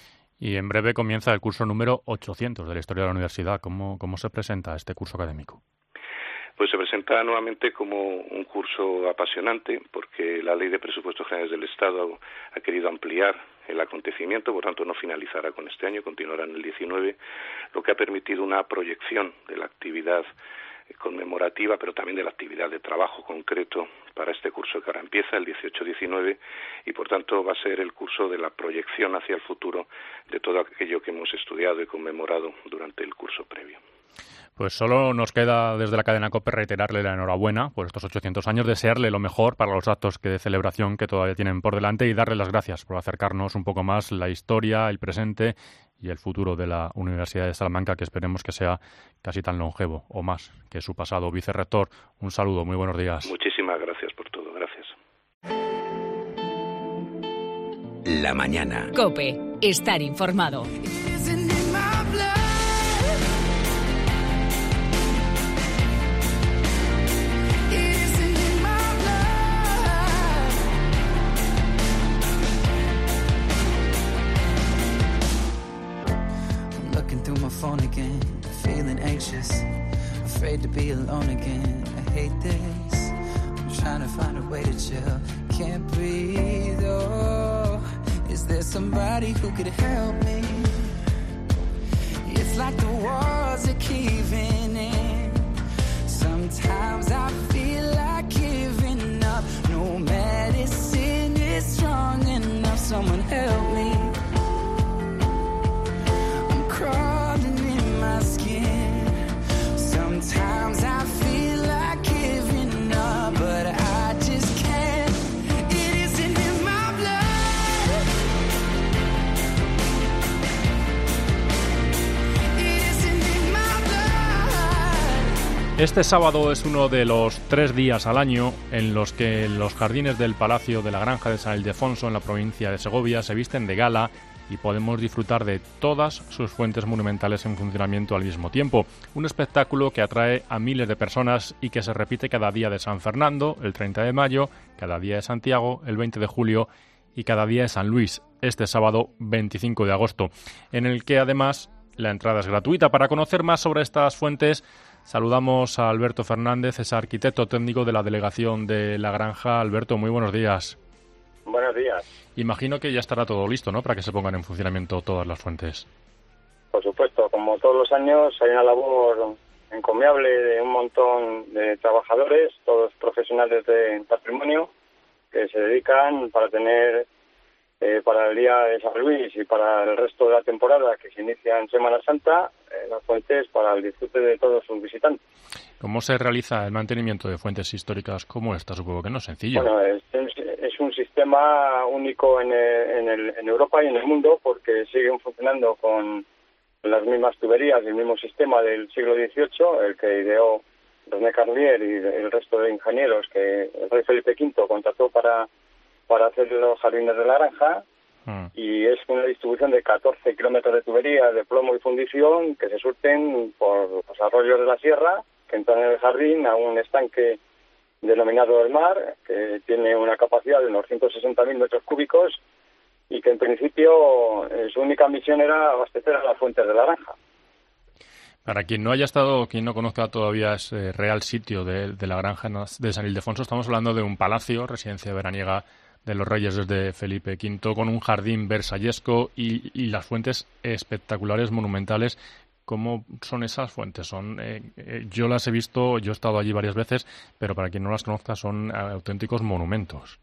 Y en breve comienza el curso número ochocientos de la historia de la universidad. ¿Cómo, cómo se presenta este curso académico? Pues se presenta nuevamente como un curso apasionante, porque la Ley de Presupuestos Generales del Estado ha querido ampliar el acontecimiento, por tanto no finalizará con este año, continuará en el diecinueve, lo que ha permitido una proyección de la actividad conmemorativa, pero también de la actividad de trabajo concreto para este curso que ahora empieza, el dieciocho diecinueve, y por tanto va a ser el curso de la proyección hacia el futuro de todo aquello que hemos estudiado y conmemorado durante el curso previo. Pues solo nos queda desde la cadena COPE reiterarle la enhorabuena por estos ochocientos años, desearle lo mejor para los actos de celebración que todavía tienen por delante y darle las gracias por acercarnos un poco más la historia, el presente y el futuro de la Universidad de Salamanca, que esperemos que sea casi tan longevo o más que su pasado. Vicerrector, un saludo, muy buenos días. Muchísimas gracias por todo, gracias. La mañana. COPE, estar informado. through my phone again, feeling anxious, afraid to be alone again. I hate this. I'm trying to find a way to chill. Can't breathe. Oh, is there somebody who could help me? It's like the walls are caving in. Sometimes I feel like giving up. No medicine is strong enough. Someone help me. I'm crawling in my skin. Sometimes I feel like giving up, but I just can't. It isn't in my blood. It isn't in my blood. Este sábado es uno de los tres días al año en los que los jardines del Palacio de la Granja de San Ildefonso, en la provincia de Segovia, se visten de gala y podemos disfrutar de todas sus fuentes monumentales en funcionamiento al mismo tiempo. Un espectáculo que atrae a miles de personas y que se repite cada día de San Fernando, el treinta de mayo, cada día de Santiago, el veinte de julio y cada día de San Luis, este sábado veinticinco de agosto, en el que además la entrada es gratuita. Para conocer más sobre estas fuentes, saludamos a Alberto Fernández, es arquitecto técnico de la Delegación de La Granja. Alberto, muy buenos días. Buenos días. Imagino que ya estará todo listo, ¿no?, para que se pongan en funcionamiento todas las fuentes. Por supuesto, como todos los años hay una labor encomiable de un montón de trabajadores, todos profesionales de patrimonio, que se dedican para tener, eh, para el día de San Luis y para el resto de la temporada que se inicia en Semana Santa, eh, las fuentes para el disfrute de todos sus visitantes. ¿Cómo se realiza el mantenimiento de fuentes históricas como esta? Supongo que no es sencillo. Bueno, es, es un sistema único en, el, en, el, en Europa y en el mundo, porque siguen funcionando con las mismas tuberías y el mismo sistema del siglo dieciocho, el que ideó René Carlier y el resto de ingenieros que el rey Felipe quinto contrató para, para hacer los jardines de la Granja. Mm. Y es una distribución de catorce kilómetros de tubería de plomo y fundición que se surten por los arroyos de la sierra, que entran en el jardín a un estanque denominado El Mar, que tiene una capacidad de unos ciento sesenta mil metros cúbicos y que en principio eh, su única misión era abastecer a las fuentes de la Granja. Para quien no haya estado, quien no conozca todavía ese real sitio de, de la Granja de San Ildefonso, estamos hablando de un palacio, residencia veraniega de los reyes desde Felipe quinto, con un jardín versallesco y, y las fuentes espectaculares, monumentales. ¿Cómo son esas fuentes? Son, eh, eh, yo las he visto, yo he estado allí varias veces, pero para quien no las conozca son eh, auténticos monumentos.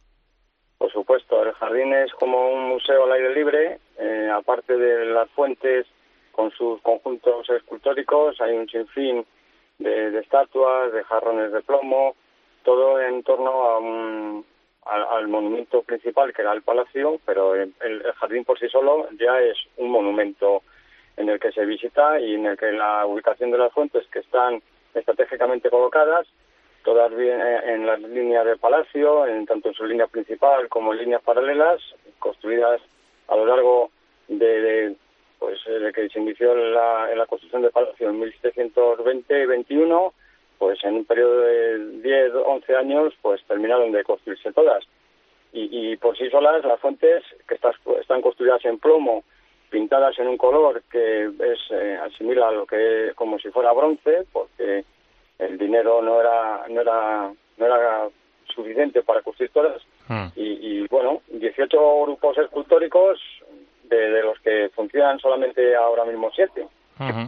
Por supuesto, el jardín es como un museo al aire libre, eh, aparte de las fuentes con sus conjuntos escultóricos, hay un sinfín de, de estatuas, de jarrones de plomo, todo en torno a un, al, al monumento principal que era el palacio, pero el, el jardín por sí solo ya es un monumento en el que se visita y en el que la ubicación de las fuentes, que están estratégicamente colocadas, todas bien en las líneas del palacio, en tanto en su línea principal como en líneas paralelas, construidas a lo largo de, de pues de que se inició la, en la construcción del palacio en mil setecientos veinte y veintiuno, pues en un periodo de diez, once años, pues terminaron de construirse todas. Y, y por sí solas las fuentes, que están, están construidas en plomo, pintadas en un color que es eh, asimila a lo que como si fuera bronce, porque el dinero no era no era no era suficiente para construir todas. Mm. y, y bueno, dieciocho grupos escultóricos de, de los que funcionan solamente ahora mismo siete. Uh-huh.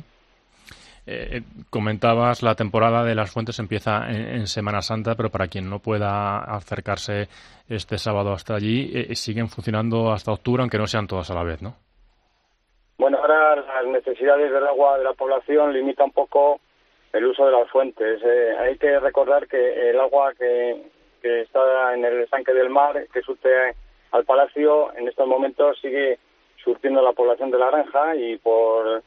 Eh, comentabas, la temporada de las fuentes empieza en, en Semana Santa, pero para quien no pueda acercarse este sábado hasta allí, eh, siguen funcionando hasta octubre, aunque no sean todas a la vez, ¿no? Bueno, ahora las necesidades del agua de la población limita un poco el uso de las fuentes. Eh, hay que recordar que el agua que, que está en el estanque del Mar, que surte al palacio, en estos momentos sigue surtiendo a la población de la Granja, y por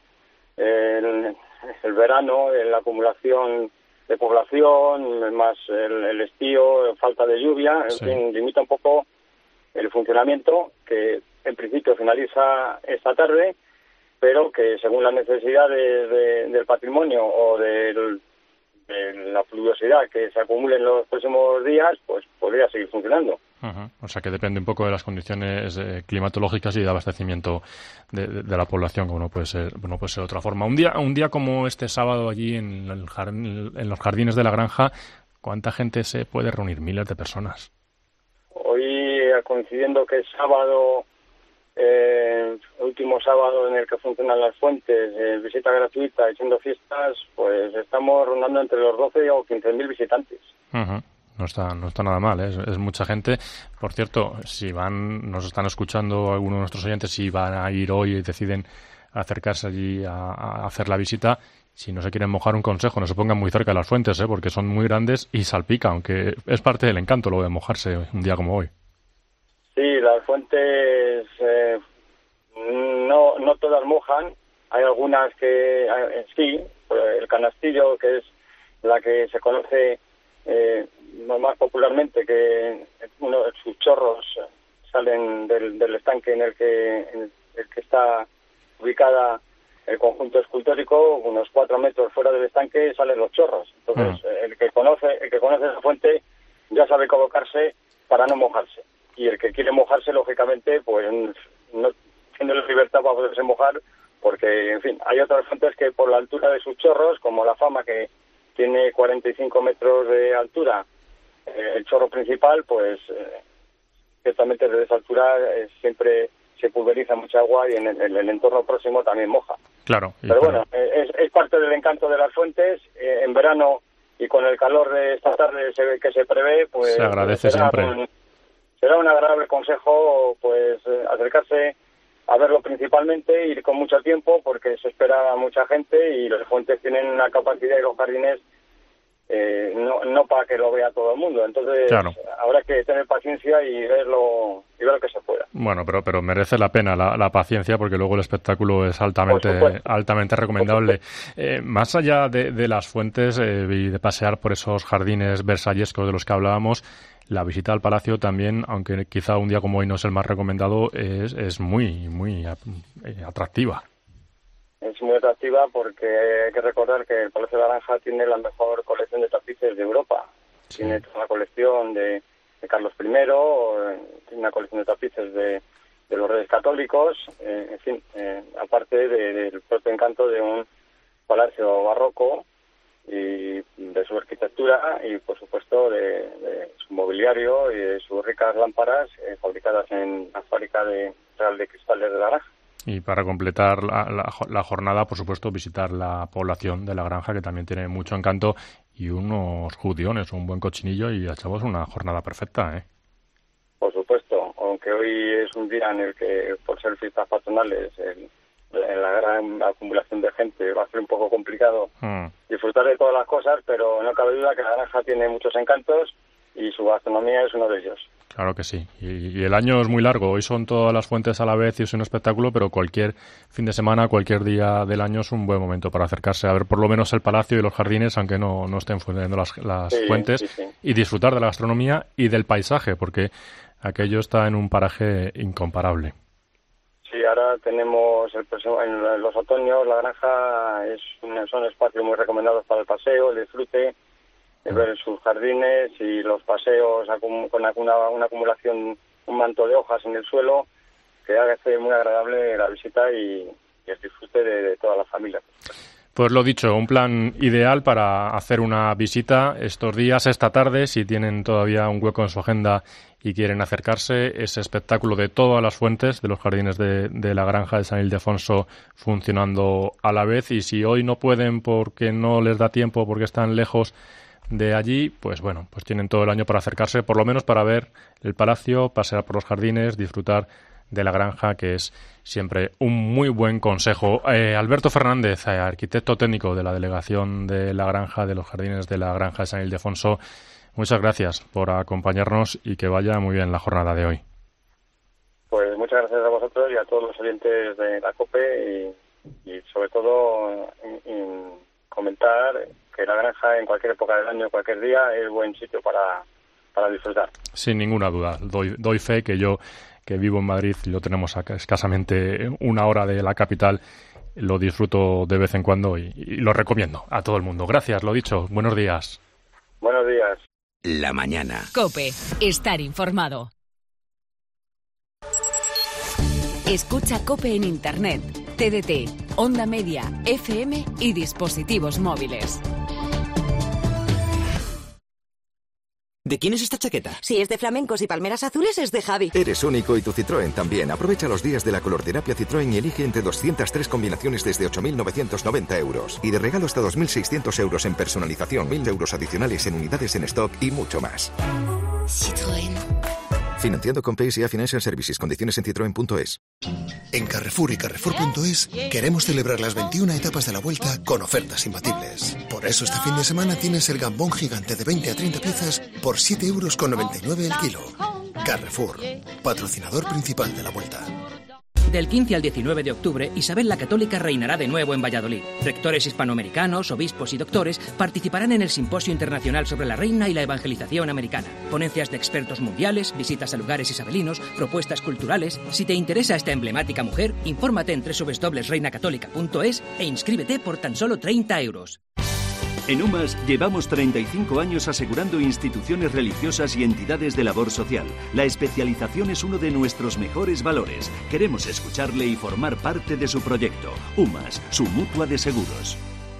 el, el verano, la acumulación de población, más el, el estío, falta de lluvia, en sí. fin, limita un poco el funcionamiento, que en principio finaliza esta tarde, pero que según las necesidades de, del patrimonio o del, de la pluviosidad que se acumule en los próximos días, pues podría seguir funcionando. Uh-huh. O sea que depende un poco de las condiciones eh, climatológicas y de abastecimiento de, de, de la población, como no puede ser, no puede ser de otra forma. Un día, un día como este sábado allí en, el jardín, en los jardines de la granja, ¿cuánta gente se puede reunir? Miles de personas. Hoy, coincidiendo que es sábado, eh, último sábado en el que funcionan las fuentes, eh, visita gratuita y siendo fiestas, pues estamos rondando entre los doce o quince mil visitantes. Uh-huh. No está, no está nada mal, ¿eh? es, es mucha gente. Por cierto, si van, nos están escuchando algunos de nuestros oyentes, si van a ir hoy y deciden acercarse allí a, a hacer la visita, si no se quieren mojar, un consejo, no se pongan muy cerca de las fuentes, ¿eh? Porque son muy grandes y salpica, aunque es parte del encanto lo de mojarse un día como hoy. Sí, las fuentes eh, no, no todas mojan, hay algunas que eh, sí, el canastillo, que es la que se conoce eh, más popularmente, que uno de sus chorros salen del, del estanque en el que en el que está ubicada el conjunto escultórico, unos cuatro metros fuera del estanque salen los chorros. Entonces, uh-huh. el que conoce el que conoce esa fuente ya sabe colocarse para no mojarse. Y el que quiere mojarse, lógicamente, pues no tiene la libertad para poderse mojar, porque, en fin, hay otras fuentes que por la altura de sus chorros, como la Fama, que tiene cuarenta y cinco metros de altura, eh, el chorro principal, pues eh, ciertamente desde esa altura eh, siempre se pulveriza mucha agua y en el, en el entorno próximo también moja. Claro. Pero bueno, eh, es, es parte del encanto de las fuentes. Eh, en verano y con el calor de esta tarde se, que se prevé, pues se agradece será siempre. Un, será un agradable consejo, pues eh, acercarse a verlo principalmente, ir con mucho tiempo porque se espera mucha gente y las fuentes tienen una capacidad y los jardines eh, no, no para que lo vea todo el mundo. Entonces claro. habrá que tener paciencia y verlo y ver lo que se pueda. Bueno, pero pero merece la pena la, la paciencia porque luego el espectáculo es altamente altamente recomendable. Eh, más allá de, de las fuentes eh, y de pasear por esos jardines versallescos de los que hablábamos, la visita al palacio también, aunque quizá un día como hoy no es el más recomendado, es, es muy, muy atractiva. Es muy atractiva porque hay que recordar que el Palacio de la Granja tiene la mejor colección de tapices de Europa. Sí. Tiene toda la colección de, de Carlos primero, tiene una colección de tapices de, de los Reyes Católicos, eh, en fin, eh, aparte de, del propio encanto de un palacio barroco y de su arquitectura y, por supuesto, de, de su mobiliario y de sus ricas lámparas eh, fabricadas en la fábrica de Real de Cristales de la Granja. Y para completar la, la, la jornada, por supuesto, visitar la población de la granja, que también tiene mucho encanto, y unos judiones, un buen cochinillo, y echamos una jornada perfecta, ¿eh? Por supuesto, aunque hoy es un día en el que, por ser fiestas patronales, el, en la gran acumulación de gente va a ser un poco complicado mm. disfrutar de todas las cosas, pero no cabe duda que la granja tiene muchos encantos y su gastronomía es uno de ellos. Claro que sí. Y, y el año es muy largo. Hoy son todas las fuentes a la vez y es un espectáculo, pero cualquier fin de semana, cualquier día del año es un buen momento para acercarse a ver por lo menos el palacio y los jardines, aunque no, no estén funcionando las, las sí, fuentes, sí, sí. y disfrutar de la gastronomía y del paisaje, porque aquello está en un paraje incomparable. Sí, ahora tenemos el, en los otoños, la granja es un, son espacios muy recomendados para el paseo, el disfrute, de ver sus jardines y los paseos con una, una acumulación, un manto de hojas en el suelo, que hace muy agradable la visita y, y el disfrute de, de toda la familia. Pues lo dicho, un plan ideal para hacer una visita estos días, esta tarde, si tienen todavía un hueco en su agenda y quieren acercarse, ese espectáculo de todas las fuentes de los jardines de, de la granja de San Ildefonso funcionando a la vez, y si hoy no pueden porque no les da tiempo, porque están lejos de allí, pues bueno, pues tienen todo el año para acercarse, por lo menos para ver el palacio, pasear por los jardines, disfrutar de la granja, que es siempre un muy buen consejo. Eh, Alberto Fernández, eh, arquitecto técnico de la delegación de la granja, de los jardines de la granja de San Ildefonso, muchas gracias por acompañarnos y que vaya muy bien la jornada de hoy. Pues muchas gracias a vosotros y a todos los oyentes de la COPE y, y sobre todo en, en comentar que la granja en cualquier época del año, cualquier día, es buen sitio para, para disfrutar. Sin ninguna duda. Doy, doy fe que yo, que vivo en Madrid, y lo tenemos acá escasamente una hora de la capital, lo disfruto de vez en cuando y, y lo recomiendo a todo el mundo. Gracias, lo dicho. Buenos días. Buenos días. La mañana. COPE. Estar informado. Escucha COPE en Internet, T D T, Onda Media, F M y dispositivos móviles. ¿De quién es esta chaqueta? Si es de flamencos y palmeras azules, es de Javi. Eres único y tu Citroën también. Aprovecha los días de la colorterapia Citroën y elige entre doscientas tres combinaciones desde ocho mil novecientos noventa euros. Y de regalo hasta dos mil seiscientos euros en personalización, mil euros adicionales en unidades en stock y mucho más. Citroën. Financiando con P S A Financial Services. Condiciones en citroen punto es. En Carrefour y Carrefour punto es queremos celebrar las veintiuna etapas de la Vuelta con ofertas imbatibles. Por eso este fin de semana tienes el gambón gigante de veinte a treinta piezas por siete euros con noventa y nueve el kilo. Carrefour, patrocinador principal de la Vuelta. Del quince al diecinueve de octubre, Isabel la Católica reinará de nuevo en Valladolid. Rectores hispanoamericanos, obispos y doctores participarán en el Simposio Internacional sobre la Reina y la Evangelización Americana. Ponencias de expertos mundiales, visitas a lugares isabelinos, propuestas culturales. Si te interesa esta emblemática mujer, infórmate en doble u doble u doble u punto reina católica punto es e inscríbete por tan solo treinta euros. En UMAS llevamos treinta y cinco años asegurando instituciones religiosas y entidades de labor social. La especialización es uno de nuestros mejores valores. Queremos escucharle y formar parte de su proyecto. UMAS, su mutua de seguros.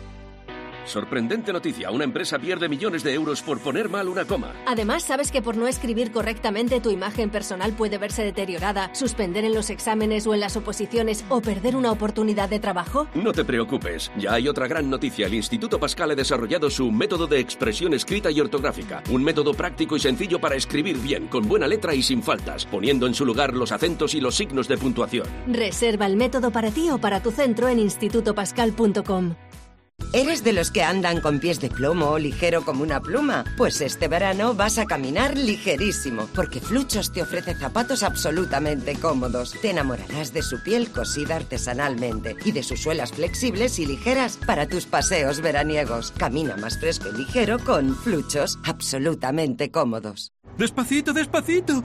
Sorprendente noticia, una empresa pierde millones de euros por poner mal una coma. Además, ¿sabes que por no escribir correctamente tu imagen personal puede verse deteriorada, suspender en los exámenes o en las oposiciones o perder una oportunidad de trabajo? No te preocupes, ya hay otra gran noticia. El Instituto Pascal ha desarrollado su método de expresión escrita y ortográfica. Un método práctico y sencillo para escribir bien, con buena letra y sin faltas, poniendo en su lugar los acentos y los signos de puntuación. Reserva el método para ti o para tu centro en instituto pascal punto com. ¿Eres de los que andan con pies de plomo o ligero como una pluma? Pues este verano vas a caminar ligerísimo, porque Fluchos te ofrece zapatos absolutamente cómodos. Te enamorarás de su piel cosida artesanalmente y de sus suelas flexibles y ligeras para tus paseos veraniegos. Camina más fresco y ligero con Fluchos, absolutamente cómodos. Despacito, despacito,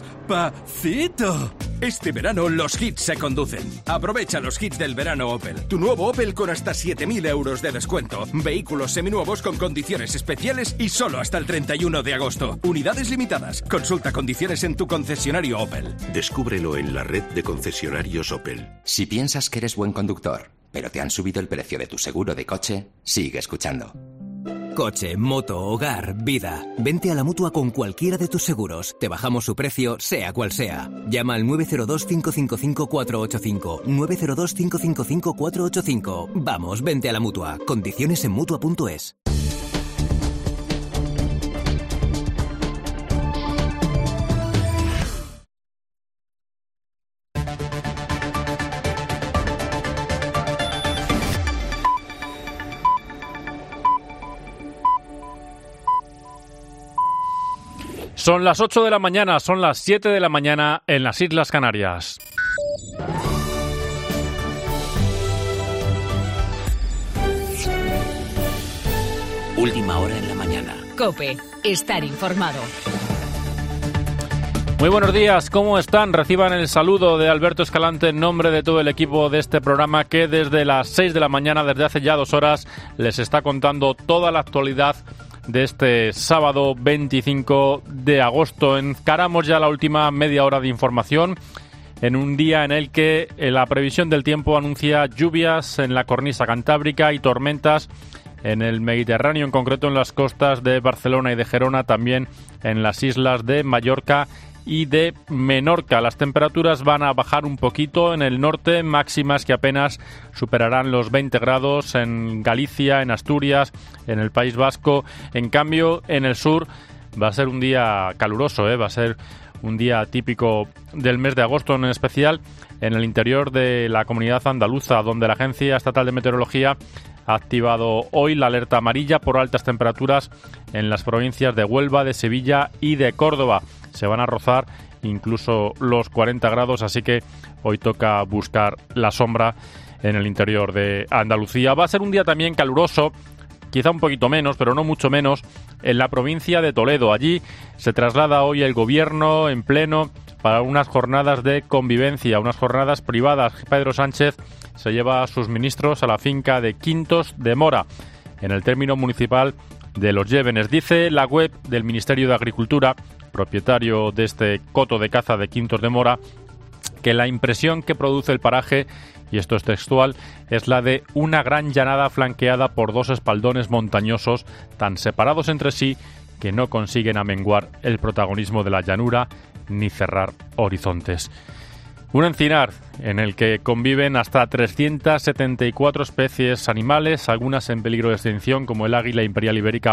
despacito. Este verano los hits se conducen. Aprovecha los hits del verano Opel. Tu nuevo Opel con hasta siete mil euros de descuento. Vehículos seminuevos con condiciones especiales y solo hasta el treinta y uno de agosto. Unidades limitadas. Consulta condiciones en tu concesionario Opel. Descúbrelo en la red de concesionarios Opel. Si piensas que eres buen conductor, pero te han subido el precio de tu seguro de coche, sigue escuchando. Coche, moto, hogar, vida. Vente a la Mutua con cualquiera de tus seguros. Te bajamos su precio, sea cual sea. Llama al nueve cero dos, cinco cinco cinco, cuatro ocho cinco. nueve cero dos, cinco cinco cinco, cuatro ocho cinco. Vamos, vente a la Mutua. Condiciones en mutua punto es. Son las ocho de la mañana, son las siete de la mañana en las Islas Canarias. Última hora en la mañana. COPE. Estar informado. Muy buenos días, ¿cómo están? Reciban el saludo de Alberto Escalante en nombre de todo el equipo de este programa que desde las seis de la mañana, desde hace ya dos horas, les está contando toda la actualidad de este sábado veinticinco de agosto. Encaramos ya la última media hora de información en un día en el que la previsión del tiempo anuncia lluvias en la cornisa cantábrica y tormentas en el Mediterráneo, en concreto en las costas de Barcelona y de Gerona, también en las islas de Mallorca y de Menorca. Las temperaturas van a bajar un poquito en el norte, máximas que apenas superarán los veinte grados en Galicia, en Asturias, en el País Vasco. En cambio, en el sur va a ser un día caluroso, ¿eh? Va a ser un día típico del mes de agosto, en especial en el interior de la comunidad andaluza, donde la Agencia Estatal de Meteorología ha activado hoy la alerta amarilla por altas temperaturas en las provincias de Huelva, de Sevilla y de Córdoba. Se van a rozar incluso los cuarenta grados, así que hoy toca buscar la sombra en el interior de Andalucía. Va a ser un día también caluroso, quizá un poquito menos, pero no mucho menos, en la provincia de Toledo. Allí se traslada hoy el gobierno en pleno para unas jornadas de convivencia, unas jornadas privadas. Pedro Sánchez se lleva a sus ministros a la finca de Quintos de Mora, en el término municipal de Los Llévenes. Dice la web del Ministerio de Agricultura, propietario de este coto de caza de Quintos de Mora, que la impresión que produce el paraje, y esto es textual, es la de una gran llanada flanqueada por dos espaldones montañosos tan separados entre sí que no consiguen amenguar el protagonismo de la llanura ni cerrar horizontes. Un encinar en el que conviven hasta trescientas setenta y cuatro especies animales, algunas en peligro de extinción como el águila imperial ibérica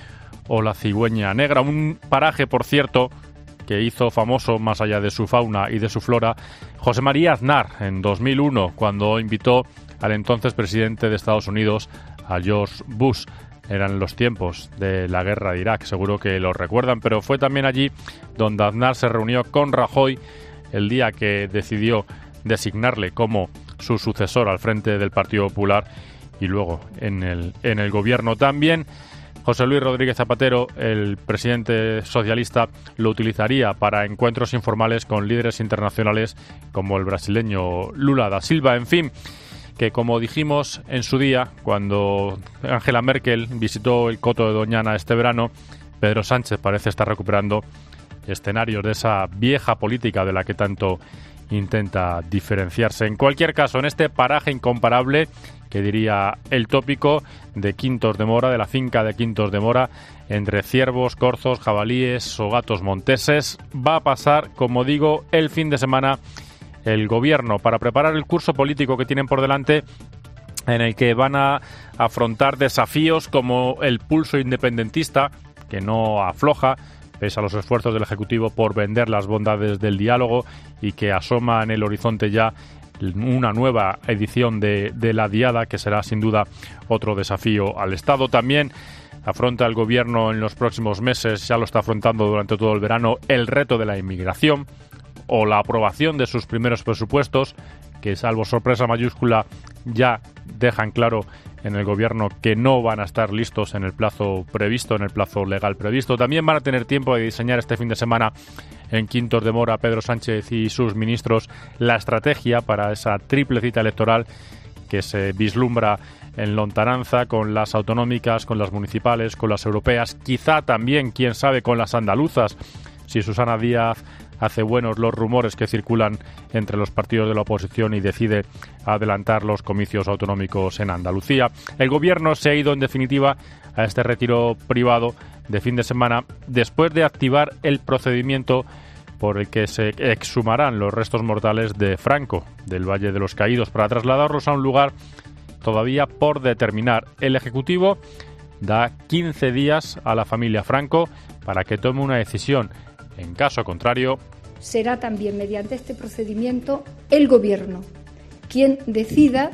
o la cigüeña negra. Un paraje, por cierto, que hizo famoso, más allá de su fauna y de su flora, José María Aznar en dos mil uno, cuando invitó al entonces presidente de Estados Unidos, a George Bush. Eran los tiempos de la guerra de Irak, seguro que lo recuerdan, pero fue también allí donde Aznar se reunió con Rajoy el día que decidió designarle como su sucesor al frente del Partido Popular y luego en el, en el gobierno también. José Luis Rodríguez Zapatero, el presidente socialista, lo utilizaría para encuentros informales con líderes internacionales como el brasileño Lula da Silva. En fin, que como dijimos en su día, cuando Angela Merkel visitó el coto de Doñana este verano, Pedro Sánchez parece estar recuperando escenarios de esa vieja política de la que tanto intenta diferenciarse. En cualquier caso, en este paraje incomparable, que diría el tópico, de Quintos de Mora, de la finca de Quintos de Mora, entre ciervos, corzos, jabalíes o gatos monteses, va a pasar, como digo, el fin de semana el gobierno para preparar el curso político que tienen por delante, en el que van a afrontar desafíos como el pulso independentista, que no afloja, pese a los esfuerzos del Ejecutivo por vender las bondades del diálogo, y que asoma en el horizonte ya una nueva edición de, de la Diada, que será sin duda otro desafío al Estado. También afronta el Gobierno en los próximos meses, ya lo está afrontando durante todo el verano, el reto de la inmigración o la aprobación de sus primeros presupuestos, que salvo sorpresa mayúscula ya dejan claro en el Gobierno que no van a estar listos en el plazo previsto, en el plazo legal previsto. También van a tener tiempo de diseñar este fin de semana en Quintos de Mora, Pedro Sánchez y sus ministros, la estrategia para esa triple cita electoral que se vislumbra en lontananza, con las autonómicas, con las municipales, con las europeas, quizá también, quién sabe, con las andaluzas, si Susana Díaz hace buenos los rumores que circulan entre los partidos de la oposición y decide adelantar los comicios autonómicos en Andalucía. El Gobierno se ha ido, en definitiva, a este retiro privado de fin de semana después de activar el procedimiento por el que se exhumarán los restos mortales de Franco, del Valle de los Caídos, para trasladarlos a un lugar todavía por determinar. El Ejecutivo da quince días a la familia Franco para que tome una decisión. En caso contrario, será también mediante este procedimiento el Gobierno quien decida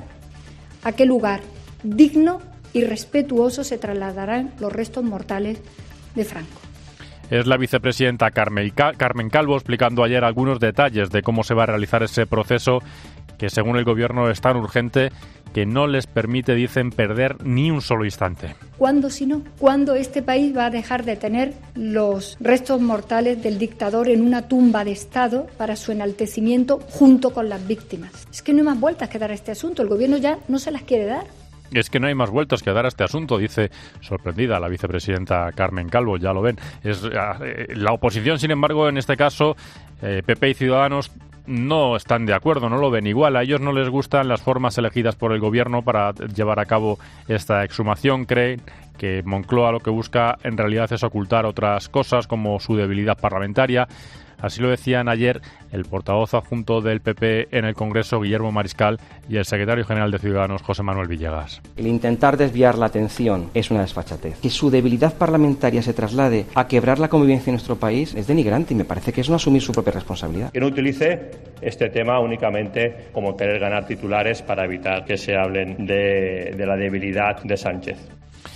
a qué lugar digno y respetuoso se trasladarán los restos mortales de Franco. Es la vicepresidenta Carmen Calvo explicando ayer algunos detalles de cómo se va a realizar ese proceso, que según el Gobierno es tan urgente que no les permite, dicen, perder ni un solo instante. ¿Cuándo, si no? ¿Cuándo este país va a dejar de tener los restos mortales del dictador en una tumba de Estado para su enaltecimiento junto con las víctimas? Es que no hay más vueltas que dar a este asunto. El Gobierno ya no se las quiere dar. Es que no hay más vueltas que dar a este asunto, dice sorprendida la vicepresidenta Carmen Calvo, ya lo ven. Es eh, la oposición, sin embargo, en este caso, eh, P P y Ciudadanos no están de acuerdo, no lo ven igual. A ellos no les gustan las formas elegidas por el Gobierno para llevar a cabo esta exhumación. Creen que Moncloa lo que busca en realidad es ocultar otras cosas, como su debilidad parlamentaria. Así lo decían ayer el portavoz adjunto del P P en el Congreso, Guillermo Mariscal, y el secretario general de Ciudadanos, José Manuel Villegas. El intentar desviar la atención es una desfachatez. Que su debilidad parlamentaria se traslade a quebrar la convivencia en nuestro país es denigrante y me parece que es no asumir su propia responsabilidad. Que no utilice este tema únicamente como querer ganar titulares para evitar que se hablen de, de la debilidad de Sánchez.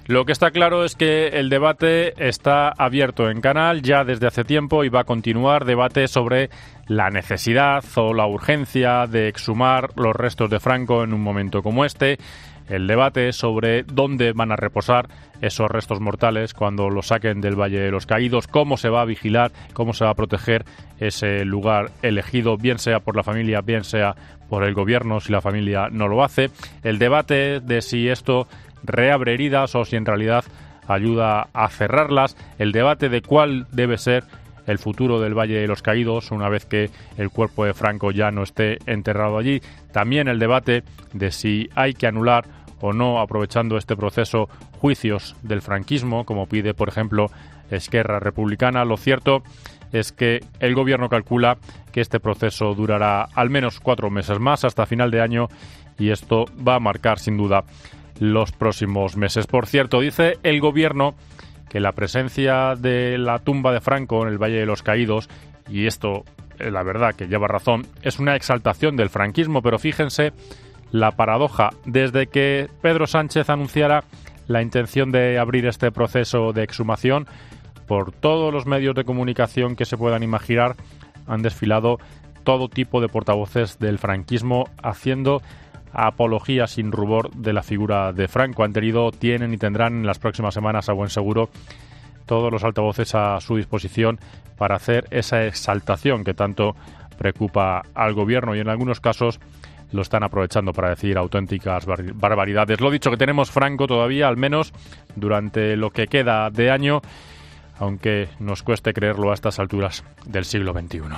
Lo que está claro es que el debate está abierto en Canal ya desde hace tiempo y va a continuar debate sobre la necesidad o la urgencia de exhumar los restos de Franco en un momento como este, el debate sobre dónde van a reposar esos restos mortales cuando los saquen del Valle de los Caídos, cómo se va a vigilar, cómo se va a proteger ese lugar elegido, bien sea por la familia, bien sea por el gobierno, si la familia no lo hace, el debate de si esto reabre heridas o si en realidad ayuda a cerrarlas, el debate de cuál debe ser el futuro del Valle de los Caídos una vez que el cuerpo de Franco ya no esté enterrado allí, también el debate de si hay que anular o no, aprovechando este proceso, juicios del franquismo, como pide, por ejemplo, Esquerra Republicana. Lo cierto es que el gobierno calcula que este proceso durará al menos cuatro meses más, hasta final de año, y esto va a marcar, sin duda, los próximos meses. Por cierto, dice el gobierno que la presencia de la tumba de Franco en el Valle de los Caídos, y esto, la verdad que lleva razón, es una exaltación del franquismo, pero fíjense la paradoja. Desde que Pedro Sánchez anunciara la intención de abrir este proceso de exhumación, por todos los medios de comunicación que se puedan imaginar, han desfilado todo tipo de portavoces del franquismo haciendo apología sin rubor de la figura de Franco. Han tenido, tienen y tendrán en las próximas semanas, a buen seguro, todos los altavoces a su disposición para hacer esa exaltación que tanto preocupa al gobierno y en algunos casos lo están aprovechando para decir auténticas bar- barbaridades. Lo dicho, que tenemos Franco todavía, al menos durante lo que queda de año, aunque nos cueste creerlo a estas alturas del siglo veintiuno.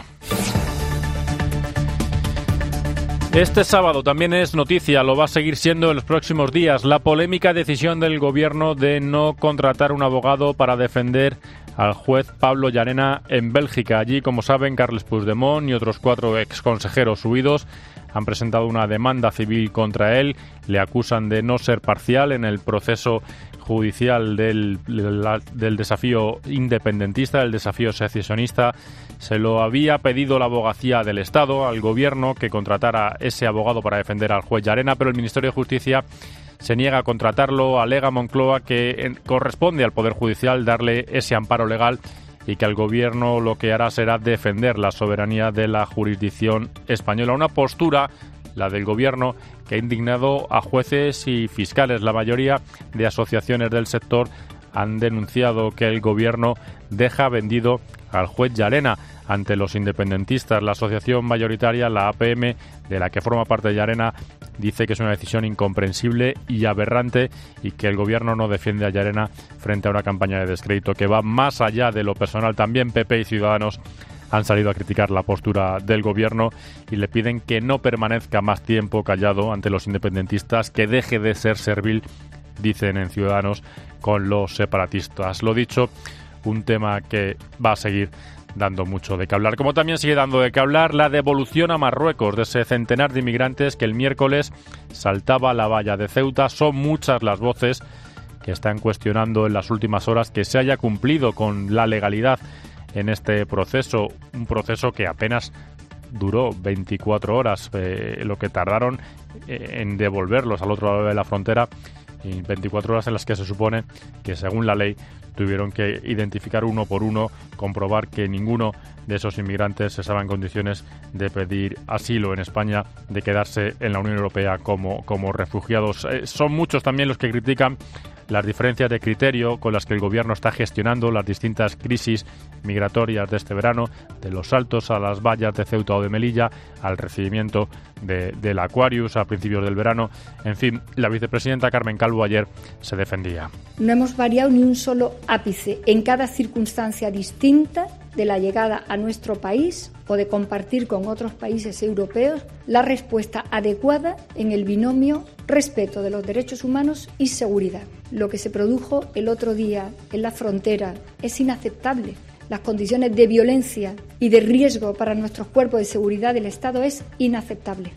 Este sábado también es noticia, lo va a seguir siendo en los próximos días, la polémica decisión del gobierno de no contratar un abogado para defender al juez Pablo Llarena en Bélgica. Allí, como saben, Carles Puigdemont y otros cuatro exconsejeros huidos han presentado una demanda civil contra él. Le acusan de no ser parcial en el proceso judicial del, del desafío independentista, del desafío secesionista. Se lo había pedido la abogacía del Estado al gobierno que contratara ese abogado para defender al juez Llarena, pero el Ministerio de Justicia se niega a contratarlo. Alega Moncloa que corresponde al Poder Judicial darle ese amparo legal y que el gobierno lo que hará será defender la soberanía de la jurisdicción española. Una postura, la del gobierno, que ha indignado a jueces y fiscales. La mayoría de asociaciones del sector han denunciado que el gobierno deja vendido al juez Llarena ante los independentistas. La asociación mayoritaria, la A P M, de la que forma parte Llarena, dice que es una decisión incomprensible y aberrante y que el gobierno no defiende a Llarena frente a una campaña de descrédito que va más allá de lo personal. También P P y Ciudadanos han salido a criticar la postura del gobierno y le piden que no permanezca más tiempo callado ante los independentistas, que deje de ser servil, dicen en Ciudadanos, con los separatistas. Lo dicho, un tema que va a seguir dando mucho de qué hablar. Como también sigue dando de qué hablar la devolución a Marruecos de ese centenar de inmigrantes que el miércoles saltaba la valla de Ceuta. Son muchas las voces que están cuestionando en las últimas horas que se haya cumplido con la legalidad en este proceso, un proceso que apenas duró veinticuatro horas, eh, lo que tardaron eh, en devolverlos al otro lado de la frontera, y veinticuatro horas en las que se supone que, según la ley, tuvieron que identificar uno por uno, comprobar que ninguno de esos inmigrantes estaba en condiciones de pedir asilo en España, de quedarse en la Unión Europea como, como refugiados. Eh, son muchos también los que critican las diferencias de criterio con las que el gobierno está gestionando las distintas crisis migratorias de este verano, de los saltos a las vallas de Ceuta o de Melilla, al recibimiento de, del Aquarius a principios del verano. En fin, la vicepresidenta Carmen Calvo ayer se defendía. No hemos variado ni un solo ápice en cada circunstancia distinta de la llegada a nuestro país o de compartir con otros países europeos la respuesta adecuada en el binomio respeto de los derechos humanos y seguridad. Lo que se produjo el otro día en la frontera es inaceptable. Las condiciones de violencia y de riesgo para nuestros cuerpos de seguridad del Estado es inaceptable.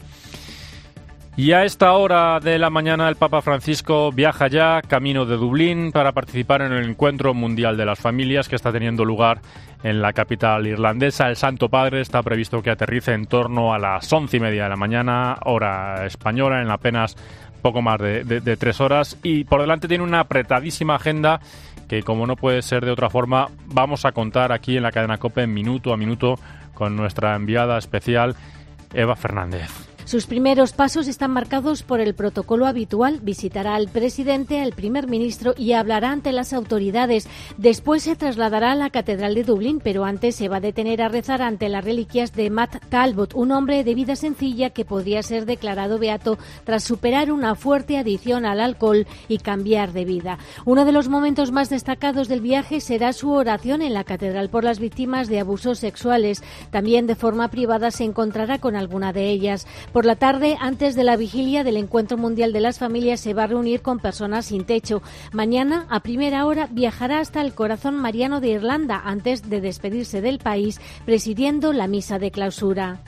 Y a esta hora de la mañana el Papa Francisco viaja ya camino de Dublín para participar en el Encuentro Mundial de las Familias que está teniendo lugar en la capital irlandesa. El Santo Padre está previsto que aterrice en torno a las once y media de la mañana, hora española, en apenas poco más de, de, de tres horas y por delante tiene una apretadísima agenda que, como no puede ser de otra forma, vamos a contar aquí en la cadena COPE minuto a minuto con nuestra enviada especial Eva Fernández. Sus primeros pasos están marcados por el protocolo habitual. Visitará al presidente, al primer ministro y hablará ante las autoridades. Después se trasladará a la Catedral de Dublín, pero antes se va a detener a rezar ante las reliquias de Matt Talbot, un hombre de vida sencilla que podría ser declarado beato tras superar una fuerte adicción al alcohol y cambiar de vida. Uno de los momentos más destacados del viaje será su oración en la Catedral por las víctimas de abusos sexuales. También de forma privada se encontrará con alguna de ellas. Por la tarde, antes de la vigilia del Encuentro Mundial de las Familias, se va a reunir con personas sin techo. Mañana, a primera hora, viajará hasta el Corazón Mariano de Irlanda antes de despedirse del país, presidiendo la misa de clausura.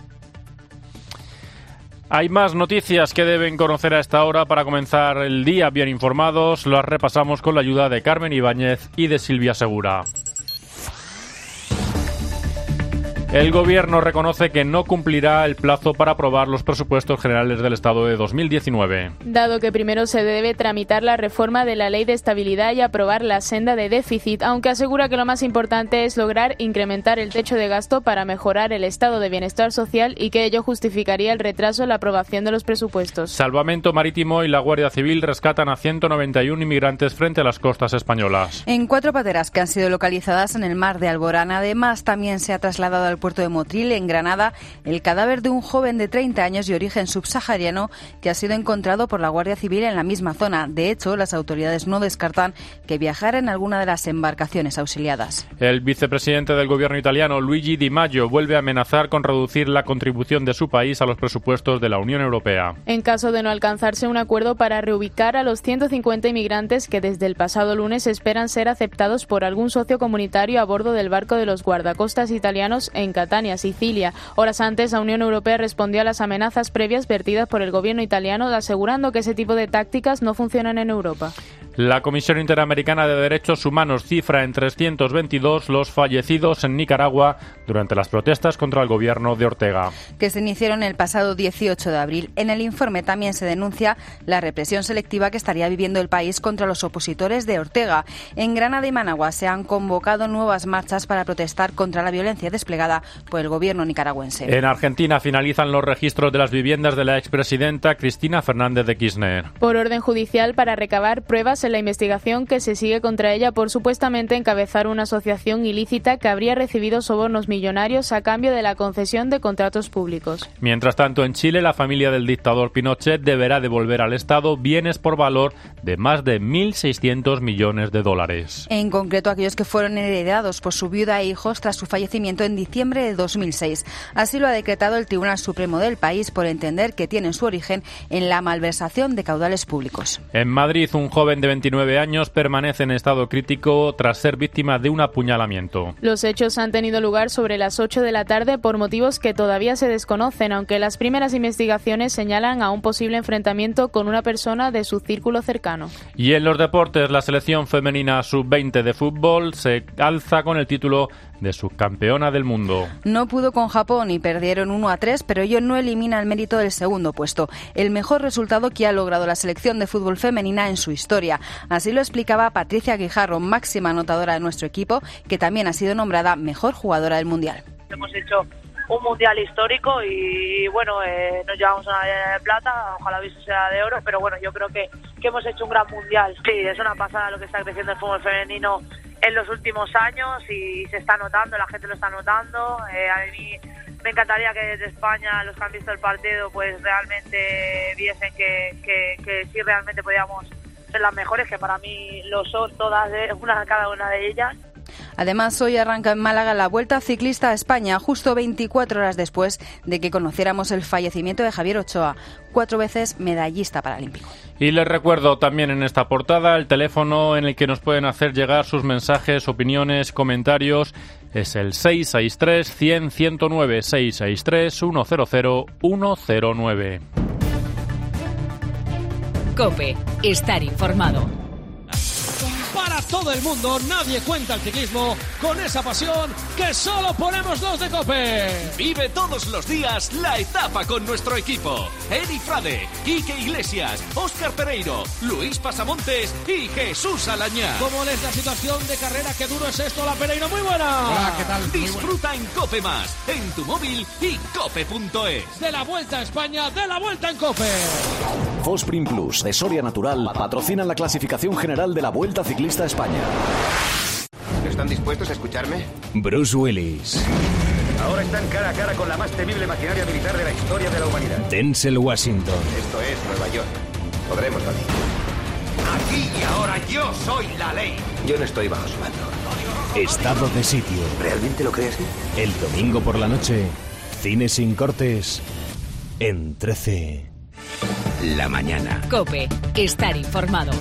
Hay más noticias que deben conocer a esta hora para comenzar el día bien informados. Las repasamos con la ayuda de Carmen Ibáñez y de Silvia Segura. El Gobierno reconoce que no cumplirá el plazo para aprobar los presupuestos generales del Estado de dos mil diecinueve. Dado que primero se debe tramitar la reforma de la Ley de Estabilidad y aprobar la senda de déficit, aunque asegura que lo más importante es lograr incrementar el techo de gasto para mejorar el estado de bienestar social y que ello justificaría el retraso en la aprobación de los presupuestos. Salvamento Marítimo y la Guardia Civil rescatan a ciento noventa y uno inmigrantes frente a las costas españolas. En cuatro pateras que han sido localizadas en el mar de Alborán. Además, también se ha trasladado al puerto de Motril, en Granada, el cadáver de un joven de treinta años y origen subsahariano que ha sido encontrado por la Guardia Civil en la misma zona. De hecho, las autoridades no descartan que viajara en alguna de las embarcaciones auxiliadas. El vicepresidente del gobierno italiano, Luigi Di Maio, vuelve a amenazar con reducir la contribución de su país a los presupuestos de la Unión Europea. En caso de no alcanzarse un acuerdo para reubicar a los ciento cincuenta inmigrantes que desde el pasado lunes esperan ser aceptados por algún socio comunitario a bordo del barco de los guardacostas italianos en Catania, Sicilia. Horas antes, la Unión Europea respondió a las amenazas previas vertidas por el gobierno italiano, asegurando que ese tipo de tácticas no funcionan en Europa. La Comisión Interamericana de Derechos Humanos cifra en trescientos veintidós los fallecidos en Nicaragua durante las protestas contra el gobierno de Ortega, que se iniciaron el pasado dieciocho de abril. En el informe también se denuncia la represión selectiva que estaría viviendo el país contra los opositores de Ortega. En Granada y Managua se han convocado nuevas marchas para protestar contra la violencia desplegada por el gobierno nicaragüense. En Argentina finalizan los registros de las viviendas de la expresidenta Cristina Fernández de Kirchner. Por orden judicial, para recabar pruebas en la investigación que se sigue contra ella por supuestamente encabezar una asociación ilícita que habría recibido sobornos millonarios a cambio de la concesión de contratos públicos. Mientras tanto, en Chile, la familia del dictador Pinochet deberá devolver al Estado bienes por valor de más de mil seiscientos millones de dólares. En concreto, aquellos que fueron heredados por su viuda e hijos tras su fallecimiento en diciembre de dos mil seis. Así lo ha decretado el Tribunal Supremo del país por entender que tienen su origen en la malversación de caudales públicos. En Madrid, un joven de veintinueve años permanece en estado crítico tras ser víctima de un apuñalamiento. Los hechos han tenido lugar sobre las ocho de la tarde por motivos que todavía se desconocen, aunque las primeras investigaciones señalan a un posible enfrentamiento con una persona de su círculo cercano. Y en los deportes, la selección femenina sub veinte de fútbol se alza con el título de subcampeona del mundo. No pudo con Japón y perdieron uno a tres, pero ello no elimina el mérito del segundo puesto, el mejor resultado que ha logrado la selección de fútbol femenina en su historia. Así lo explicaba Patricia Guijarro, máxima anotadora de nuestro equipo, que también ha sido nombrada mejor jugadora del Mundial. Hemos hecho un Mundial histórico y bueno, eh, nos llevamos una medalla de plata, ojalá hubiese sea de oro, pero bueno, yo creo que, que hemos hecho un gran Mundial. Sí, es una pasada lo que está creciendo el fútbol femenino en los últimos años y se está notando, la gente lo está notando. Eh, a mí me encantaría que desde España, los que han visto el partido, pues realmente viesen que, que, que sí realmente podíamos ser las mejores, que para mí lo son todas, de, una cada una de ellas. Además, hoy arranca en Málaga la Vuelta Ciclista a España, justo veinticuatro horas después de que conociéramos el fallecimiento de Javier Ochoa, cuatro veces medallista paralímpico. Y les recuerdo también en esta portada el teléfono en el que nos pueden hacer llegar sus mensajes, opiniones, comentarios. Es el seis seis tres, cien, ciento nueve, seis seis tres, ciento ciento nueve. COPE. Estar informado. para todo el mundo. Nadie cuenta el ciclismo con esa pasión que solo ponemos los de COPE. Vive todos los días la etapa con nuestro equipo. Eri Frade, Quique Iglesias, Óscar Pereiro, Luis Pasamontes y Jesús Alañá. ¿Cómo es la situación de carrera? ¿Qué duro es esto? La Pereiro, muy buena. Hola, ¿qué tal? Disfruta en COPE Más, en tu móvil y cope punto es. De la Vuelta a España, de la Vuelta en COPE. Fosprin Plus de Soria Natural patrocinan la clasificación general de la Vuelta Ciclista a España. ¿Están dispuestos a escucharme? Bruce Willis. Ahora están cara a cara con la más temible maquinaria militar de la historia de la humanidad. Denzel Washington. Esto es Nueva York. Podremos salir. Aquí y ahora yo soy la ley. Yo no estoy bajo su mando. Estado de sitio. ¿Realmente lo crees? El domingo por la noche, cine sin cortes, en trece. La mañana. COPE. Estar informado.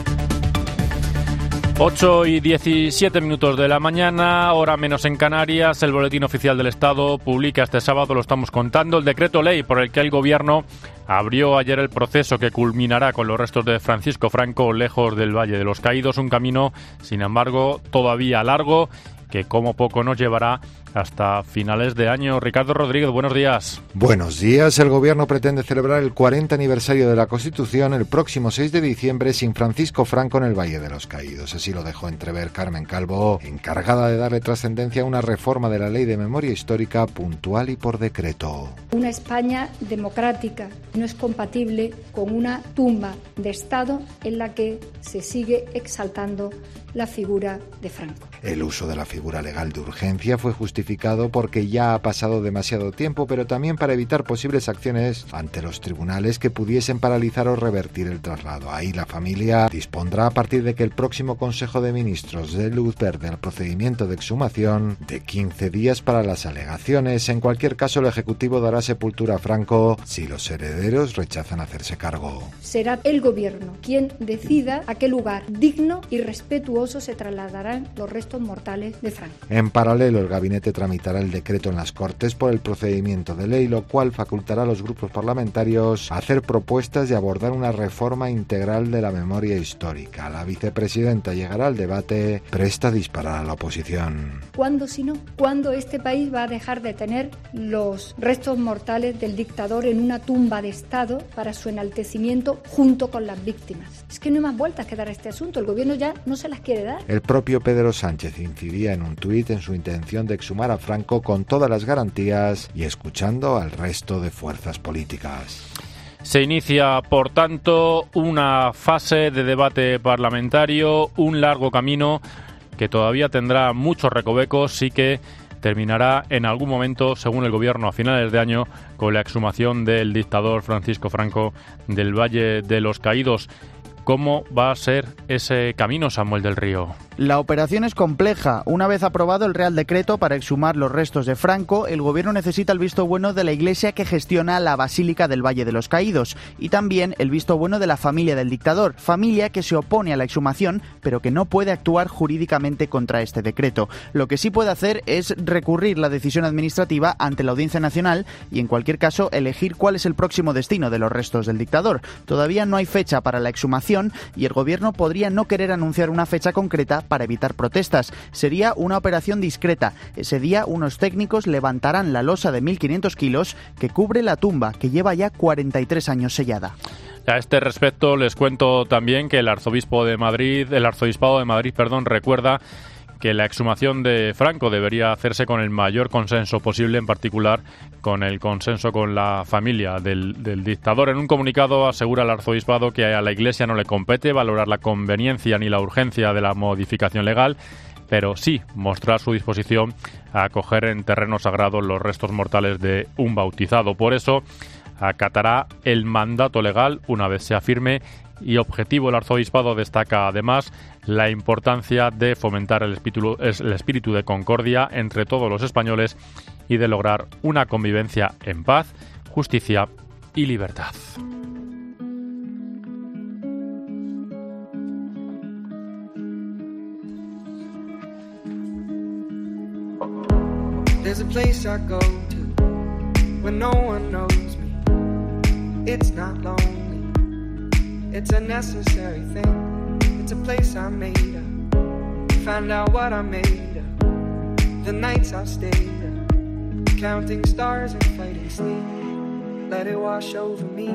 ocho y diecisiete minutos de la mañana, hora menos en Canarias. El Boletín Oficial del Estado publica este sábado, lo estamos contando, el decreto ley por el que el Gobierno abrió ayer el proceso que culminará con los restos de Francisco Franco lejos del Valle de los Caídos. Un camino, sin embargo, todavía largo, que como poco nos llevará hasta finales de año. Ricardo Rodríguez, buenos días. Buenos días. El Gobierno pretende celebrar el cuarenta aniversario de la Constitución el próximo seis de diciembre sin Francisco Franco en el Valle de los Caídos. Así lo dejó entrever Carmen Calvo, encargada de darle trascendencia a una reforma de la Ley de Memoria Histórica puntual y por decreto. Una España democrática no es compatible con una tumba de Estado en la que se sigue exaltando la figura de Franco. El uso de la figura legal de urgencia fue justificado porque ya ha pasado demasiado tiempo, pero también para evitar posibles acciones ante los tribunales que pudiesen paralizar o revertir el traslado. Ahí la familia dispondrá, a partir de que el próximo Consejo de Ministros dé luz verde al procedimiento de exhumación, de quince días para las alegaciones. En cualquier caso, el Ejecutivo dará sepultura a Franco si los herederos rechazan hacerse cargo. Será el Gobierno quien decida a qué lugar digno y respetuoso se trasladarán los restos mortales de Franco. En paralelo, el Gabinete tramitará el decreto en las Cortes por el procedimiento de ley, lo cual facultará a los grupos parlamentarios a hacer propuestas y abordar una reforma integral de la memoria histórica. La vicepresidenta llegará al debate, presta a disparar a la oposición. ¿Cuándo si no? ¿Cuándo este país va a dejar de tener los restos mortales del dictador en una tumba de Estado para su enaltecimiento junto con las víctimas? Es que no hay más vueltas que dar a este asunto. El Gobierno ya no se las quiere dar. El propio Pedro Sánchez incidía en un tuit en su intención de exhumar a Franco con todas las garantías y escuchando al resto de fuerzas políticas. Se inicia, por tanto, una fase de debate parlamentario, un largo camino que todavía tendrá muchos recovecos y que terminará en algún momento, según el Gobierno, a finales de año, con la exhumación del dictador Francisco Franco del Valle de los Caídos. ¿Cómo va a ser ese camino, Samuel del Río? La operación es compleja. Una vez aprobado el Real Decreto para exhumar los restos de Franco, el Gobierno necesita el visto bueno de la Iglesia que gestiona la Basílica del Valle de los Caídos y también el visto bueno de la familia del dictador, familia que se opone a la exhumación, pero que no puede actuar jurídicamente contra este decreto. Lo que sí puede hacer es recurrir la decisión administrativa ante la Audiencia Nacional y, en cualquier caso, elegir cuál es el próximo destino de los restos del dictador. Todavía no hay fecha para la exhumación y el Gobierno podría no querer anunciar una fecha concreta para evitar protestas. Sería una operación discreta. Ese día unos técnicos levantarán la losa de mil quinientos kilos que cubre la tumba, que lleva ya cuarenta y tres años sellada. A este respecto les cuento también que el arzobispo de Madrid, el arzobispado de Madrid, perdón, recuerda que la exhumación de Franco debería hacerse con el mayor consenso posible, en particular con el consenso con la familia del, del dictador. En un comunicado asegura el arzobispado que a la Iglesia no le compete valorar la conveniencia ni la urgencia de la modificación legal, pero sí mostrar su disposición a acoger en terreno sagrado los restos mortales de un bautizado. Por eso acatará el mandato legal una vez sea firme y objetivo. El arzobispado destaca además la importancia de fomentar el espíritu, el espíritu de concordia entre todos los españoles y de lograr una convivencia en paz, justicia y libertad. There's a place I go to when no one knows me. It's not lonely. It's a necessary thing. It's a place I made up Find out what I made of the nights I stayed up, counting stars and fighting sleep. Let it wash over me.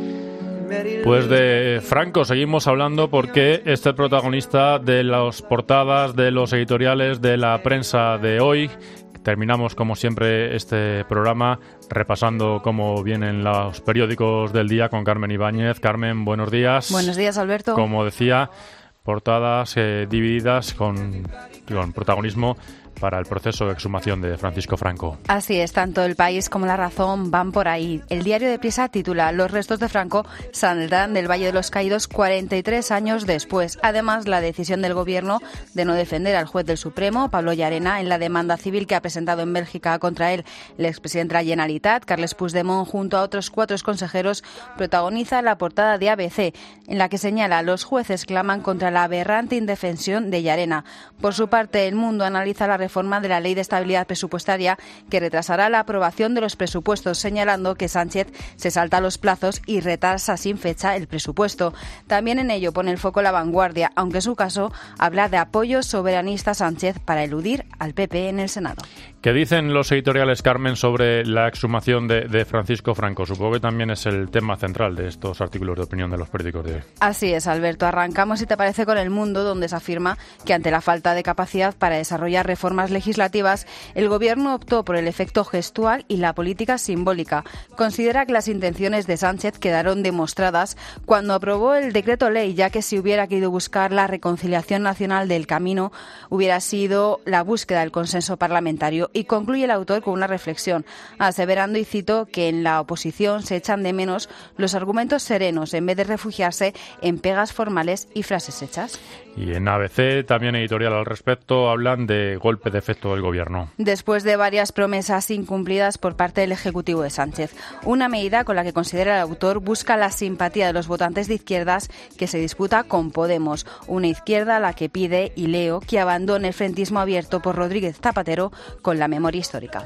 Pues de Franco seguimos hablando porque este es protagonista de las portadas, de los editoriales, de la prensa de hoy. Terminamos, como siempre, este programa repasando cómo vienen los periódicos del día con Carmen Ibáñez. Carmen, buenos días. Buenos días, Alberto. Como decía, portadas eh, divididas con, con protagonismo para el proceso de exhumación de Francisco Franco. Así es, tanto El País como La Razón van por ahí. El diario Deprisa titula: Los restos de Franco saldrán del Valle de los Caídos cuarenta y tres años después. Además, la decisión del Gobierno de no defender al juez del Supremo, Pablo Llarena, en la demanda civil que ha presentado en Bélgica contra él el expresidente de la Generalitat, Carles Puigdemont, junto a otros cuatro consejeros, protagoniza la portada de A B C, en la que señala: los jueces claman contra la aberrante indefensión de Llarena. Por su parte, El Mundo analiza la reforma de la Ley de Estabilidad Presupuestaria que retrasará la aprobación de los presupuestos, señalando que Sánchez se salta los plazos y retrasa sin fecha el presupuesto. También en ello pone el foco La Vanguardia, aunque en su caso habla de apoyo soberanista a Sánchez para eludir al P P en el Senado. ¿Qué dicen los editoriales, Carmen, sobre la exhumación de, de Francisco Franco? Supongo que también es el tema central de estos artículos de opinión de los periódicos de hoy. Así es, Alberto. Arrancamos, si te parece, con El Mundo, donde se afirma que ante la falta de capacidad para desarrollar reformas legislativas, el Gobierno optó por el efecto gestual y la política simbólica. Considera que las intenciones de Sánchez quedaron demostradas cuando aprobó el decreto ley, ya que si hubiera querido buscar la reconciliación nacional del camino, hubiera sido la búsqueda del consenso parlamentario. Y concluye el autor con una reflexión, aseverando, y cito, que en la oposición se echan de menos los argumentos serenos en vez de refugiarse en pegas formales y frases hechas. Y en A B C, también editorial al respecto, hablan de golpe de efecto del Gobierno. Después de varias promesas incumplidas por parte del Ejecutivo de Sánchez, una medida con la que considera el autor busca la simpatía de los votantes de izquierdas que se disputa con Podemos, una izquierda a la que pide, y leo, que abandone el frentismo abierto por Rodríguez Zapatero con la memoria histórica.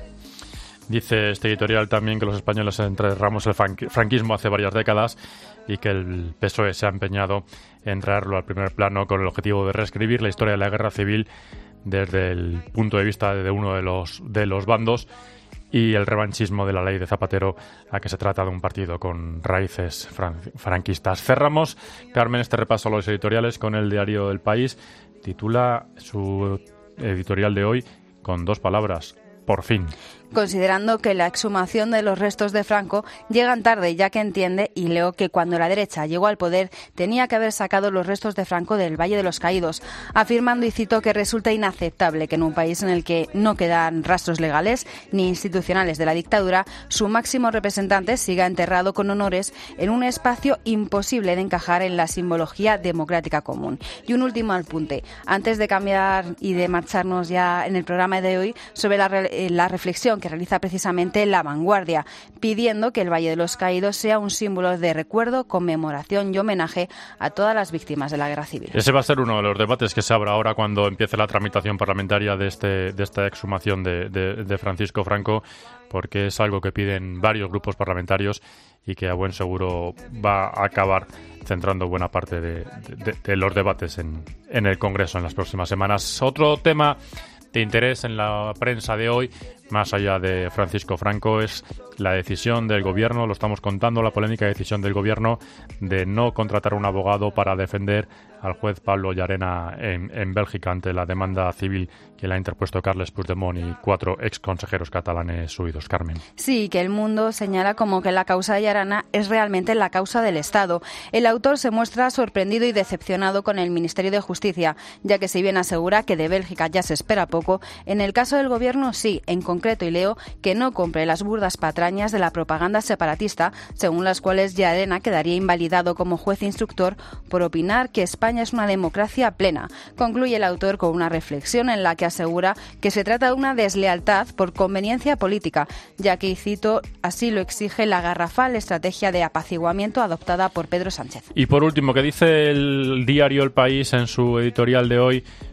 Dice este editorial también que los españoles enterramos el franquismo hace varias décadas y que el P S O E se ha empeñado en traerlo al primer plano con el objetivo de reescribir la historia de la guerra civil desde el punto de vista de uno de los, de los bandos, y el revanchismo de la ley de Zapatero, a que se trata de un partido con raíces fran- franquistas. Cerramos, Carmen, este repaso a los editoriales con el diario El País. Titula su editorial de hoy con dos palabras: por fin. Considerando que la exhumación de los restos de Franco llegan tarde, ya que entiende, y leo, que cuando la derecha llegó al poder tenía que haber sacado los restos de Franco del Valle de los Caídos, afirmando, y cito, que resulta inaceptable que en un país en el que no quedan rastros legales ni institucionales de la dictadura, su máximo representante siga enterrado con honores en un espacio imposible de encajar en la simbología democrática común. Y un último apunte, antes de cambiar y de marcharnos ya en el programa de hoy, sobre la, re- la reflexión que realiza precisamente La Vanguardia, pidiendo que el Valle de los Caídos sea un símbolo de recuerdo, conmemoración y homenaje a todas las víctimas de la guerra civil. Ese va a ser uno de los debates que se abra ahora cuando empiece la tramitación parlamentaria de este de esta exhumación de, de, de Francisco Franco, porque es algo que piden varios grupos parlamentarios y que a buen seguro va a acabar centrando buena parte de, de, de los debates en, en el Congreso en las próximas semanas. Otro tema de interés en la prensa de hoy, más allá de Francisco Franco, es la decisión del Gobierno, lo estamos contando, la polémica decisión del Gobierno de no contratar un abogado para defender al juez Pablo Llarena en, en Bélgica ante la demanda civil que le ha interpuesto Carles Puigdemont y cuatro ex consejeros catalanes huidos. Carmen. Sí, que El Mundo señala como que la causa de Llarena es realmente la causa del Estado. El autor se muestra sorprendido y decepcionado con el Ministerio de Justicia, ya que si bien asegura que de Bélgica ya se espera poco, en el caso del Gobierno sí, en concreto, y leo, que no compre las burdas patrañas de la propaganda separatista, según las cuales Llarena quedaría invalidado como juez instructor por opinar que España es una democracia plena. Concluye el autor con una reflexión en la que asegura que se trata de una deslealtad por conveniencia política, ya que, y cito, así lo exige la garrafal estrategia de apaciguamiento adoptada por Pedro Sánchez. Y por último, que dice el diario El País en su editorial de hoy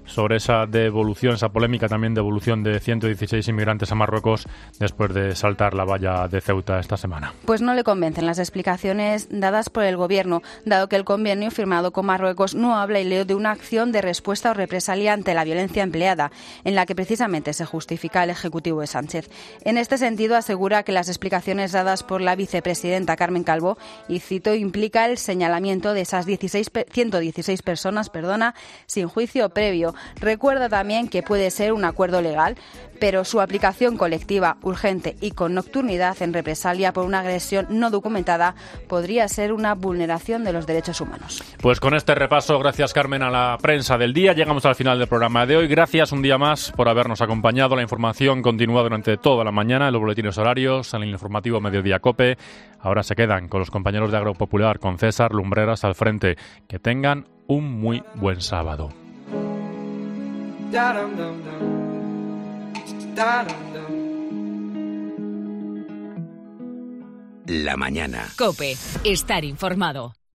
sobre esa devolución, esa polémica también devolución de ciento dieciséis inmigrantes a Marruecos después de saltar la valla de Ceuta esta semana. Pues no le convencen las explicaciones dadas por el Gobierno, dado que el convenio firmado con Marruecos no habla y leo de una acción de respuesta o represalia ante la violencia empleada, en la que precisamente se justifica el Ejecutivo de Sánchez. En este sentido, asegura que las explicaciones dadas por la vicepresidenta Carmen Calvo, y cito, implica el señalamiento de esas dieciséis, ciento dieciséis personas perdona, sin juicio previo. Recuerda también que puede ser un acuerdo legal, pero su aplicación colectiva, urgente y con nocturnidad en represalia por una agresión no documentada podría ser una vulneración de los derechos humanos. Pues con este repaso, gracias Carmen, a la prensa del día, llegamos al final del programa de hoy. Gracias un día más por habernos acompañado. La información continúa durante toda la mañana en los boletines horarios, en el informativo Mediodía COPE. Ahora se quedan con los compañeros de Agropopular, con César Lumbreras al frente. Que tengan un muy buen sábado. La mañana. COPE. Estar informado.